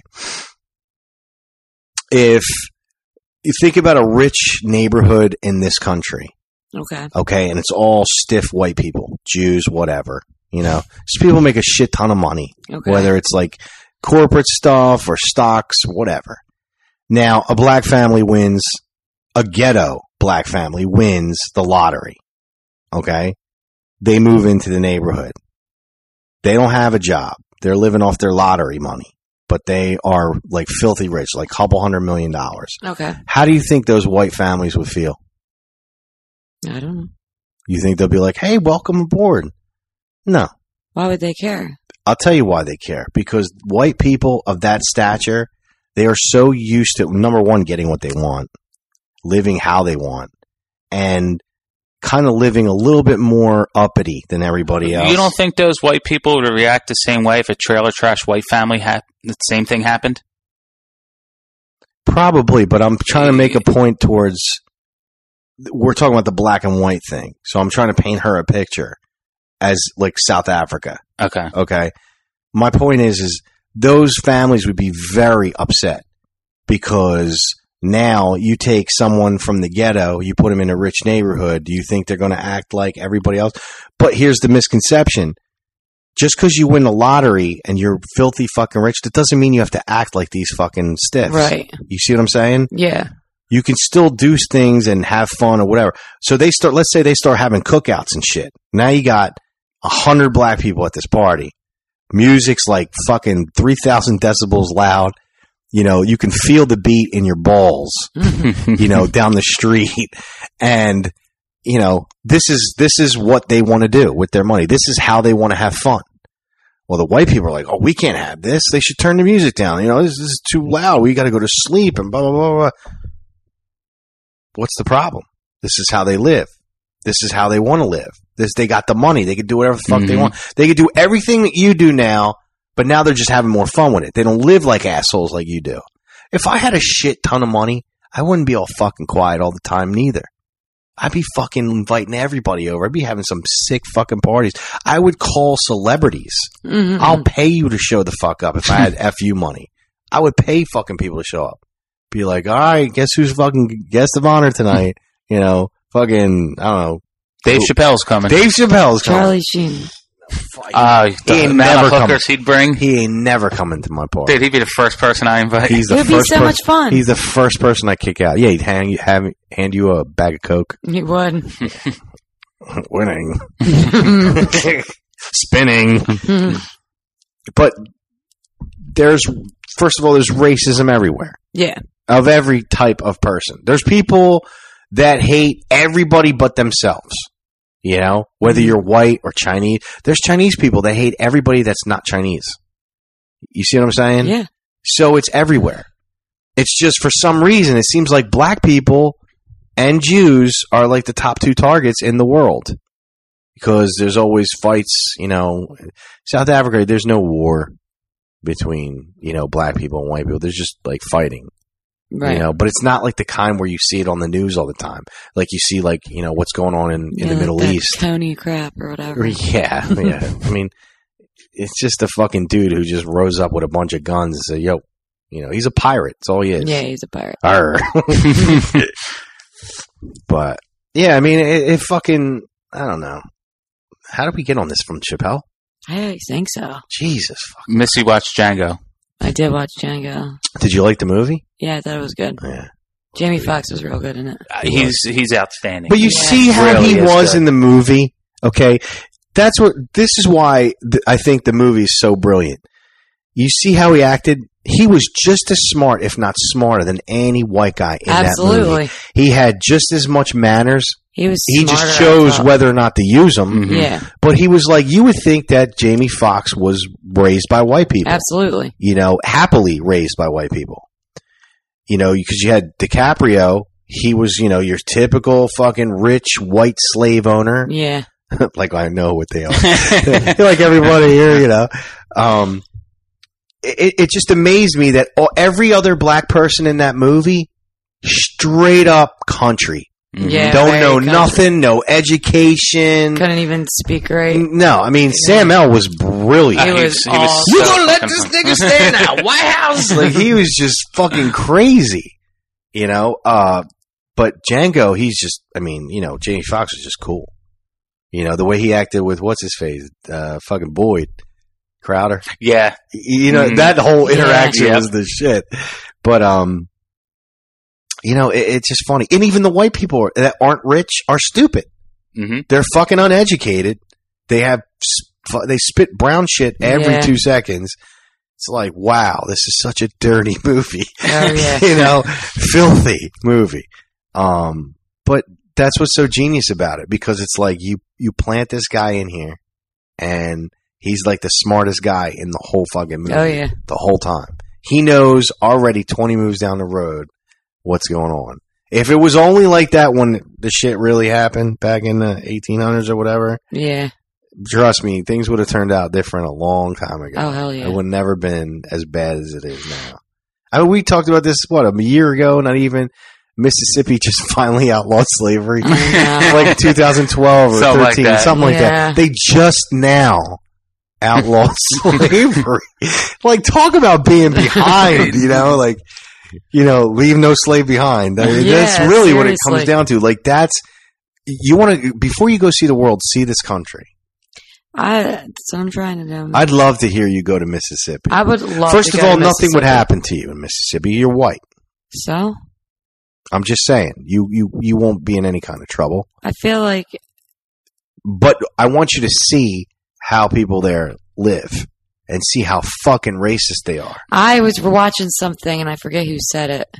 If you think about a rich neighborhood in this country,
okay,
okay, and it's all stiff white people, Jews, whatever. You know, these people make a shit ton of money,
okay,
whether it's like corporate stuff or stocks, whatever. Now, a black family wins, a ghetto black family wins the lottery. Okay. They move into the neighborhood. They don't have a job. They're living off their lottery money, but they are like filthy rich, like a couple hundred million dollars.
Okay.
How do you think those white families would feel?
I don't know.
You think they'll be like, hey, welcome aboard? No.
Why would they care?
I'll tell you why they care. Because white people of that stature, they are so used to, number one, getting what they want, living how they want, and kind of living a little bit more uppity than everybody else.
You don't think those white people would react the same way if a trailer trash white family had the same thing happened?
Probably, but I'm trying to make a point towards, we're talking about the black and white thing. So I'm trying to paint her a picture as like South Africa.
Okay.
Okay. My point is, is those families would be very upset because now you take someone from the ghetto, you put them in a rich neighborhood. Do you think they're going to act like everybody else? But here's the misconception. Just because you win the lottery and you're filthy fucking rich, that doesn't mean you have to act like these fucking stiffs.
Right.
You see what I'm saying?
Yeah.
You can still do things and have fun or whatever. So they start, let's say they start having cookouts and shit. Now you got a hundred black people at this party. Music's like fucking three thousand decibels loud. You know, you can feel the beat in your balls, you know, down the street. And, you know, this is, this is what they want to do with their money. This is how they want to have fun. Well, the white people are like, oh, we can't have this. They should turn the music down. You know, this, this is too loud. We got to go to sleep and blah, blah, blah, blah. What's the problem? This is how they live. This is how they want to live. This, they got the money. They can do whatever the fuck mm-hmm. they want. They can do everything that you do now, but now they're just having more fun with it. They don't live like assholes like you do. If I had a shit ton of money, I wouldn't be all fucking quiet all the time neither. I'd be fucking inviting everybody over. I'd be having some sick fucking parties. I would call celebrities. Mm-hmm. I'll pay you to show the fuck up if I had F U money. I would pay fucking people to show up. Be like, all right, guess who's fucking guest of honor tonight? You know, fucking, I don't know.
Dave Chappelle's coming.
Dave Chappelle's coming.
Charlie Sheen.
Uh,
he ain't
never
coming.
hookers he'd bring.
He ain't never coming to my party.
Dude, he'd be the first person I invite.
He's the
it would
first
be so
per-
much fun.
He's the first person I kick out. Yeah, he'd hand you, have, hand you a bag of Coke.
He would.
Winning. Spinning. But there's, first of all, there's racism everywhere.
Yeah.
Of every type of person. There's people that hate everybody but themselves. You know, whether you're white or Chinese, there's Chinese people that hate everybody that's not Chinese. You see what I'm saying?
Yeah.
So it's everywhere. It's just for some reason, it seems like black people and Jews are like the top two targets in the world because there's always fights, you know. South Africa, there's no war between, you know, black people and white people. There's just like fighting. Right. You know, but it's not like the kind where you see it on the news all the time. Like you see, like, you know, what's going on in, in
yeah,
the Middle
like
East.
Coney crap or whatever.
Yeah, yeah. I mean, it's just a fucking dude who just rose up with a bunch of guns and said, yo, you know, he's a pirate. That's all he is.
Yeah, he's a pirate.
Arr. But, yeah, I mean, it, it fucking, I don't know. How did we get on this from Chappelle?
I think so.
Jesus. Fuck.
Missy watched Django.
I did watch Django.
Did you like the movie?
Yeah, I thought it was good.
Yeah.
Jamie Foxx was real good in it.
Uh, he's he's outstanding.
But you
yeah.
see how
really
he was
good.
in the movie, okay? That's what. This is why th- I think the movie is so brilliant. You see how he acted? He was just as smart, if not smarter, than any white guy in
Absolutely.
that movie. He had just as much manners.
He was.
He just chose whether or not to use them.
Mm-hmm. Yeah.
But he was like, you would think that Jamie Foxx was raised by white people.
Absolutely.
You know, happily raised by white people. You know, because you had DiCaprio. He was, you know, your typical fucking rich white slave owner.
Yeah.
Like I know what they are. Like everybody here, you know. Um, it, it just amazed me that all, every other black person in that movie, straight up country.
Yeah,
don't
very
know
country.
nothing, no education.
Couldn't even speak right.
No, I mean, Sam L was brilliant.
He
Uh, he
was
was, he was
You
so
gonna let
fucking
this
fun.
nigga stay in that White House? Like, he was just fucking crazy, you know? Uh, but Django, he's just, I mean, you know, Jamie Foxx was just cool. You know, the way he acted with, what's his face? Uh, fucking Boyd Crowder.
Yeah.
You know,
Mm.
that whole interaction
Yeah.
was the shit. But, um, you know, it, it's just funny. And even the white people that aren't rich are stupid.
Mm-hmm.
They're fucking uneducated. They have, sp- they spit brown shit every
Yeah.
two seconds. It's like, wow, this is such a dirty movie.
Oh, yeah.
You know, filthy movie. Um, but that's what's so genius about it, because it's like you, you plant this guy in here and He's like the smartest guy in the whole fucking movie.
Oh, yeah.
The whole time. He knows already twenty moves down the road what's going on. If it was only like that when the shit really happened back in the eighteen hundreds or whatever,
yeah,
trust me, things would have turned out different a long time ago.
Oh, hell yeah.
It would never been as bad as it is now. I mean, we talked about this, what, a year ago, not even. Mississippi just finally outlawed slavery. Like two thousand twelve or
something
thirteen,
like
something like
Yeah.
that. They just now outlawed slavery. Like, talk about being behind, you know? Like, you know, leave no slave behind. I mean,
Yeah,
that's really what it comes
seriously.
down to. Like, that's, you want to, before you go see the world, see this country.
I, that's what I'm trying to do.
I'd love to hear you go to Mississippi.
I would love
First
to
of
go
all,
to
nothing would
Mississippi.
happen to you in Mississippi. You're white.
So?
I'm just saying, you, you, you won't be in any kind of trouble.
I feel like
But I want you to see how people there live and see how fucking racist they are.
I was watching something and I forget who said it.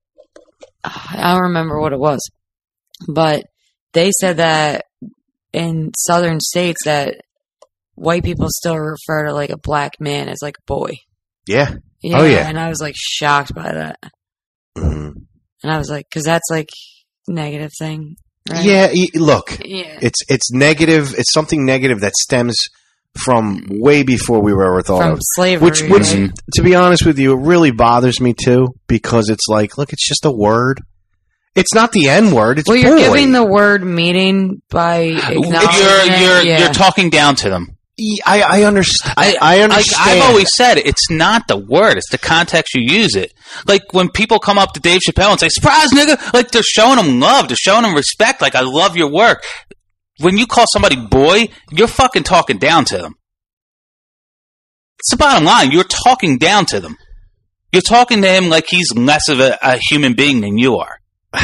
I don't remember what it was. But they said that in southern states that white people still refer to like a black man as like a boy.
Yeah.
Yeah,
Oh, yeah.
and I was like shocked by that.
Mhm.
And I was like, because that's like negative thing, right?
Yeah, y- look,
Yeah.
it's it's negative. It's something negative that stems from way before we were ever thought
From
of.
slavery,
Which, which
right?
to be honest with you, it really bothers me too, because it's like, look, it's just a word. It's not the N word. It's
Well, you're
boy.
giving the word meaning by acknowledging
You're
it.
you're
Yeah.
you're talking down to them.
I I understand.
I,
I
like,
understand.
I've always said it's not the word; it's the context you use it. Like when people come up to Dave Chappelle and say "surprise, nigga," like they're showing him love, they're showing him respect. Like I love your work. When you call somebody boy, you're fucking talking down to them. It's the bottom line. You're talking down to them. You're talking to him like he's less of a, a human being than you are.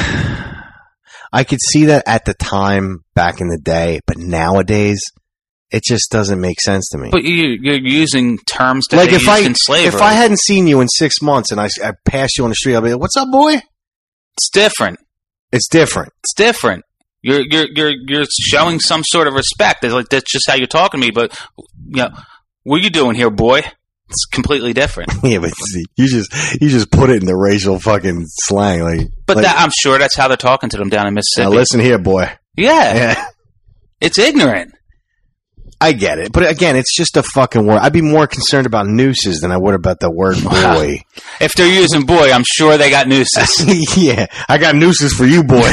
I could see that at the time back in the day, but nowadays it just doesn't make sense to me.
But you, you're using terms that
like
they
if
used
I
in slavery.
if I hadn't seen you in six months and I, I passed you on the street, I'd be like, "What's up, boy?"
It's different.
It's different.
It's different. You're you're you're you're showing some sort of respect. It's like that's just how you're talking to me. But you know, what are you doing here, boy? It's completely different.
Yeah, but see, you just you just put it in the racial fucking slang, like.
But
like,
that, I'm sure that's how they're talking to them down in Mississippi.
now listen here, boy.
Yeah,
Yeah,
it's ignorant.
I get it, but again, it's just a fucking word. I'd be more concerned about nooses than I would about the word
Wow.
boy.
If they're using boy, I'm sure they got nooses.
Yeah, I got nooses for you, boy.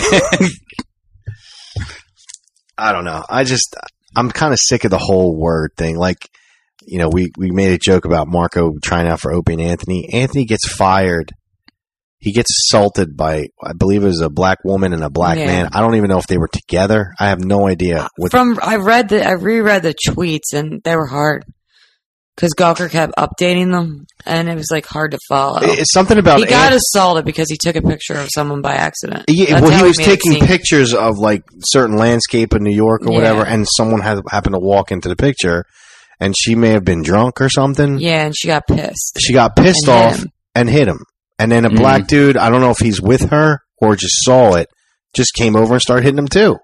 I don't know. I just, I'm kind of sick of the whole word thing. Like, you know, we, we made a joke about Marco trying out for Opie and Anthony. Anthony gets fired. He gets assaulted by, I believe it was a black woman and a black
Yeah.
man. I don't even know if they were together. I have no idea. What,
From I read the I reread the tweets and they were hard because Gawker kept updating them and it was like hard to follow.
it's something about
He got
Anth-
assaulted because he took a picture of someone by accident.
Yeah,
That's
well,
how
he was
made it
taking
seem.
pictures of like certain landscape in New York or
Yeah.
whatever, and someone had happened to walk into the picture, and she may have been drunk or something.
Yeah, and she got pissed.
She got pissed
And hit
off
him.
and hit him, and then a
Mhm.
black dude, I don't know if he's with her or just saw it, just came over and started hitting him too.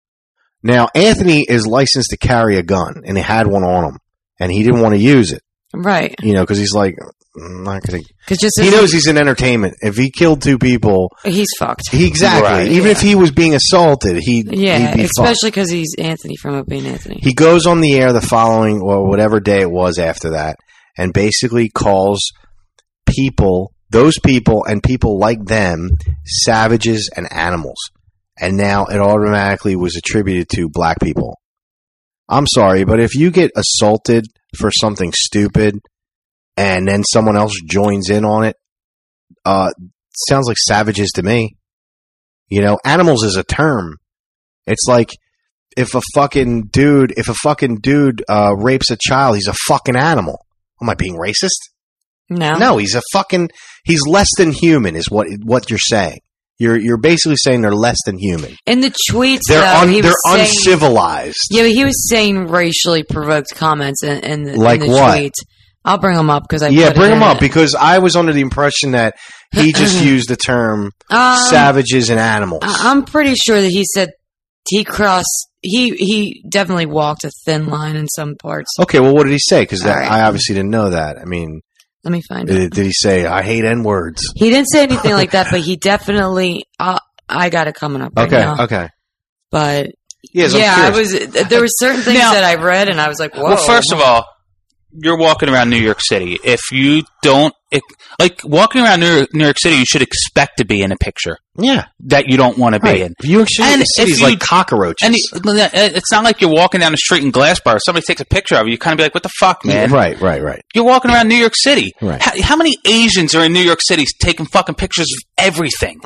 Now Anthony is licensed to carry a gun, and he had one on him, and he didn't want to use it,
Right.
you know, because he's like, I'm not gonna.
Because just
He
as
knows he's in entertainment. If he killed two people,
he's fucked.
he exactly.
Right.
Even if he was being assaulted, he
Yeah,
he'd be fucked.
especially because he's Anthony from Opie and Anthony.
He goes on the air the following or whatever day it was after that, and basically calls people, those people, and people like them, savages and animals. And now it automatically was attributed to black people. I'm sorry, but if you get assaulted for something stupid and then someone else joins in on it, uh, sounds like savages to me. You know, animals is a term. It's like if a fucking dude, if a fucking dude uh, rapes a child, he's a fucking animal. Am I being racist?
No.
No, he's a fucking. He's less than human, is what what you're saying. You're you're basically saying they're less than human.
In the tweets,
They're
though,
un,
he
they're
was saying,
uncivilized.
Yeah, but he was saying racially provoked comments in, in, the,
Like
in the
what?
tweet. I'll bring them up because I
Yeah,
put
bring
it
him
in
up
it.
because I was under the impression that he just used the term
Um,
savages and animals.
I- I'm pretty sure that he said he crossed. He he definitely walked a thin line in some parts.
Okay, well, what did he say? Because
right.
I obviously didn't know that. I mean,
let me find
did,
it.
Did he say I hate N words?
He didn't say anything like that, but he definitely. Uh, I got it coming up. Right
okay,
now.
okay.
But
yes,
yeah, I was. There were certain things
now,
that I read, and I was like, "Whoa!"
Well, first of all, you're walking around New York City. If you don't, it, like walking around New York, New York City, you should expect to be in a picture.
Yeah,
that you don't want to be
right.
in.
You should. And city's like cockroaches.
And it's not like you're walking down the street in Glassbar. Somebody takes a picture of you. You kind of be like, "What the fuck, man?"
Yeah, right, right, right.
You're walking around New York City.
Right.
How, how many Asians are in New York City taking fucking pictures of everything?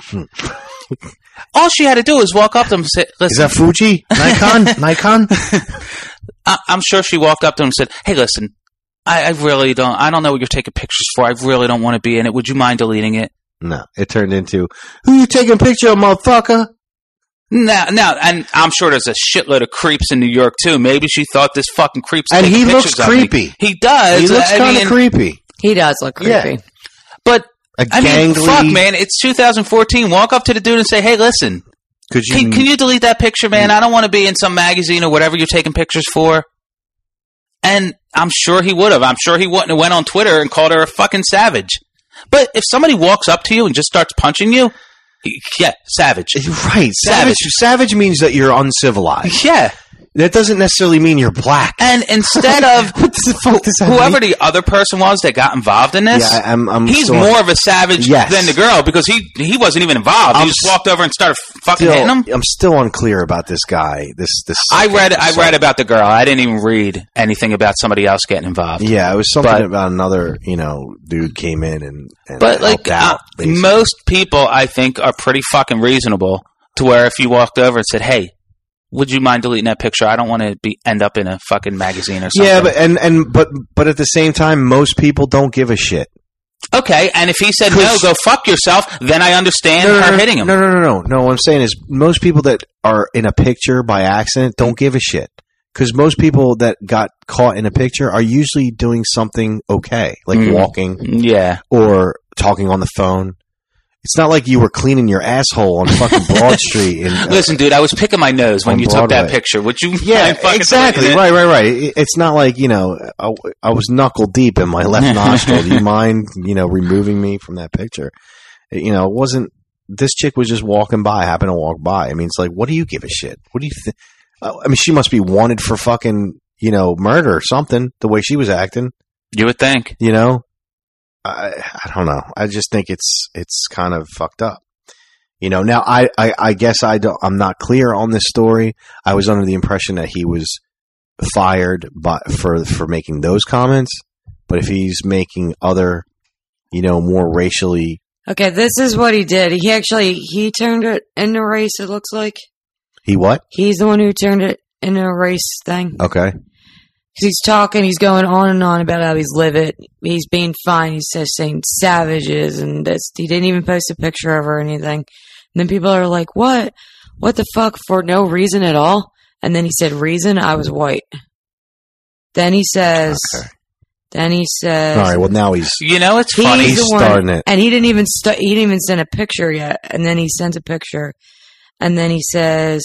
All she had to do was walk up to them and say, listen.
Is that Fuji? Nikon? Nikon?
I, I'm sure she walked up to him and said, hey, listen, I, I really don't, I don't know what you're taking pictures for. I really don't want to be in it. Would you mind deleting it?
No. It turned into, who you taking a picture of, motherfucker?
No, no, and I'm sure there's a shitload of creeps in New York, too. Maybe she thought this fucking creep's
and
taking
he
pictures
looks creepy.
Of me. He does.
He looks kind of creepy.
He does look creepy.
Yeah.
But,
A
I mean,
gangly,
fuck, man. It's two thousand fourteen. Walk up to the dude and say, hey, listen.
Could you,
can, can you delete that picture, man? I don't want to be in some magazine or whatever you're taking pictures for. And I'm sure he would have. I'm sure he wouldn't have went on Twitter and called her a fucking savage. But if somebody walks up to you and just starts punching you, yeah, savage.
Right. Savage. Savage means that you're uncivilized.
Yeah.
That doesn't necessarily mean you're black.
And instead of
what the fuck does that
whoever
mean?
the other person was that got involved in this,
yeah, I, I'm, I'm
he's
so
more of a savage
yes.
than the girl because he he wasn't even involved.
I'm
he just walked over and started fucking
still,
hitting him.
I'm still unclear about this guy. This this.
I read I read about the girl. I didn't even read anything about somebody else getting involved.
Yeah, it was something
but,
about another you know dude came in and, and
but
helped
like
out.
Uh, most people, I think, are pretty fucking reasonable to where if you walked over and said, "Hey, would you mind deleting that picture? I don't want to be end up in a fucking magazine or something."
Yeah, but and, and but but at the same time, most people don't give a shit.
Okay, and if he said no, go fuck yourself, then I understand
no, no,
her
no,
hitting him.
No, no, no, no, no. What I'm saying is, most people that are in a picture by accident don't give a shit because most people that got caught in a picture are usually doing something okay, like
Mm.
walking,
Yeah.
or talking on the phone. It's not like you were cleaning your asshole on fucking Broad Street. And, uh,
Listen, dude, I was picking my nose when
on
you took that
Broadway.
picture. Would you?
Yeah,
mind fucking
exactly.
deleting it?
Right, right, right. It- It's not like, you know, I, I was knuckle deep in my left nostril. Do you mind, you know, removing me from that picture? It- you know, it wasn't, this chick was just walking by, happened to walk by. I mean, it's like, what do you give a shit? What do you think? I mean, she must be wanted for fucking, you know, murder or something, the way she was acting.
You would think.
You know? I, I don't know. I just think it's, it's kind of fucked up. You know, now I, I, I guess I don't, I'm not clear on this story. I was under the impression that he was fired by, for, for making those comments. But if he's making other, you know, more racially.
Okay, this is what he did. He actually, he turned it into a race, it looks like.
He what?
He's the one who turned it into a race thing.
Okay.
Because he's talking, he's going on and on about how he's livid. He's being fine. He's just saying savages and this. He didn't even post a picture of her or anything. And then people are like, what? What the fuck? For no reason at all? And then he said, reason? I was white. Then he says,
Okay.
then he says,
All right. Well, now he's,
You know, it's
he's
funny.
He's
the one-
starting it.
And he didn't even st- he didn't even send a picture yet. And then he sends a picture. And then he says,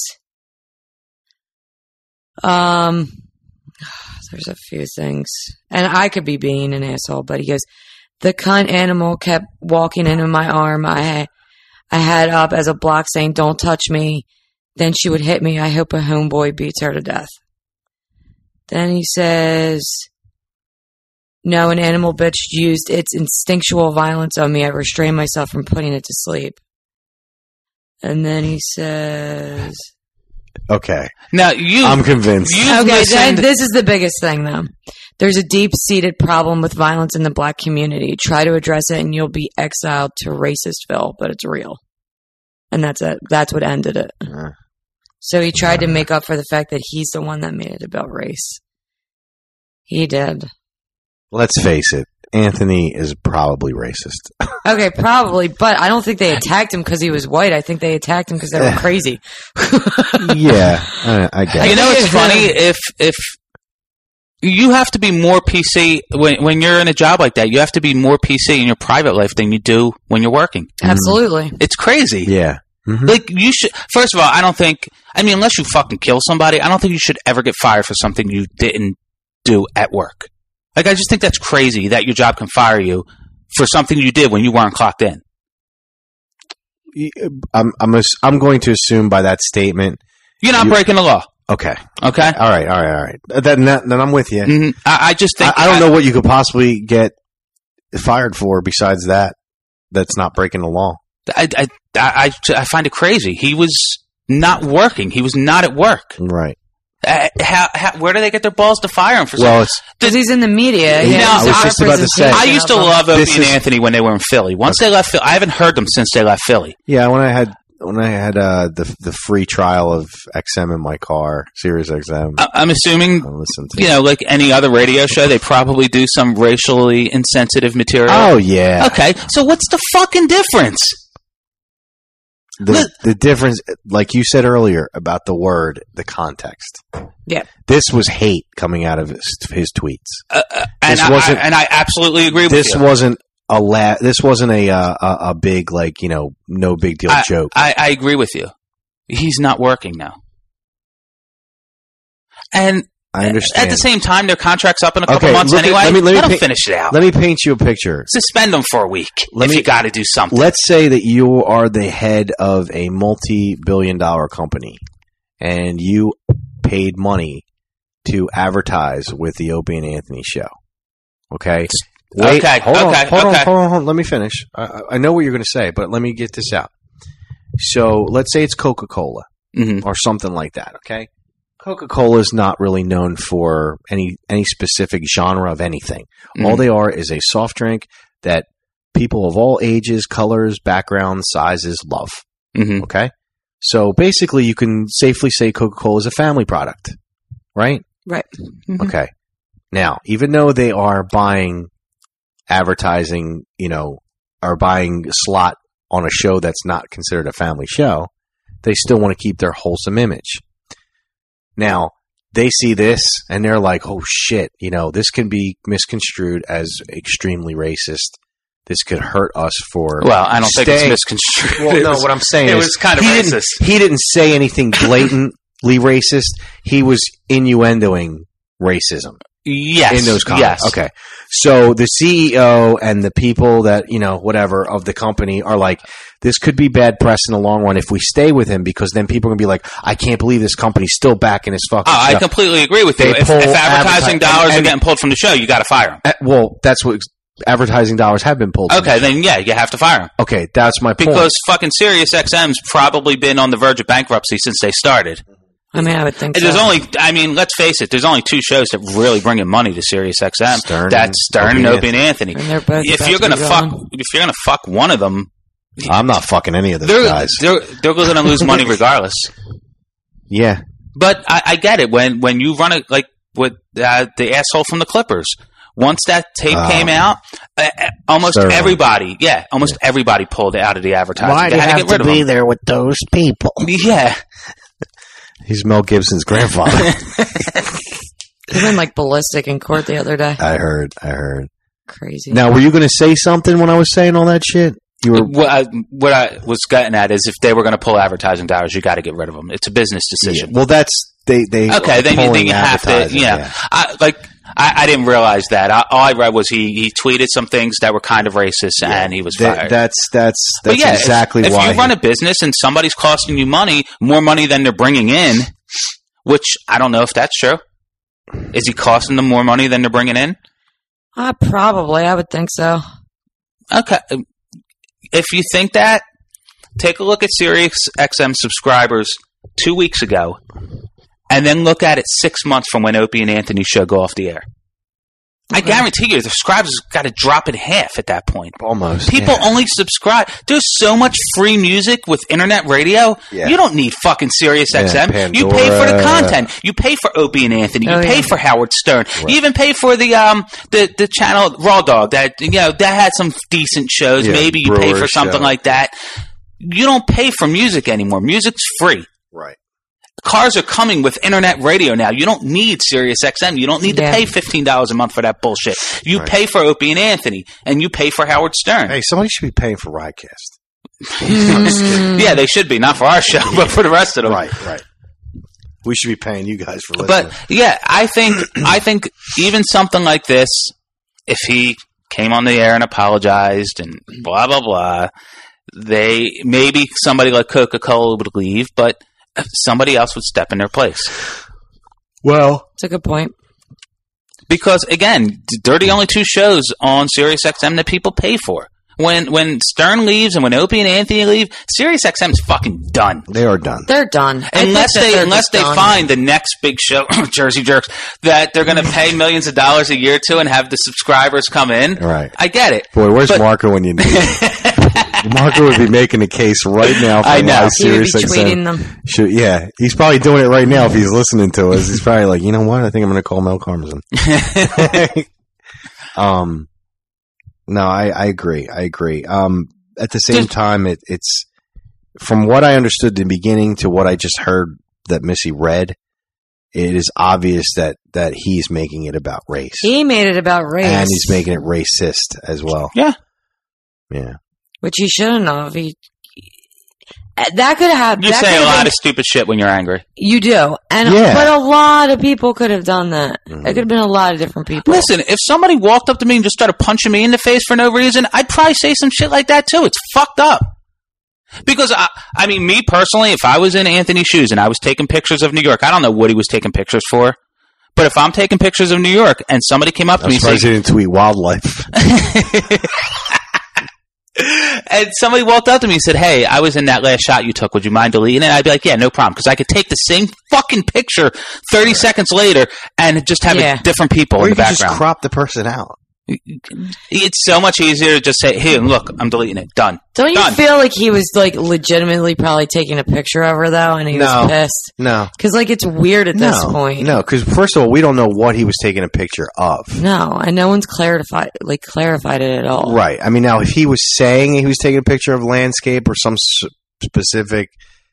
um, there's a few things. And I could be being an asshole, but he goes, the cunt animal kept walking into my arm. I I had up as a block saying, don't touch me. Then she would hit me. I hope a homeboy beats her to death. Then he says, no, an animal bitch used its instinctual violence on me. I restrained myself from putting it to sleep. And then he says,
okay.
Now, you.
I'm convinced.
You've
okay,
listened-
then this is the biggest thing, though. There's a deep-seated problem with violence in the black community. Try to address it, and you'll be exiled to Racistville, but it's real. And that's it. That's what ended it.
Uh,
So he tried to make up for the fact that he's the one that made it about race. He did.
let's face it. Anthony is probably racist.
Okay, probably, but I don't think they attacked him because he was white. I think they attacked him because they were crazy.
Yeah, I, I get
You
it.
know, it's funny if if you have to be more P C when when you're in a job like that. You have to be more P C in your private life than you do when you're working.
Absolutely.
It's crazy.
Yeah. Mm-hmm.
Like, you should, first of all, I don't think, I mean, unless you fucking kill somebody, I don't think you should ever get fired for something you didn't do at work. Like, I just think that's crazy that your job can fire you for something you did when you weren't clocked in.
I'm I'm ass- I'm going to assume by that statement
you're not
you,
breaking the law.
Okay.
Okay.
All right. All right. All right. Then then I'm with you.
Mm-hmm. I, I just think
I, I don't I, know what you could possibly get fired for besides that. That's not breaking the law.
I I I, I find it crazy. He was not working. He was not at work.
Right.
Uh, how, how, where do they get their balls to fire him for
well,
something?
Because he's in the media.
You know,
I was just about to say.
I used to love Opie and Anthony when they were in Philly. Once okay. they left Philly, I haven't heard them since they left Philly.
Yeah, when I had when I had uh, the the free trial of X M in my car, Sirius X M.
I, I'm assuming, you know, like any other radio show, they probably do some racially insensitive material.
Oh yeah.
Okay, so what's the fucking difference?
The the difference, like you said earlier, about the word, the context.
Yeah,
this was hate coming out of his, his tweets,
uh, uh, and,
this
I,
wasn't,
I, and I absolutely agree with
this
you.
This wasn't a la- This wasn't a, uh, a a big like you know no big deal
I,
joke.
I, I agree with you. He's not working now, and
I understand.
At the same time, their contract's up in a couple
okay,
months anyway.
At, let me, let me
let them
paint,
finish it out.
Let me paint you a picture.
Suspend them for a week let if me, you got to do something.
Let's say that you are the head of a multi-billion dollar company, and you paid money to advertise with the Opie and Anthony show. Okay? Wait,
okay,
hold
okay,
on, hold
okay.
on, hold on, hold on. Let me finish. I, I know what you're going to say, but let me get this out. So let's say it's Coca-Cola
mm-hmm.
or something like that, okay? Coca-Cola is not really known for any any specific genre of anything. Mm-hmm. All they are is a soft drink that people of all ages, colors, backgrounds, sizes love.
Mm-hmm.
Okay? So basically you can safely say Coca-Cola is a family product, right?
Right. Mm-hmm.
Okay. Now, even though they are buying advertising, you know, are buying a slot on a show that's not considered a family show, they still want to keep their wholesome image. Now, they see this and they're like, oh shit, you know, this can be misconstrued as extremely racist. This could hurt us for
Well, I don't
staying.
think it's misconstrued.
Well,
it
no,
was,
what I'm saying
it
is
was kind of
he
racist.
Didn't, he didn't say anything blatantly racist. He was innuendoing racism.
Yes.
In those comments.
Yes.
Okay. So the C E O and the people that, you know, whatever of the company are like, this could be bad press in the long run if we stay with him, because then people are going to be like, I can't believe this company's still backing his fucking
oh,
show.
I completely agree with
They
you. If,
pull
if advertising
adverti-
dollars
and, and,
are getting pulled from the show, you got to fire him.
Uh, well, that's what advertising dollars have been pulled from.
Okay, then yeah, you have to fire him.
Okay, that's my point.
Because fucking Sirius X M's probably been on the verge of bankruptcy since they started.
I mean, I would think
There's
so.
only, I mean, let's face it, there's only two shows that really bring in money to Sirius X M.
Stern
That's Stern and Opie and Anthony.
And they're both
If
about
you're
to
gonna
be
fuck,
gone.
if you're gonna fuck one of them,
I'm not fucking any of those
they're,
guys.
they're, they're going to lose money regardless.
Yeah.
But I, I get it. When when you run it like with uh, the asshole from the Clippers, once that tape
Oh.
came out, uh, almost
Certainly.
everybody, yeah, almost everybody pulled it out of the advertising.
Why do
They
you
had
have
to get rid
to
of
be
them.
there with those people?
Yeah.
He's Mel Gibson's grandfather.
He went like ballistic in court the other day.
I heard. I heard.
Crazy.
Now, were you going to say something when I was saying all that shit? You were.
What I, what I was getting at is if they were going to pull advertising dollars, you got to get rid of them. It's a business decision.
Well, that's they. They
Okay,
are
then you, then
pulling
you have to,
advertising,
you know,
yeah.
I, like, I, I didn't realize that. I, all I read was he, he tweeted some things that were kind of racist and he was
That-
fired.
that's that's
But
that's
yeah, if-
exactly
if,
why.
you run a business and somebody's costing you money, more money than they're bringing in, which I don't know if that's true. Is he costing them more money than they're bringing in?
Uh, probably. I would think so.
Okay. If you think that, take a look at Sirius X M subscribers two weeks ago, and then look at it six months from when Opie and Anthony show go off the air. I guarantee you, the subscribers got to drop in half at that point.
Almost.
People
yeah.
only subscribe. There's so much free music with internet radio.
Yeah.
You don't need fucking Sirius X M.
Yeah,
you pay for the
Pandora.
content. You pay for Opie and Anthony.
Oh,
you pay
yeah.
for Howard Stern.
Right.
You even pay for the um the, the channel Raw Dog that you know that had some decent shows.
Yeah,
Maybe you pay
Brewer
for something
show.
like that. You don't pay for music anymore. Music's free.
Right.
Cars are coming with internet radio now. You don't need Sirius X M. You don't need
Yeah.
to pay fifteen dollars a month for that bullshit. You
Right.
pay for Opie and Anthony, and you pay for Howard Stern.
Hey, somebody should be paying for Riotcast.
Mm. Yeah, they should be, not for our show, but for the rest of them.
Right, right. We should be paying you guys for listening.
But yeah, I think I think even something like this, if he came on the air and apologized and blah blah blah, they maybe somebody like Coca-Cola would leave, but somebody else would step in their place.
Well,
that's a good point.
Because again, they're the only two shows on Sirius X M that people pay for. When when Stern leaves and when Opie and Anthony leave, Sirius X M is fucking done.
They are done.
They're done.
Unless they unless they
done.
find the next big show, Jersey Jerks, that they're going to pay millions of dollars a year to and have the subscribers come in.
Right.
I get it.
Boy, where's
but,
Marco when you need him? Marco would be making a case right now for
I know.
live Sirius
He would be
X M.
tweeting them.
Should, yeah, he's probably doing it right now if he's listening to us. He's probably like, you know what? I think I'm going to call Mel Karmazin. um, no, I, I agree. I agree. Um, at the same time, it, it's from what I understood in the beginning to what I just heard that Missy read. It is obvious that, that he's making it about race.
He made it about race.
And he's making it racist as well.
Yeah.
Yeah.
Which he shouldn't have. He, that could have.
You say a lot been, of stupid shit when you're angry.
You do. And
yeah.
But a lot of people could have done that. Mm-hmm. It could have been a lot of different people.
Listen, if somebody walked up to me and just started punching me in the face for no reason, I'd probably say some shit like that too. It's fucked up. Because, I, I mean, me personally, if I was in Anthony's shoes and I was taking pictures of New York, I don't know what he was taking pictures for, but if I'm taking pictures of New York and somebody came up to
I'm
me and
said... he didn't tweet wildlife.
And somebody walked up to me and said, hey, I was in that last shot you took. Would you mind deleting it? I'd be like, yeah, no problem. Because I could take the same fucking picture thirty right. seconds later and just have yeah. different people
or
in the
you
background.
Just crop the person out.
It's so much easier to just say, hey, look, I'm deleting it. Done.
Don't
Done.
you feel like he was like legitimately probably taking a picture of her though and he
no.
was pissed?
No.
Because like it's weird at
no.
this point.
No, because first of all, we don't know what he was taking a picture of.
No, and no one's clarified like clarified it at all.
Right. I mean, now if he was saying he was taking a picture of landscape or some specific,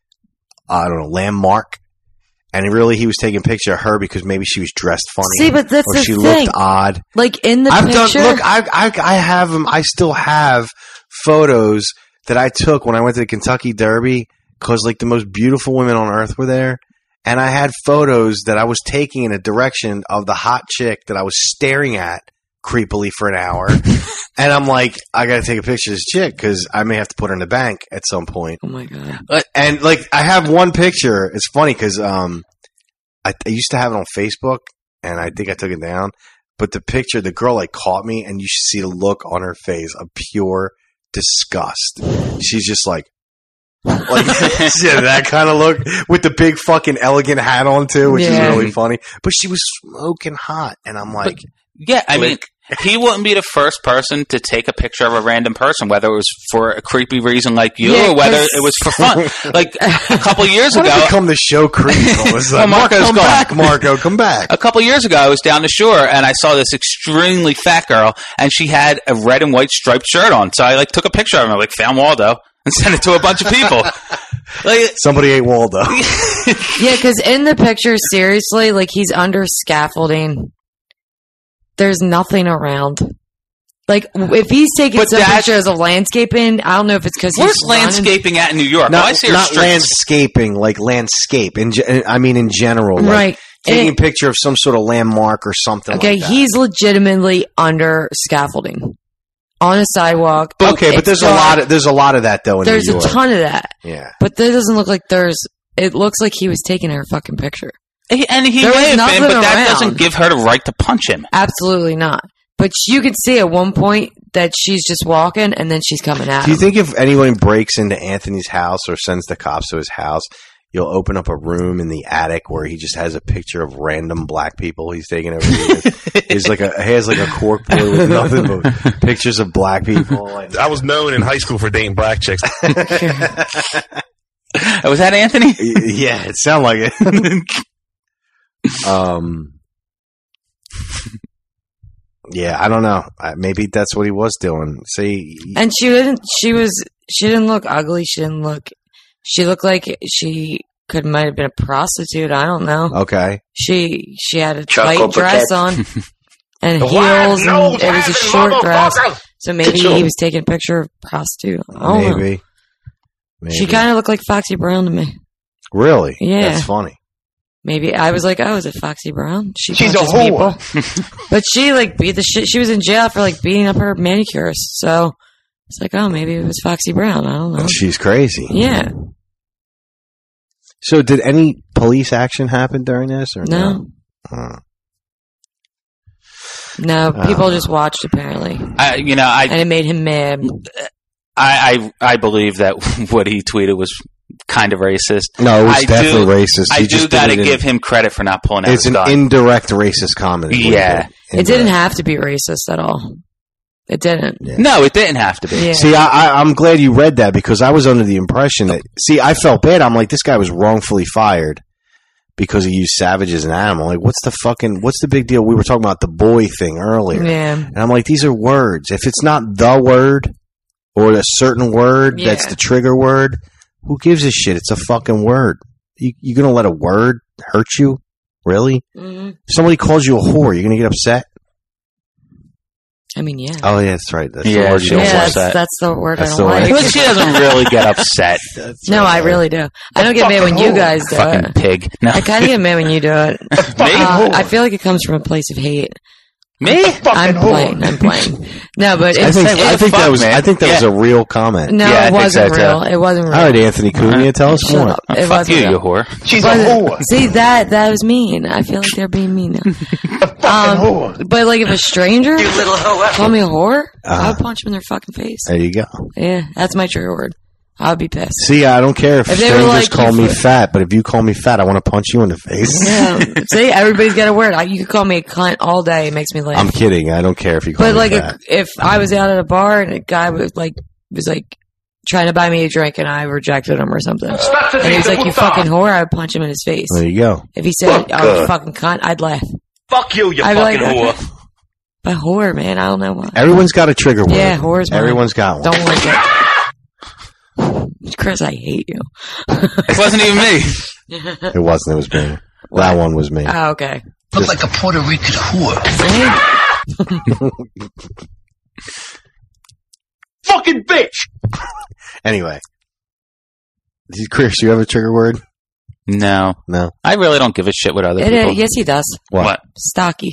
I don't know, landmark, and really, he was taking a picture of her because maybe she was dressed funny.
See, but that's
or
the
she
thing.
looked odd.
Like in the
I've
picture.
Done, look, I, I, I have them. I still have photos that I took when I went to the Kentucky Derby because, like, the most beautiful women on earth were there. And I had photos that I was taking in a direction of the hot chick that I was staring at creepily for an hour. And I'm like, I got to take a picture of this chick because I may have to put her in the bank at some point.
Oh, my God.
And, like, I have one picture. It's funny because um, I, I used to have it on Facebook, and I think I took it down. But the picture, the girl, like, caught me, and you should see the look on her face of pure disgust. She's just like, like yeah, that kind of look with the big fucking elegant hat on, too, which yeah. is really funny. But she was smoking hot, and I'm like... But,
yeah, I mean... He wouldn't be the first person to take a picture of a random person, whether it was for a creepy reason like you
yeah,
or whether it was for fun. Like a couple years ago,
become the show creep. Like,
well, Marco's
come
gone.
back, Marco, come back.
A couple years ago, I was down the shore and I saw this extremely fat girl, and she had a red and white striped shirt on. So I like took a picture of her, I like found Waldo and sent it to a bunch of people. Like,
somebody ate Waldo.
Yeah, because in the picture, seriously, like he's under scaffolding. There's nothing around. Like, if he's taking but some pictures of landscaping, I don't know if it's because he's
Where's landscaping at in New York?
Not,
well, I see
not landscaping, like landscape. In, I mean, in general. Like
right.
Taking it, a picture of some sort of landmark or something
okay,
like that.
He's legitimately under scaffolding. On a sidewalk.
Okay, but there's dark. a lot of, there's a lot of that, though, in
There's
New York.
a ton of that.
Yeah.
But that doesn't look like there's... It looks like he was taking her fucking picture.
He, and he there may have been, but that around. doesn't give her the right to punch him.
Absolutely not. But you could see at one point that she's just walking, and then she's coming out.
Do you think if anyone breaks into Anthony's house or sends the cops to his house, you'll open up a room in the attic where he just has a picture of random black people he's taking over? He's like a he has like a cork board with nothing but pictures of black people.
I was known in high school for dating black chicks.
Was that Anthony?
Yeah, it sounded like it. Um, yeah, I don't know. Maybe that's what he was doing. See,
and she didn't. She was. She didn't look ugly. She didn't look. She looked like she could might have been a prostitute. I don't know.
Okay.
She she had a
Choco
tight dress on and heels, and it was a short dress. So maybe he was taking a picture of a prostitute. I don't
maybe.
know.
Maybe.
She kind of looked like Foxy Brown to me.
Really?
Yeah.
That's funny.
Maybe I was like, oh, is it Foxy Brown? She
She's a
punches
whore.
people. But she like beat the shit. She was in jail for like beating up her manicurist. So it's like, oh, maybe it was Foxy Brown. I don't know.
She's crazy.
Yeah.
So did any police action happen during this or no?
No.
Huh.
No,
Uh,
people just watched apparently,
I, you know, I
and it made him mad.
I, I I believe that what he tweeted was kind of racist.
No, it was
I
definitely
do,
racist.
I
He
do
just did
got to
it in-
give him credit for not pulling out
It's
his
an
gun.
indirect racist comment. is what
Yeah.
did.
It didn't have to be racist at all. It didn't.
Yeah.
No, it didn't have to be.
Yeah.
See, I, I, I'm glad you read that because I was under the impression that. See, I felt bad. I'm like, this guy was wrongfully fired because he used Savage as an animal. Like, what's the fucking? What's the big deal? We were talking about the boy thing earlier,
Yeah.
and I'm like, these are words. If it's not the word or a certain word
Yeah.
that's the trigger word, who gives a shit? It's a fucking word. You, you gonna let a word hurt you? Really?
Mm-hmm.
If somebody calls you a whore, you're gonna get upset?
I mean, yeah.
Oh yeah, that's right. That's
Yeah,
the word
she
you
don't
don't
yeah,
like.
that's, that's the word
That's
I
the
don't
word.
like.
But she doesn't really get upset.
That's
No,
right.
I really do. I don't get mad when you guys do
Fucking
it.
pig. No.
I kind of get mad when you do it. Uh, I feel like it comes from a place of hate.
Me?
I'm playing. I'm playing. No, but
I
it's,
think
what
I
the
think that
fuck,
was
man?
I think that was
Yeah.
a real comment.
no,
Yeah, I
it
think
wasn't
so,
real.
too.
It wasn't real.
All right, Anthony Cunha, tell us
Shut
more.
up. It
Fuck
wasn't
you,
real.
you whore.
She's a
Wasn't-
whore.
See that that was mean. I feel like they're being mean now.
Fucking
Um,
whore.
but like if a stranger
You little hoe.
call me a whore,
Uh-huh.
I would punch them in their fucking face.
There you go.
Yeah, that's my trigger word. I would be pissed.
See, I don't care if,
If they were
strangers
like,
call
you
me
fu-
fat, but if you call me fat, I want to punch you in the face.
Yeah. See, everybody's got a word. I, you could call me a cunt all day. It makes me laugh.
I'm kidding. I don't care if you call
But
me
like,
fat.
a, if I was out at a bar and a guy was like, was like trying to buy me a drink and I rejected him or something, and he was like, "You fucking whore," I would punch him in his face.
There you go.
If he said, "Oh, you fucking cunt," I'd laugh.
Fuck you, you
I'd be
fucking
like,
whore.
okay. But whore, man, I don't know why.
Everyone's got a trigger word.
Yeah, whore's mine.
Everyone's got one.
Don't like it. Chris, I hate you.
It wasn't even me.
It wasn't. It was me. That one was me.
Oh, okay.
Look like a Puerto Rican whore.
Fucking bitch!
Anyway. Chris, you have a trigger word?
No.
No.
I really don't give a shit what other
It,
people.
uh, yes, he does.
What?
What?
Stocky.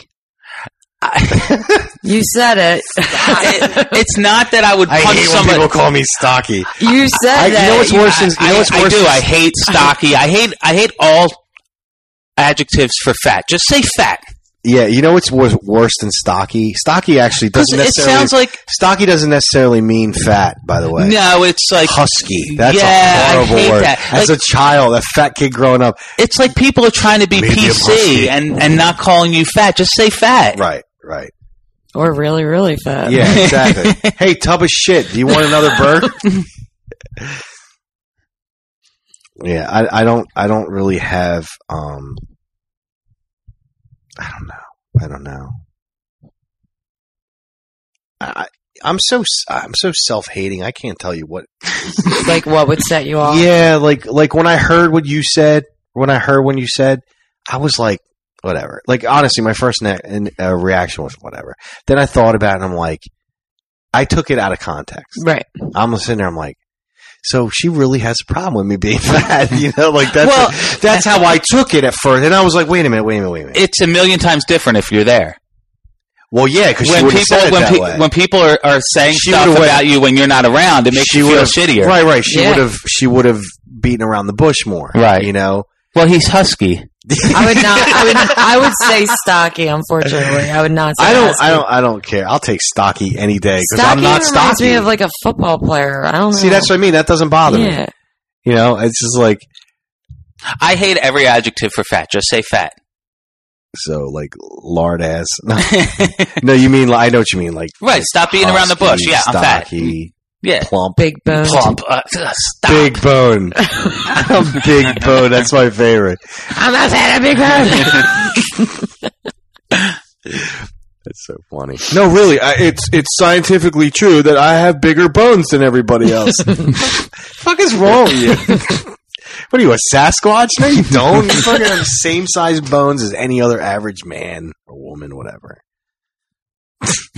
You said it.
I- it's not that I would
I
punch
hate when
somebody.
people call me stocky.
You said
I, you
that.
know what's worse than you know
I,
what's
I
worse
do.
than-
I hate stocky. I hate. I hate all adjectives for fat. Just say fat.
Yeah, you know what's wor- worse than stocky? Stocky actually doesn't
It
necessarily.
sounds like
stocky doesn't necessarily mean fat. By the way,
no. It's like
husky. That's
Yeah,
a
I
horrible
hate
word.
that.
As
Like-
a child, a fat kid growing up.
it's like people are trying to be
Medium
P
husky.
C and and not calling you fat. Just say fat.
Right, right.
Or really, really fat.
Yeah, exactly. Hey, tub of shit. Do you want another bird? Yeah, I, I don't. I don't really have. Um, I don't know. I don't know. I, I'm so I'm so self hating. I can't tell you what.
Like what would set you off?
Yeah, like like when I heard what you said, when I heard when you said, I was like, whatever. Like honestly, my first ne- uh, reaction was whatever. Then I thought about it, and I'm like, I took it out of context.
Right.
I'm sitting there, I'm like, so she really has a problem with me being fat, you know? Like that's
Well,
that's how I took it at first, and I was like, wait a minute, wait a minute, wait a minute.
It's a million times different if you're there.
Well, yeah, because she
When
would have
people
said it
when,
that
pe-
way.
when people are, are saying
She
stuff
would've went-
about you when you're not around, it makes
she
you feel
would've-
shittier.
Right, right. She
Yeah.
would have she would have beaten around the bush more.
Right.
You know?
Well, he's husky.
I would not. I would. I would say stocky. Unfortunately, I would not say.
I don't
husky.
I don't I don't care. I'll take stocky any day because
Stocky
I'm not
reminds
stocky.
me of like a football player. I don't know.
See, that's what I mean. That doesn't bother me.
yeah.
You know, it's just like
I hate every adjective for fat. Just say fat.
so like lard ass. No, no, you mean I know what you mean. Like
Right. Stop beating around the bush.
husky,
Yeah, I'm fat.
stocky,
Yeah.
plump,
Big bone.
Plump. Uh, uh, stop.
big bone, big bone. That's my favorite.
I'm not fat. I'm big bone.
That's so funny. No, really, I, it's it's scientifically true that I have bigger bones than everybody else. Fuck is wrong with you? What are you, a Sasquatch? No, you don't. You fucking have the same size bones as any other average man or woman, whatever.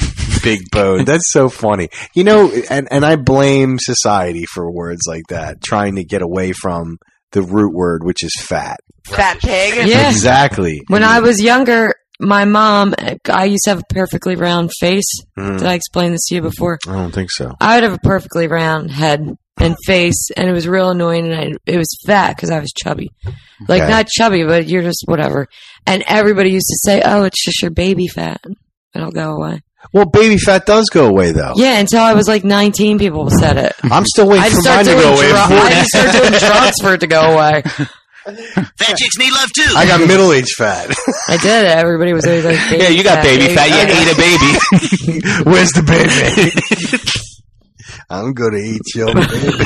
big bone. That's so funny. You know, and, and I blame society for words like that, trying to get away from the root word, which is fat.
Fat pig?
Yeah.
Exactly.
When I was younger, my mom, I used to have a perfectly round face.
Mm.
Did I explain this to you before?
I don't think so.
I would have a perfectly round head and face, and it was real annoying, and I, it was fat because I was chubby. Like,
Okay.
not chubby, but you're just whatever. And everybody used to say, oh, it's just your baby fat. It'll go away.
Well, baby fat does go away, though.
Yeah, until I was like nineteen, people said it.
I'm still waiting
I'd
for
start
mine to
doing
go away.
dru-
before-
I'd start doing drugs for it to go away.
Fat chicks need love too.
I got middle-aged fat.
I did. Everybody was always like, baby
Yeah, you got baby fat. You ate a baby.
Where's the baby? I'm gonna eat your baby.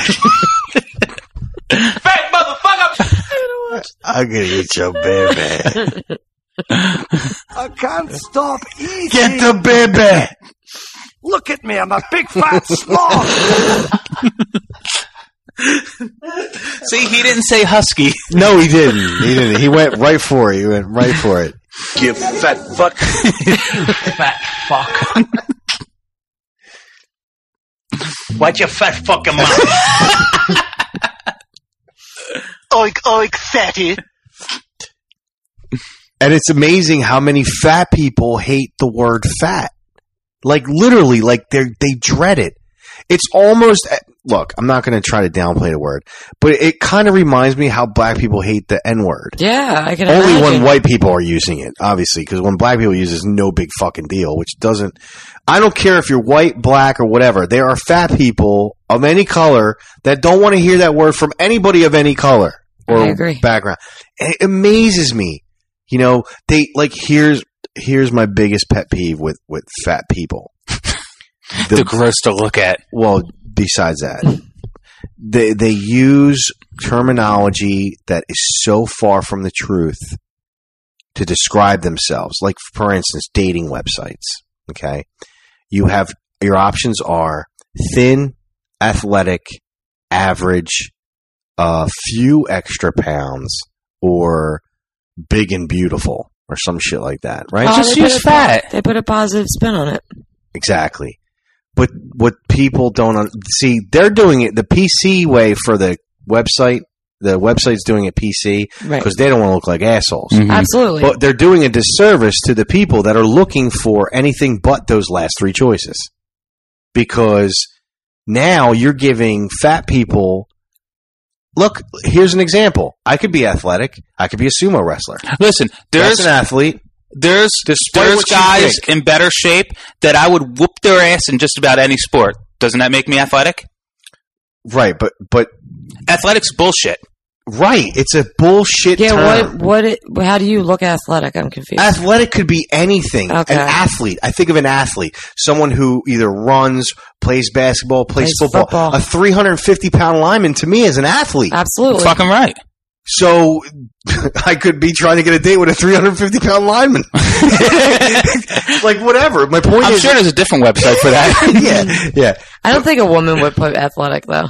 Fat motherfucker!
I'm gonna eat your baby.
I can't stop eating.
Get the baby.
Look at me, I'm a big fat sloth.
See, he didn't say husky.
No, he didn't. He didn't. He went right for it. He went right for it.
You fat fuck.
Fat fuck. Watch your fat fucking mouth. Oink, oink, fatty.
And it's amazing how many fat people hate the word fat. Like literally, like they they dread it. It's almost, look, I'm not going to try to downplay the word, but it kind of reminds me how black people hate the N word.
Yeah, I can
Only
imagine.
when white people are using it, obviously, because when black people use it, it's no big fucking deal, which doesn't, I don't care if you're white, black, or whatever. There are fat people of any color that don't want to hear that word from anybody of any color or
I agree.
background. And it amazes me. You know, they, like, here's, here's my biggest pet peeve with, with fat people.
The gross to look at.
Well, besides that, they they use terminology that is so far from the truth to describe themselves. Like, for instance, dating websites. Okay, you have your options are thin, athletic, average, a few extra pounds, or big and beautiful, or some shit like that. Right?
Oh,
Just
they put
use
a-
fat.
They put a positive spin on it.
Exactly. But what people don't un- see, they're doing it the P C way for the website. The website's doing it P C because
Right.
they don't want to look like assholes.
Mhm.
Absolutely.
But they're doing a disservice to the people that are looking for anything but those last three choices. Because now you're giving fat people. Look, here's an example. I could be athletic. I could be a sumo wrestler.
Listen, there's
That's an athlete.
there's
Despite
there's
what you
guys
think.
in better shape that I would whoop their ass in just about any sport. Doesn't that make me athletic?
Right, but but
Athletics bullshit.
right, it's a bullshit
yeah,
term.
what, what, it, how do you look athletic? I'm confused.
Athletic could be anything.
Okay.
An athlete. I think of an athlete. Someone who either runs, plays basketball, plays,
Plays
football.
football.
A three hundred fifty pound lineman to me is an athlete.
Absolutely.
Fucking right.
So I could be trying to get a date with a three hundred fifty pound lineman. Like, whatever. My point
I'm
is.
sure there's a different website for that.
yeah, yeah.
I don't think a woman would put athletic, though.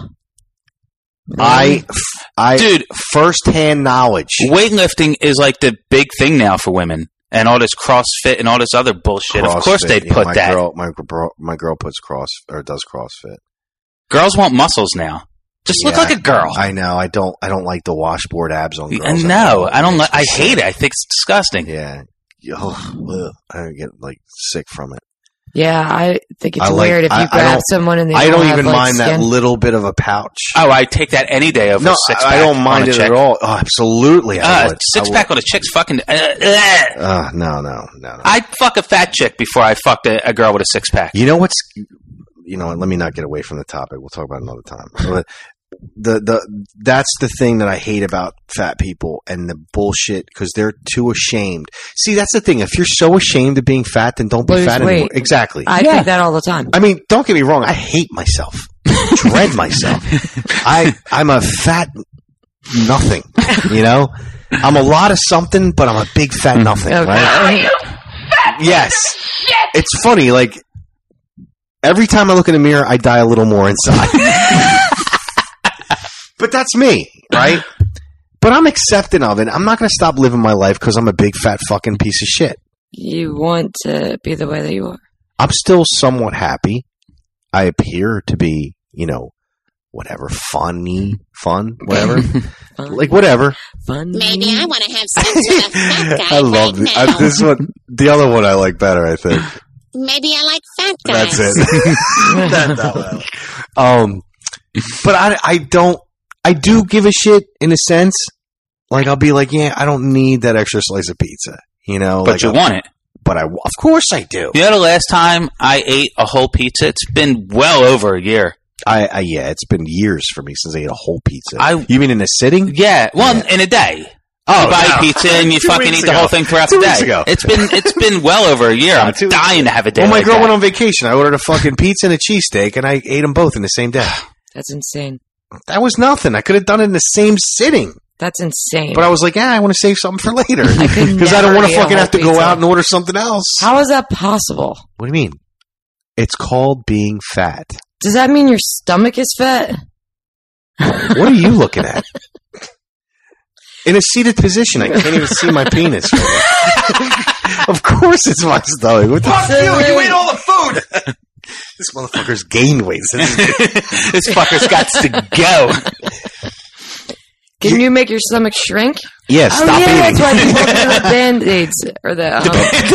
I, I,
Dude.
first-hand knowledge.
Weightlifting is like the big thing now for women, and all this CrossFit and all this other bullshit. Of course,
CrossFit.
they'd
Yeah,
put
my
that.
Girl, my, girl, my girl puts cross, or does CrossFit.
Girls want muscles now. Just look
Yeah,
like a girl.
I know. I don't. I don't like the washboard abs on girls.
And
I
no,
know.
I don't.
It
Li-
makes me
I
sick.
hate it. I think it's disgusting.
Yeah. Ugh, I get like sick from it.
Yeah, I think it's
I like-
weird if you
I- I
grab
don't-
someone and they
I don't
have,
even
like,
mind that
skin.
little bit of a pouch.
Oh, I take that any day over
No,
a six pack.
I don't mind it at all. Oh, absolutely, I
Uh,
would.
six
I
pack on a chick's fucking. Uh, uh.
Uh, no, no, no, no.
I'd fuck a fat chick before I fucked a, a girl with a six pack.
You know what's? You know what? Let me not get away from the topic. We'll talk about it another time. But the the that's the thing that I hate about fat people and the bullshit because they're too ashamed. See, that's the thing. If you're so ashamed of being fat, then don't be
Lose
fat
weight.
anymore. Exactly.
I think that all the time.
I mean, don't get me wrong. I hate myself. Dread myself. I I'm a fat nothing. You know, I'm a lot of something, but I'm a big fat nothing.
Okay.
Right? Yes. It's funny. Like every time I look in the mirror, I die a little more inside. But that's me, right? But I'm accepting of it. I'm not going to stop living my life because I'm a big fat fucking piece of shit.
You want to be the way that you are.
I'm still somewhat happy. I appear to be, you know, whatever, funny, fun, whatever.
Fun.
Like, whatever.
Fun.
Maybe I want to have sex with a fat guy
I love
right
it.
now.
I, this one. The other one I like better, I think.
Maybe I like fat guys.
That's it. that, that one. Um, but I, I don't, I do give a shit in a sense. Like, I'll be like, yeah, I don't need that extra slice of pizza, you know?
But
like,
you
I'll,
want it.
But I, of course I do.
You know the last time I ate a whole pizza? It's been well over a year.
I, I yeah, it's been years for me since I ate a whole pizza.
I,
you mean in a sitting?
Yeah, well,
yeah.
in a day.
Oh,
you buy
no.
pizza and you
Two
fucking
weeks
eat the
ago.
whole thing throughout
Two
the
weeks
day.
ago.
It's been it's been well over a year. I'm
Two
dying to have a day.
Well, my
like
girl
that.
went on vacation. I ordered a fucking pizza and a cheesesteak, and I ate them both in the same day.
That's insane.
That was nothing. I could have done it in the same sitting.
That's insane.
But I was like, yeah, I want to save something for later.
I could
Because I don't
never
want
eat
to
a
fucking
whole
have to go
pizza.
out and order something else.
How is that possible?
What do you mean? It's called being fat.
Does that mean your stomach is fat?
What are you looking at? In a seated position, I can't even see my penis. Right now. Of course it's my stomach. What the
Fuck you! You ate all the food!
This motherfucker's gained weight.
This fucker's got to go.
Can you make your stomach shrink?
Yeah,
Oh,
stop
yeah,
eating.
that's why people do the Band-Aids. Or the, um,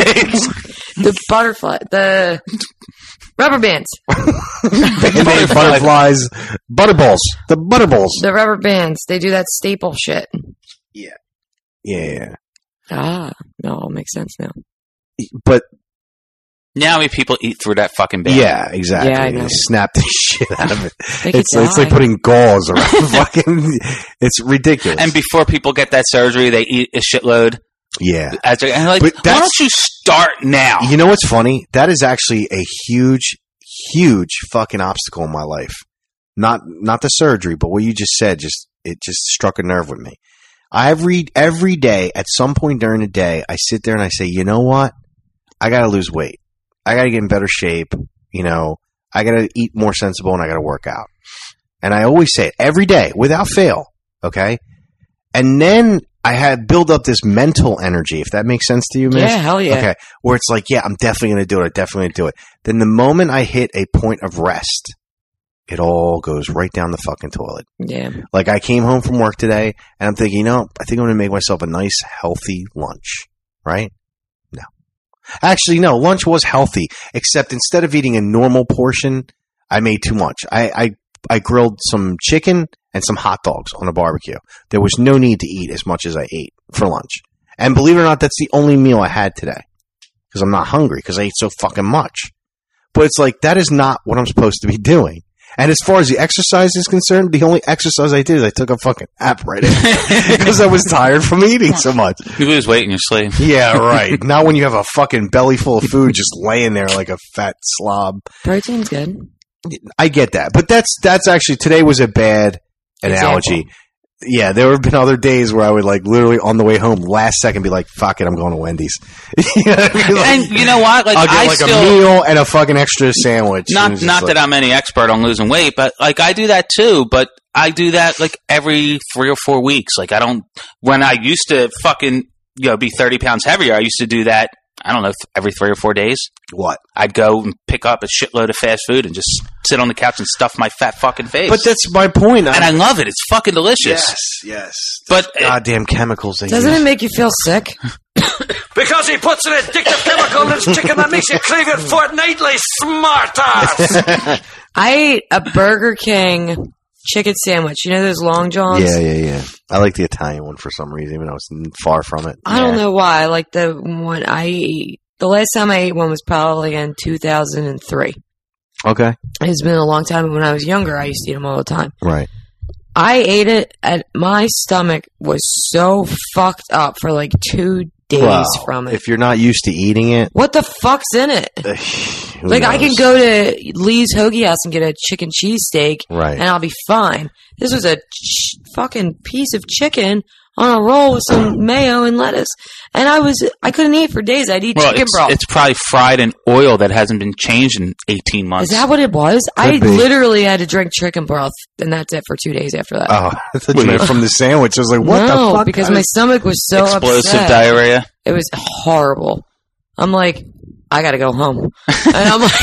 the butterfly. The rubber bands.
Band-Aid, butterflies, butterballs. The butterballs.
The rubber bands. They do that staple shit.
Yeah. Yeah.
Ah, no, it makes sense now.
But
Now many people eat through that fucking band.
yeah, exactly.
Yeah, I know.
They snap the shit out of it.
They could
It's, it's
die.
like putting gauze around fucking. It's ridiculous.
And before people get that surgery, they eat a shitload.
yeah.
As they- and like,
But
why
that's-
don't you start now?
You know what's funny? That is actually a huge, huge fucking obstacle in my life. Not not the surgery, but what you just said. Just it just struck a nerve with me. I read every day. At some point during the day, I sit there and I say, you know what? I got to lose weight. I got to get in better shape. You know, I got to eat more sensible and I got to work out. And I always say it every day without fail. Okay. And then I had build up this mental energy, if that makes sense to you, Miss.
Yeah, hell yeah.
Okay. Where it's like, yeah, I'm definitely going to do it. I'm definitely going to do it. Then the moment I hit a point of rest, it all goes right down the fucking toilet.
Yeah.
Like I came home from work today and I'm thinking, you know, I think I'm going to make myself a nice, healthy lunch. Right? No. Actually, no, lunch was healthy, except instead of eating a normal portion, I made too much. I, I, I grilled some chicken and some hot dogs on a barbecue. There was no need to eat as much as I ate for lunch. And believe it or not, that's the only meal I had today. Because I'm not hungry, because I ate so fucking much. But it's like, that is not what I'm supposed to be doing. And as far as the exercise is concerned, the only exercise I did is I took a fucking nap right in. Because I was tired from eating so much.
You lose weight in your sleep.
Yeah, right. Not when you have a fucking belly full of food just laying there like a fat slob.
Protein's good.
I get that. But that's that's actually, today was a bad analogy.
Example.
Yeah, there have been other days where I would like literally on the way home, last second, be like, "Fuck it, I'm going to Wendy's." You know what I mean? Like,
And you know what? Like
I'll get
I
like
still,
a meal and a fucking extra sandwich. And
Not
it's just
not
like-
that I'm any expert on losing weight, but like I do that too. But I do that like every three or four weeks. Like I don't. When I used to fucking you know be thirty pounds heavier, I used to do that. I don't know, every three or four days.
What?
I'd go and pick up a shitload of fast food and just sit on the couch and stuff my fat fucking face.
But that's my point.
and I love it. It's fucking delicious.
yes, yes.
But
Goddamn chemicals. They
Doesn't
use.
it make you feel sick?
Because he puts an addictive chemical in his chicken that makes you crave it fortnightly, smart ass!
I ate a Burger King chicken sandwich. You know those Long Johns?
Yeah, yeah, yeah. I like the Italian one for some reason, even though I was n- far from it.
I don't know why. I like the one I ate. The last time I ate one was probably in two thousand three.
Okay.
It's been a long time. When I was younger, I used to eat them all the time.
Right.
I ate it, and my stomach was so fucked up for like two days
Well,
from it.
if you're not used to eating it,
What the fuck's in it?
who
Like, I can
knows?
go to Lee's Hoagie House and get a chicken cheesesteak,
Right.
and I'll be fine. This was a ch- fucking piece of chicken on a roll with some mayo and lettuce, and I was I couldn't eat for days. I'd eat
well,
chicken
it's,
broth.
it's probably fried in oil that hasn't been changed in eighteen months.
Is that what it was? I
be.
literally had to drink chicken broth, and that's it for two days after that.
Oh, I thought you meant from the sandwich. I was like, what
no,
the fuck?
because
How
my
does-
stomach was so
explosive
upset.
diarrhea?
It was horrible. I'm like, I gotta go home. And I'm like,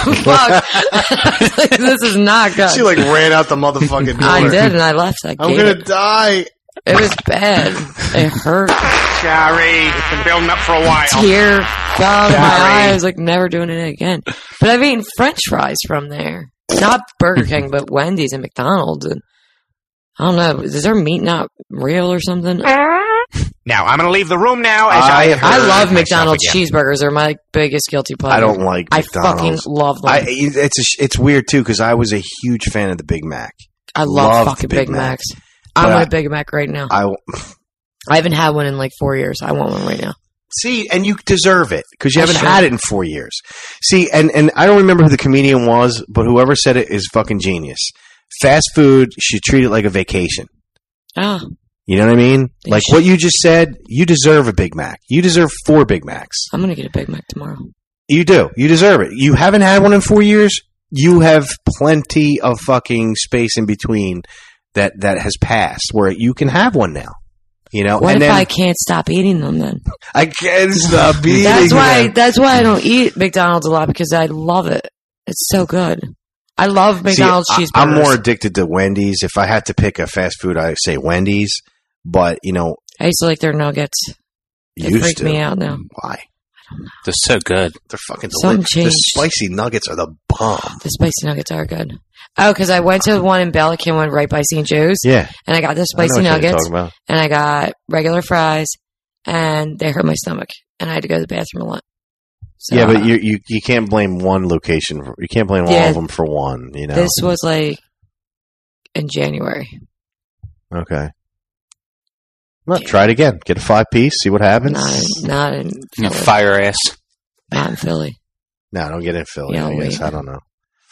fuck. This is not good.
She like ran out the motherfucking door.
I did, and I left. I
I'm
gave
gonna
it.
die.
It was bad. It hurt.
Sorry, it's been building up for a while.
Tear fell out of my eye. I was like, never doing it again. But I've eaten French fries from there. Not Burger King, but Wendy's and McDonald's. And I don't know. Is their meat not real or something?
Now, I'm going to leave the room now. As I,
I,
have
I
heard
love
myself
McDonald's
again.
cheeseburgers. They're my biggest guilty pleasure.
I don't like
I
McDonald's.
fucking love them.
I,
I,
it's a, it's weird too because I was a huge fan of the Big Mac.
love
Loved
fucking
Big
Big
Mac.
Macs. I
But
want
I-
a Big Mac right now.
I
I haven't had one in like four years. I want one right now.
see, and you deserve it because you
I
haven't
should.
had it in four years. See, and and I don't remember who the comedian was, but whoever said it is fucking genius. Fast food should treat it like a vacation.
Ah,
You know what I mean?
They
Like
should.
what you just said. You deserve a Big Mac. You deserve four Big Macs.
I'm gonna get a Big Mac tomorrow.
You do. You deserve it. You haven't had one in four years. You have plenty of fucking space in between that that has passed where you can have one now. You know,
What
and
if
then
I can't stop eating them then?
I can't stop eating.
That's why.
them.
That's why I don't eat McDonald's a lot because I love it. It's so good. I love McDonald's
See,
cheeseburgers.
I, I'm more addicted to Wendy's. If I had to pick a fast food, I say Wendy's. But you know,
I used to like their nuggets. They
used
freak
to.
me out now.
Why?
They're so good.
They're fucking
Something
delicious. The
changed.
spicy nuggets are the bomb.
The spicy nuggets are good. Oh, because I went to the one in Bellicon, one right by Saint Joe's.
Yeah,
And I got the
I know
spicy
what you're
nuggets.
talking about.
And I got regular fries. And they hurt my stomach. And I had to go to the bathroom a lot. So,
Yeah, but you you you can't blame one location. For, you can't blame all
Yeah.
of them for one. You know.
This was like in January.
Okay. Well, try it again. Get a five piece. See what happens.
Not, not in
You know,
Philly.
fire ass.
Not in Philly.
No, don't get in Philly.
Yeah,
I guess
wait.
I don't know.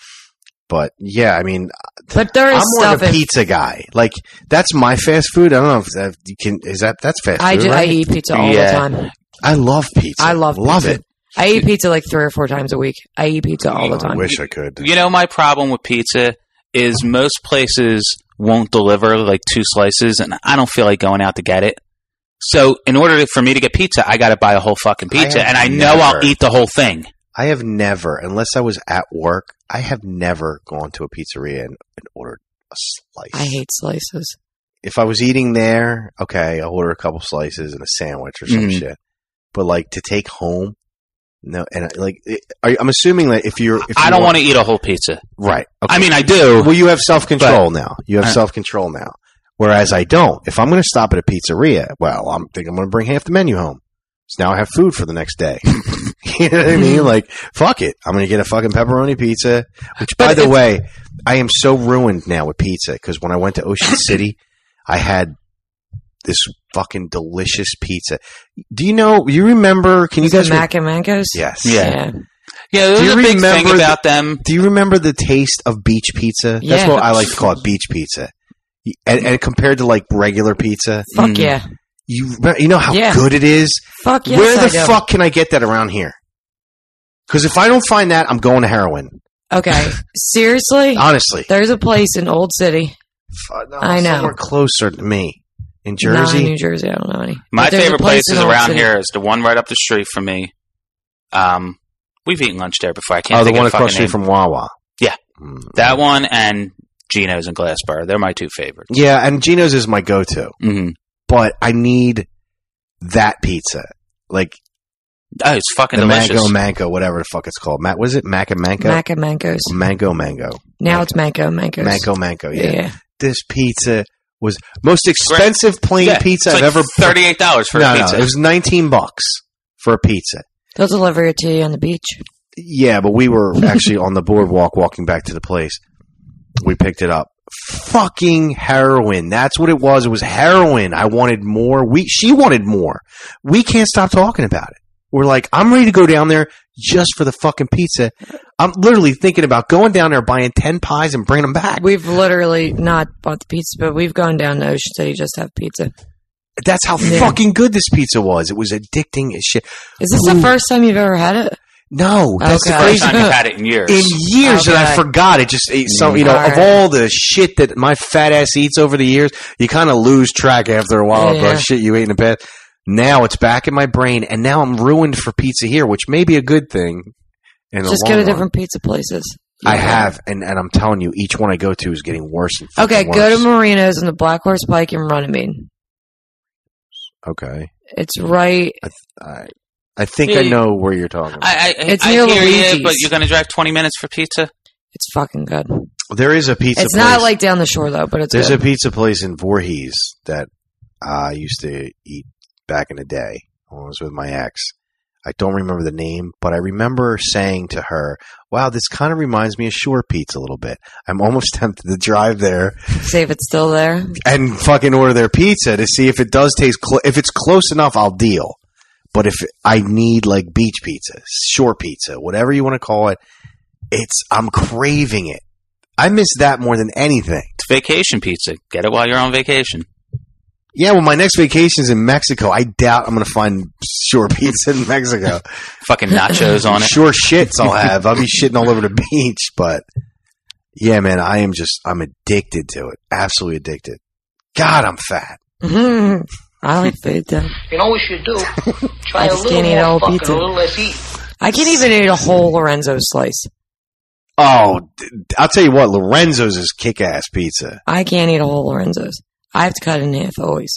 But yeah, I mean,
But there is
I'm more
stuff
of a
in-
pizza guy. Like that's my fast food. I don't know if that you can. Is that that's fast
I,
food?
ju- I
right?
eat pizza all
Yeah.
the time.
I love pizza.
I love
love
pizza.
it.
I eat pizza like three or four times a week. I eat pizza all the
I
time.
wish I could.
You know, my problem with pizza is most places won't deliver like two slices, and I don't feel like going out to get it. So, in order to, for me to get pizza, I got to buy a whole fucking pizza,
have
and I know
never-
I'll eat the whole thing.
I have never, unless I was at work, I have never gone to a pizzeria and, and ordered a slice.
I hate slices.
If I was eating there, okay, I'll order a couple slices and a sandwich or some
Mhm.
shit. But like to take home, no. And I- like, it, are, I'm assuming that if you're, if
I
you
don't want to eat a whole pizza.
right.
I mean, I do.
Well, you have self control now. You have
Uh,
self control now. Whereas I don't. If I'm going to stop at a pizzeria, well, I'm think I'm going to bring half the menu home. So now I have food for the next day. You know what I mean? Like, fuck it. I'm going to get a fucking pepperoni pizza. Which, by
But
the
if-
way, I am so ruined now with pizza because when I went to Ocean City, I had this fucking delicious pizza. Do you know? You remember? Can you
Is
guys?
it
re-
Mac and Mancos?
yes.
Yeah. Yeah,
Do
there's
you
a big thing
remember
about them.
Do you remember the taste of beach pizza? That's
Yeah.
what I like to call it, beach pizza. And, and compared to like regular pizza,
Fuck
Mm.
yeah.
you you know how
Yeah.
good it is.
Fuck yes,
Where
I
the
do.
fuck can I get that around here? Because if I don't find that, I'm going to heroin.
Okay. Seriously?
Honestly,
There's a place in Old City.
F- no,
I know.
somewhere closer to me in
Not
Jersey.
in New Jersey. I don't know any.
My
But there's a
favorite
place
places
in Old
around
City.
here is the one right up the street from me. Um, we've eaten lunch there before. I can't
oh, the
think
one
of the
across the
fucking
street
name.
from Wawa.
Yeah.
Mm.
That one and Gino's in Glassboro. They're my two favorites.
Yeah, and Gino's is my go-to.
Mm-hmm.
But I need that pizza, like
Oh, it's fucking
the
delicious.
mango mango, whatever the fuck it's called. Matt, was it Mac and Mango?
Mac and Mancos.
Mango mango.
Now it's Manco Mancos.
Mango mango. Yeah.
Yeah.
This pizza was most expensive plain
Yeah,
pizza
it's
I've
like
ever.
thirty-eight dollars for
no,
a pizza.
no, it was nineteen bucks for a pizza.
They'll deliver it to you on the beach.
Yeah, but we were actually on the boardwalk walking back to the place. We picked it up. Fucking heroin. That's what it was. It was heroin. I wanted more. We she wanted more. We can't stop talking about it. We're like, I'm ready to go down there just for the fucking pizza. I'm literally thinking about going down there, buying ten pies, and bringing them back.
We've literally not bought the pizza, but we've gone down to Ocean City just to have pizza.
That's how
Yeah.
fucking good this pizza was. It was addicting as shit.
Is this
Ooh.
the first time you've ever had it?
No, that's
Okay.
the
First
crazy
time you've had it in years.
in years, and I
Okay.
forgot it. Just ate some, you know,
All
of
right.
all the shit that my fat ass eats over the years, you kind of lose track after a while of
Yeah.
the shit you ate in the past. Now it's back in my brain, and now I'm ruined for pizza here, which may be a good thing. In the
Just
long
go to
run.
different pizza places.
I
Yeah.
have, and, and I'm telling you, each one I go to is getting worse and fucking
Okay,
worse.
go to Marino's and the Black Horse Pike in Runnymede.
Okay.
It's right.
I, I, I think
Yeah,
I know where you're talking about.
I, I,
It's
I
near
hear
Luigi's.
you, but you're going to drive twenty minutes for pizza?
It's fucking good.
There is a pizza
It's
place.
not like down the shore though, but it's
There's
good.
a pizza place in Voorhees that I used to eat back in the day when I was with my ex. I don't remember the name, but I remember saying to her, wow, this kind of reminds me of Shore Pizza a little bit. I'm almost tempted to drive there
See if it's still there.
and fucking order their pizza to see if it does taste close. If it's close enough, I'll deal. But if I need like beach pizza, shore pizza, whatever you want to call it, it's I'm craving it. I miss that more than anything.
It's vacation pizza. Get it while you're on vacation.
Yeah, well, my next vacation's in Mexico. I doubt I'm going to find shore pizza in Mexico.
Fucking nachos on it.
Sure shits I'll have. I'll be shitting all over the beach, but yeah, man, I am just, I'm addicted to it. Absolutely addicted. God, I'm fat.
Mm-hmm. I like food though.
You know what you should do? Try
I
a
just
little
can't eat
more
all
fucking,
pizza.
a little less eat.
I can't even eat a whole Lorenzo slice.
Oh, d- I'll tell you what, Lorenzo's is kick-ass pizza.
I can't eat a whole Lorenzo's. I have to cut it in half always.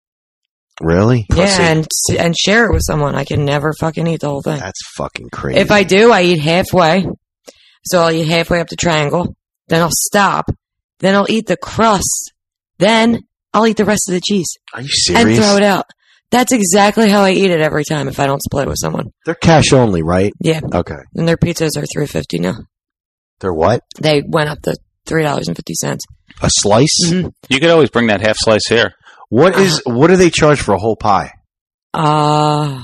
Really? Pussy.
Yeah, and and share it with someone. I can never fucking eat the whole thing.
That's fucking crazy.
If I do, I eat halfway. So I'll eat halfway up the triangle. Then I'll stop. Then I'll eat the crust. Then I'll eat the rest of the cheese.
Are you serious?
And throw it out. That's exactly how I eat it every time if I don't split it with someone.
They're cash only, right?
Yeah.
Okay.
And their pizzas are three fifty now.
They're what?
They went up to three dollars and fifty cents.
A slice?
Mm-hmm.
You could always bring that half slice here.
What is? What do they charge for a whole pie?
Uh,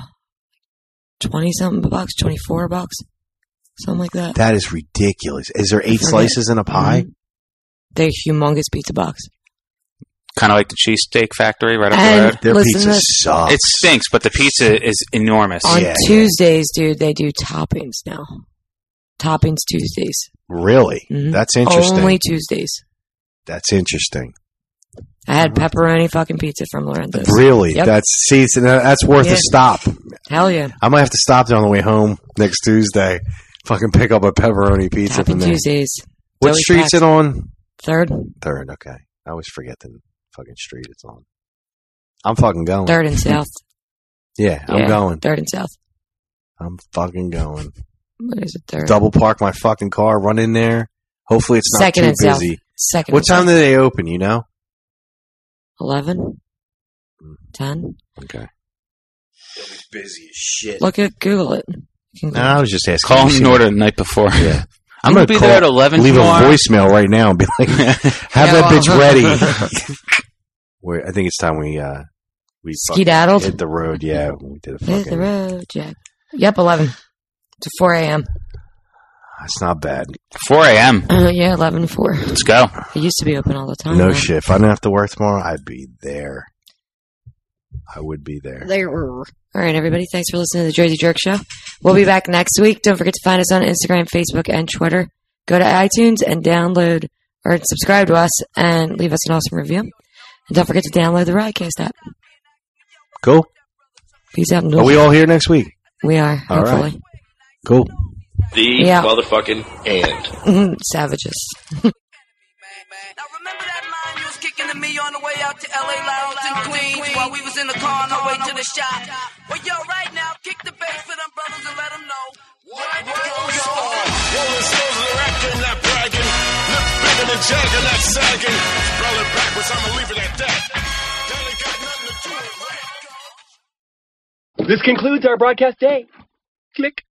twenty something bucks, twenty four bucks, something like that.
That is ridiculous. Is there eight
forget.
slices in a pie?
Mhm. They're humongous pizza box.
Kind of like the Cheesesteak Factory right up
And
the road.
Their
listen
pizza
to this.
sucks.
It stinks, but the pizza is enormous.
On
Yeah, yeah.
Tuesdays, dude, they do toppings now. Toppings Tuesdays.
Really?
Mhm.
That's interesting.
Only Tuesdays.
That's interesting.
I had pepperoni fucking pizza from Lorenzo's.
Really?
Yep.
That's see, so that- that's worth
Yeah.
a stop.
Hell yeah.
I might have to stop there on the way home next Tuesday. Fucking pick up a pepperoni pizza
Topping
from there.
Tuesdays.
What
Joey
street's
Pax.
it on?
Third.
Third. Okay. I always forget the fucking street it's on. I'm fucking going.
Third and South.
Yeah, I'm
Yeah,
going.
Third and South.
I'm fucking going.
What is it, third?
Double park my fucking car, run in there. Hopefully it's not
Second
too
and South.
busy.
Second
What
and
time
South.
do they open, you know?
eleven? ten?
Okay. They'll be busy as shit.
Look at Google it. You can
No, I was just asking.
Call
You
them
see
in order
me?
the night before.
Yeah.
I'm
I'm
going
gonna
to be
call,
there at eleven
leave
tomorrow.
a voicemail right now and be like, "Have that bitch ready." We're, I think it's time we uh we fucking
Skedaddled?
hit the road. Yeah, we did a
Hit the
fucking.
road, Jack. Yep, eleven to four a.m.
It's not bad.
four a.m.
Uh, yeah, eleven to four.
Let's go.
It used to be open all the time.
No
now.
shit. If I didn't have to work tomorrow, I'd be there. I would be there.
There. All right, everybody. Thanks for listening to the Jersey Jerk Show. We'll be back next week. Don't forget to find us on Instagram, Facebook, and Twitter. Go to iTunes and download or subscribe to us and leave us an awesome review. And don't forget to download the Riotcast app.
Cool.
Peace out. And
Are we all here next week?
We are,
All
hopefully.
right. Cool.
The
Yeah.
motherfucking and.
Mhm, Savages.
Kicking to me on the way out to L A Lounge in Queens while we was in the car on our way to the shop. Well, yo, right now, kick the bass for them brothers and let them know what goes on.
Rolling stones are acting, not bragging. Lips bigger than Jagger, not sagging. Spell it backwards, I'ma leave it at that. That ain't got nothing to do with rap.
This concludes our broadcast day. Click.